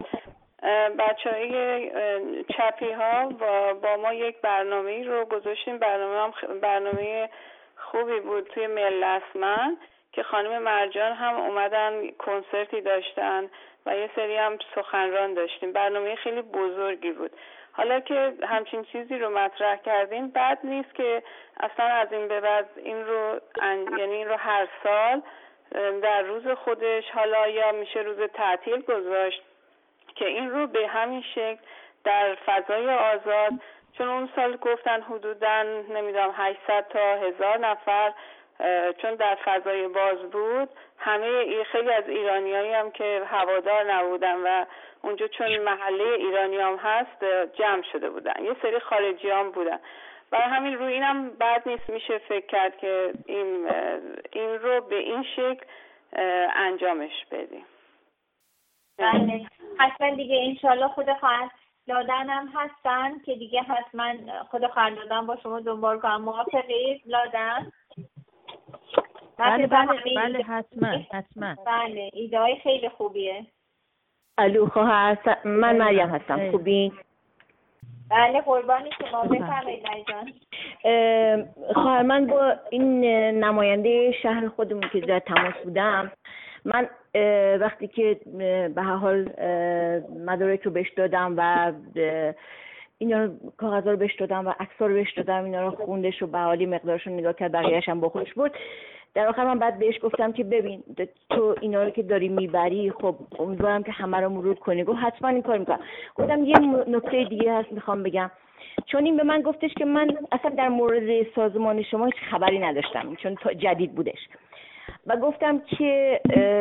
بچهای چپی ها با, با ما یک برنامه رو گذاشتیم. برنامه هم برنامه خوبی بود توی ملتمن که خانم مرجان هم اومدن کنسرتی داشتن و یه سری هم سخنران داشتیم. برنامه خیلی بزرگی بود. حالا که همچین چیزی رو مطرح کردین بد نیست که اصلا از این به بعد این رو یعنی این رو هر سال در روز خودش حالا یا میشه روز تعطیل گذاشت که این رو به همین شکل در فضای آزاد، چون اون سال گفتن حدوداً نمیدونم هشتصد تا هزار نفر چون در فضای باز بود، همه خیلی از ایرانیایی هم که هوادار نبودن و اونجا چون محله ایرانی هم هست جمع شده بودن، یه سری خارجی هم بودن. برای همین روی اینم بد نیست، میشه فکر کرد که این این رو به این شکل انجامش بدیم. بله حتما دیگه انشالله خود خواهر لادن هم هستن که دیگه حتما خود خواهر لادن با شما دنبال کنم. موافقید لادن؟ بله بله بله حتما حتما. بله ایده های خیلی خوبیه. الو خواهر من مریم هستم. خوبین؟ بله قربانی شما. بفرمایید مرجان. خواهر من با این نماینده شهر خودمون که در تماس بودم، من وقتی که به هر حال مدارک رو بهش دادم و اینا رو کاغذها رو بهش دادم و عکس‌ها رو بهش دادم، اینا رو خوندش و به حالی مقدارش رو نگاه کرد، بقیه‌اش هم با خودش بود. در آخر من بعد بهش گفتم که ببین تو اینا رو که داری میبری، خب امیدوارم که همه رو مرور کنی. گفت حتما این کار میکنم. گفتم یه نکته دیگه هست میخوام بگم، چون این به من گفتش که من اصلا در مورد سازمان شما هیچ خبری نداشتم چون جدید بودش و گفتم که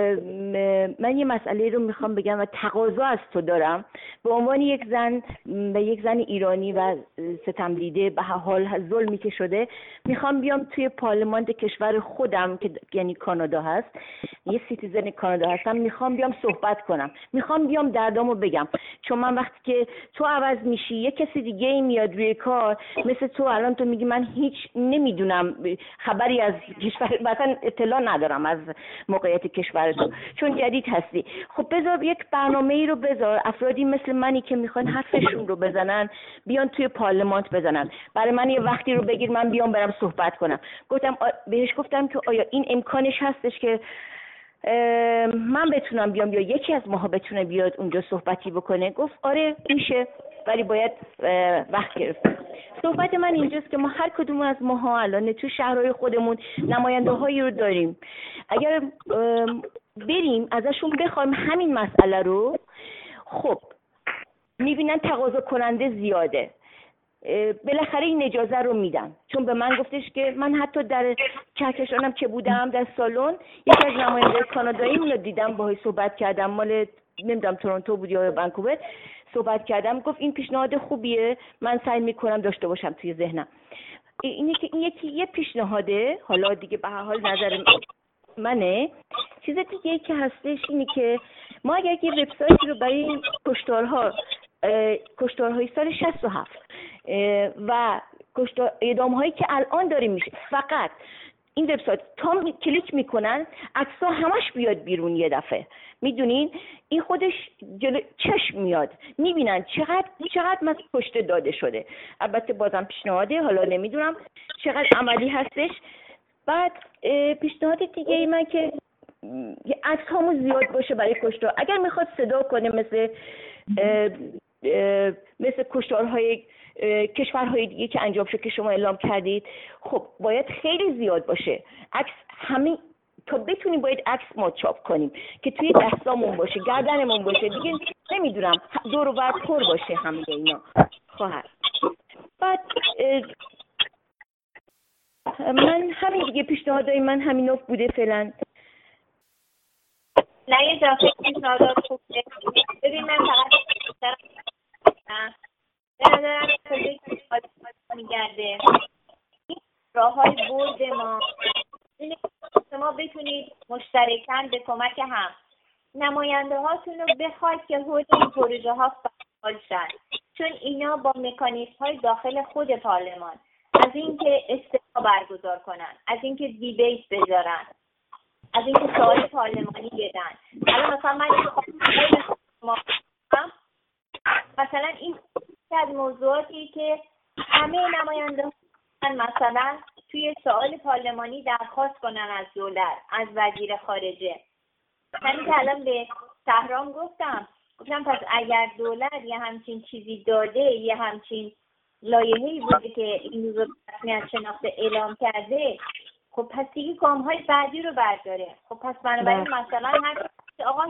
من یه مسئله رو میخوام بگم و تقاضا از تو دارم به عنوان یک زن و یک زن ایرانی و ستم دیده به حال ظلمی که شده، میخوام بیام توی پارلمان کشور خودم که یعنی کانادا هست، یه سیتیزن کانادا هستم، میخوام بیام صحبت کنم، میخوام بیام دردامو بگم. چون من وقتی که تو عوض میشی یه کسی دیگه ای میاد روی کار مثل تو، الان تو میگی من هیچ نمیدونم، خبری از کشور مثلا اطلاع ندارم از موقعیت کشور تو چون جدید هستی. خب بذار یک برنامه ای رو بذار، افرادی مثل منی که میخوان حرفشون رو بزنن بیان توی پارلمان بزنن، برای من یه وقتی رو بگیر من بیام برم صحبت کنم. گفتم بهش گفتم که آیا این امکانش هستش که من بتونم بیام یا یکی از ماها بتونه بیاد اونجا صحبتی بکنه؟ گفت آره میشه، ولی باید وقت گرفت. صحبت من اینجاست که ما هر کدوم از ماها الان تو شهرهای خودمون نماینده هایی رو داریم. اگر بریم ازشون بخوایم همین مسئله رو، خب میبینن تقاضا کننده زیاده، بالاخره این اجازه رو میدن. چون به من گفتش که من حتی در کهکشانم که بودم در سالن یکی از نماینده کانادایی رو دیدم، باهاش صحبت کردم، مال نمیدونم تورنتو بود یا ونکوور، صحبت کردم، گفت این پیشنهاد خوبیه، من سعی میکنم داشته باشم توی ذهنم. اینه که این یکی یه پیشنهاده، حالا دیگه به هر حال نظر منه. چیز دیگه که هستش اینه که ما اگر یه وبسایتی رو برای کشتارها کشتارهای سال شصت و هفت و کشتار اعدام هایی که الان داریم میشه، فقط این وبسایت تا می... کلیک میکنن عکس‌ها همش بیاد بیرون یه دفعه، میدونین این خودش جلو چشم میاد، میبینن چقدر چقدر مثلا کشته داده شده. البته بازم پیشنهاده، حالا نمیدونم چقدر عملی هستش. بعد پیشنهاد دیگه ای من که عکس هامون زیاد باشه برای کشتار. اگر میخواد صدا کنه مثل اه اه مثل کشتارهای کشورهای دیگه که انجام شد که شما اعلام کردید، خب باید خیلی زیاد باشه عکس. همین تا بتونیم باید عکس ما چاپ کنیم که توی دستامون باشه، گردنمون باشه، دیگه نمیدونم دور و بر پر باشه همه اینا. خواهر بعد من همین دیگه پیشنهادای من همینا بوده فعلا. نه یه جا پیشنهادات خوبه. ببین من فقط به نظرم کلی میگرده این راه های برد ما اینه که ما بتونید مشترکاً به کمک هم نماینده هاتون رو بخواید که حول این پروژه ها فعال شن، چون اینا با مکانیزم های داخل خود پارلمان، از اینکه استماع برگزار کنن، از اینکه دیبیت بذارن، از اینکه سوال پارلمانی بدن. الان مثلا من مثلا این از موضوعاتی که همه نماینده مثلا توی سوال پارلمانی درخواست کنن از دولت، از وزیر خارجه. همین که الان به شهرام گفتم گفتم پس اگر دولت یه همچین چیزی داده، یه همچین لایحه‌ای بوده که این رو رسمیت شناخته اعلام کرده، خب پس دیگه گام‌های بعدی رو برداره. خب پس بنابراین مثلا هر آقا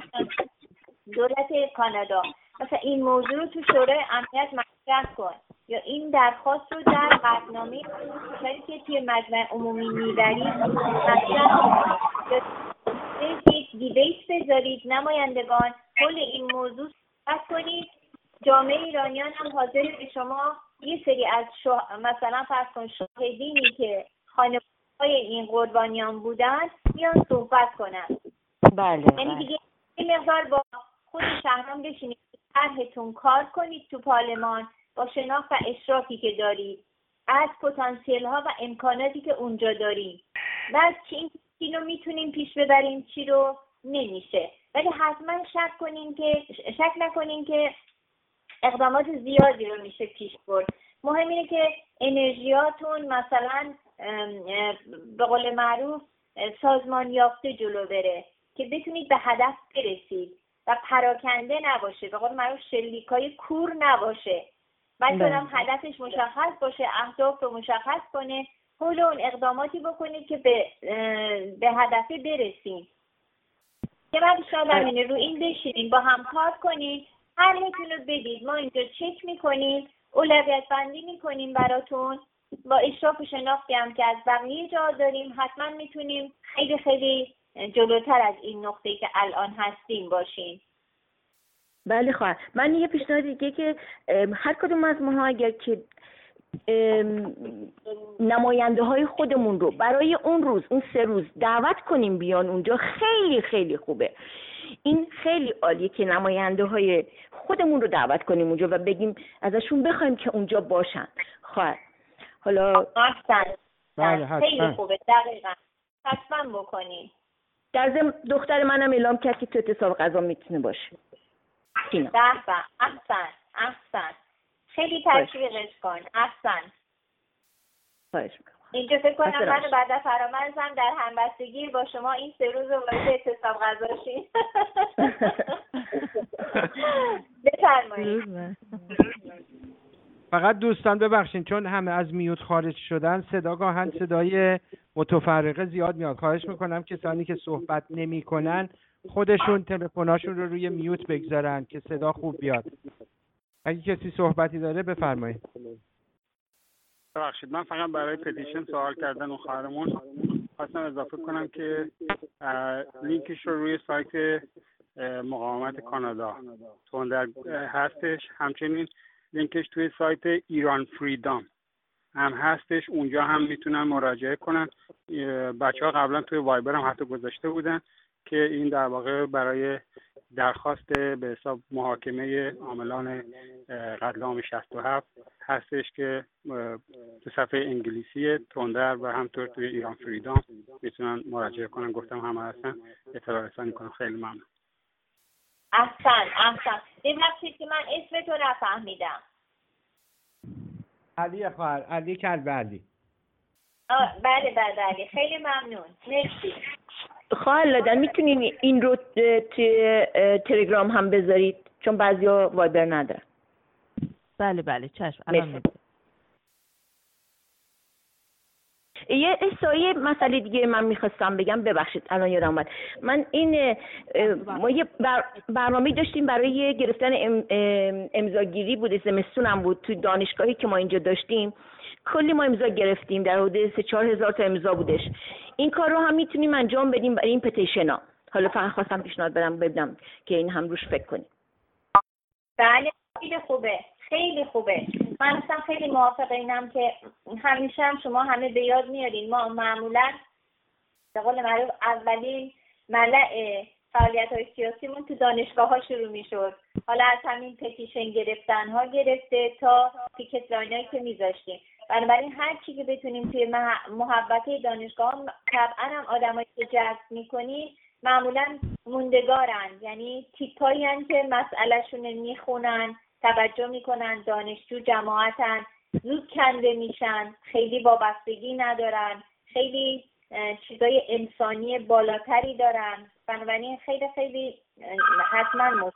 دولت کانادا مثلا این موضوع رو تو شورای امنیت مطرح کن، یا این درخواست رو در قطعنامه که توی مجمع عمومی میبرید مطرح کن، یا یک دیبیت بذارید، نمایندگان کل این موضوع صحبت کنید. جامعه ایرانیان هم حاضر به شما یه سری از شو... مثلا فرض کن شاهدینی که خانواده‌های این قربانیان بودن میان صحبت کنن. بله. یعنی دیگه این مقدار با خود شهرام بشینید طرحتون کار کنید تو پارلمان با شناخت و اشرافی که دارید از پتانسیل ها و امکاناتی که اونجا داریم، بعد چی چی رو میتونیم پیش ببریم، چی رو نمیشه. ولی حتما شک کنین که شک نکنین که اقدامات زیادی رو میشه پیش برد. مهم اینه که انرژیاتون مثلا به قول معروف سازمان یافته جلو بره که بتونید به هدف برسید و پراکنده نباشه، به قول معروف شلیکای کور نباشه. بلکه هم هدفش مشخص باشه، اهداف رو مشخص کنه، حول اون اقداماتی بکنید که به به هدف برسید. که بعد شاید همینه رو این بشینید با هم کار کنید، حرفتون رو بدید، ما اینجا چک میکنیم، اولویت بندی میکنیم براتون با اشراف و شناختی هم که از بقیه جا داریم. حتما میتونیم خیلی خیلی جلوتر از این نقطه‌ای که الان هستیم باشیم. بله خواهر، من یه پیشنهاد دیگه که هر کدوم از ما اگر که نماینده های خودمون رو برای اون روز، اون سه روز دعوت کنیم بیان اونجا، خیلی خیلی خوبه. این خیلی عالیه که نماینده های خودمون رو دعوت کنیم اونجا و بگیم ازشون بخوایم که اونجا باشن. خواهر حالا احسن. بله حتما. خیلی خوبه، دقیقاً حتما بکنیم. در ضمن دختر منم اعلام کرد که تو اعتصاب غذا میتونه باشه. به به، احسن احسن، خیلی تشویقش کن. احسن. خواهش میکنم. اینجا فکر کنم من بعد از فرامرزم در همبستگی با شما این سه روز وارد اعتصاب غذاشی. بفرمایید. فقط دوستان ببخشید چون همه از میوت خارج شدن صدا گاهن صدای متفرقه زیاد میاد. خواهش میکنم کسانی که صحبت نمیکنن خودشون تلفن‌هاشون رو روی میوت بگذارن که صدا خوب بیاد. اگه کسی صحبتی داره بفرمایید. ببخشید من فقط برای پتیشن سوال کردن اون خواهرمون خواستم اضافه کنم که لینکش رو روی سایت مقاومت کانادا تندر هستش، همچنین لینکش توی سایت ایران فریدام هم هستش، اونجا هم میتونن مراجعه کنن. بچه ها قبلا توی وایبر هم حتی گذاشته بودن که این در واقع برای درخواست به حساب محاکمه عاملان قتل عام شصت و هفت هستش که تو صفحه انگلیسی تندر و همطور توی ایران فریدام میتونن مراجعه کنن. گفتم همه هستن، اطلاع رسانی کنم. خیلی ممنون. احسن احسن. ببخشید که من اسم تو نفهمیدم. علی خواهر، علی کلبعلی. بله بله علی، خیلی ممنون. مرسی. خواهر لادن میتونین این رو توی تلگرام هم بذارید چون بعضیا وایبر ندارن. بله بله چشم. الان یه سایه مسئله دیگه من میخواستم بگم، ببخشید الان یادم اومد. من این ما یه بر برنامه داشتیم برای گرفتن ام امضاگیری بود، زمستون هم بود، تو دانشگاهی که ما اینجا داشتیم کلی ما امضا گرفتیم، در حدود سه چهار هزار تا امضا بودش. این کار رو هم میتونیم انجام بدیم برای این پتیشنا. حالا فقط خواستم پیشنهاد بدم ببینم که این هم روش فکر کنیم. بله خیلی خوبه، خیلی خوبه. من اصلا خیلی موافق اینم که همیشه هم شما همه به یاد میارین ما معمولا به قول معروف اولین ملأ فعالیت‌های سیاسیمون تو دانشگاه‌ها شروع می‌شد. حالا از همین پتیشن گرفتن‌ها گرفته تا پیکت لاینایی که می‌ذاشتیم. بنابراین هر چی که بتونیم توی محبته دانشگاه طبعا هم آدمایی که جذب می‌کنیم معمولا موندگارن، یعنی تیپایی هستن که مسئله‌شون میخونن، توجه میکنن، دانشجو جماعتن، زود کنده میشن، خیلی وابستگی ندارن، خیلی چیزای انسانی بالاتری دارن. بنابراین خیلی خیلی حتما مست.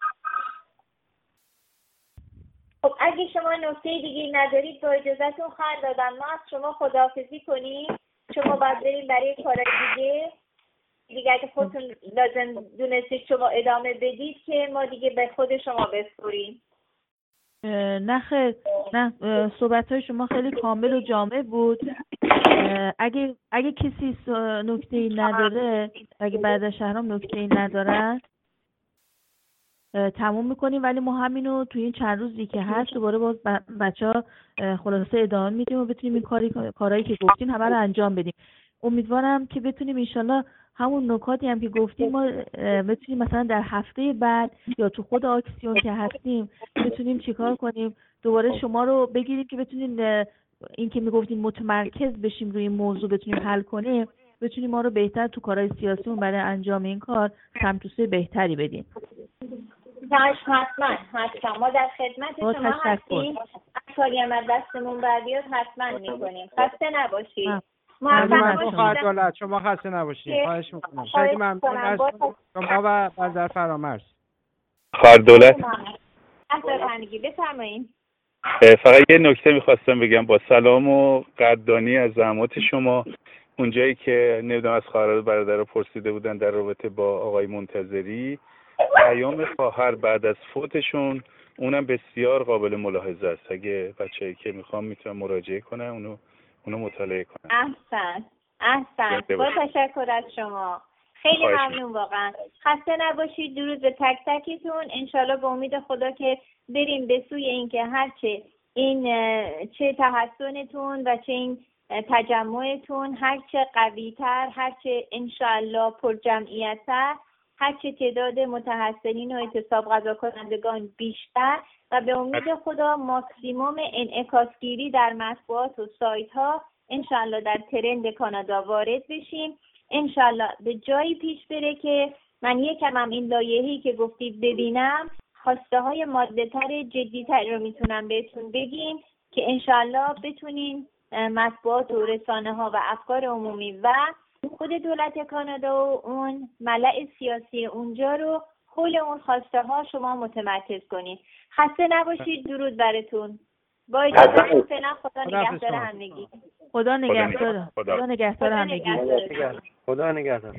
خب اگه شما نکته دیگه ندارید با اجازهتون خواهر دادم ما از شما خداحافظی کنیم. شما باید بریم برای کارهای دیگه دیگه اگه خودتون لازم دونستید شما ادامه بدید که ما دیگه به خود شما بسپریم. نه خیر، نه صحبت های شما خیلی کامل و جامع بود. اگه اگه کسی نکته‌ای نداره، اگه بعد از شهرام نکته‌ای ندارن تموم میکنیم، ولی ما همینو توی این چند روزی که هست دوباره باز بچه ها خلاصه ادامه میدیم و بتونیم این کاری کارهایی که گفتین همه رو انجام بدیم. امیدوارم که بتونیم انشالله همون نکاتی هم که گفتیم ما بتونیم مثلا در هفته بعد یا تو خود آکسیون که هستیم بتونیم چیکار کنیم، دوباره شما رو بگیریم که بتونیم این که میگفتیم متمرکز بشیم روی این موضوع بتونیم حل کنیم، بتونیم ما رو بهتر تو کارهای سیاسیمون برای انجام این کار سمت و سوی بهتری بدیم. حتما حتما ما در خدمت شما هستیم. کاری هم از دستمون بربیاد حتما میکنیم. خسته نباشید. ممنون. شما خسته نباشید. خواهش میکنم. خیلی ممنون از شما و برادر فرامرز. خواهر دولت. بفرمایید. فقط یه نکته میخواستم بگم با سلام و قدردانی از زحمات شما. اونجایی که نمیدونم از خواهر برادر رو پرسیده بودن در رابطه با آقای منتظری، پیام خواهر بعد از فوتشون اونم بسیار قابل ملاحظه است. اگه بچه‌ای که میخوام میتونن مراجعه کنن اونو اونو مطالعه کنن. احسن احسن با تشکر از شما، خیلی ممنون واقعا. خسته نباشید. درود به تک تکتون. انشالله به امید خدا که بریم به سوی این که هرچه این چه تحسنتون و چه این تجمعتون هرچه قوی‌تر، هرچه انشالله پر جمعیت‌تر، هرچه تعداد متحسنین و اعتصاب قضا کنندگان بیشتر و به امید خدا ماکسیموم انعکاسگیری در مطبوعات و سایت ها انشالله در ترند کانادا وارد بشیم. انشالله به جایی پیش بره که من یکم هم این لایحه‌ای که گفتید ببینم، خواسته های ماده تر جدی تر رو میتونم بهتون بگیم که انشالله بتونین مطبوعات و رسانه ها و افکار عمومی و خود دولت کانادا و اون ملأ سیاسی اونجا رو حول اون خواسته ها شما متمرکز کنید. خسته نباشید. درود براتون. با اجازه فعلا خدا نگهدار همگی. خدا نگهدار. خدا نگهدار همگی. خدا نگهدار.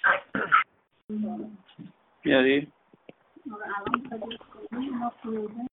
میاری؟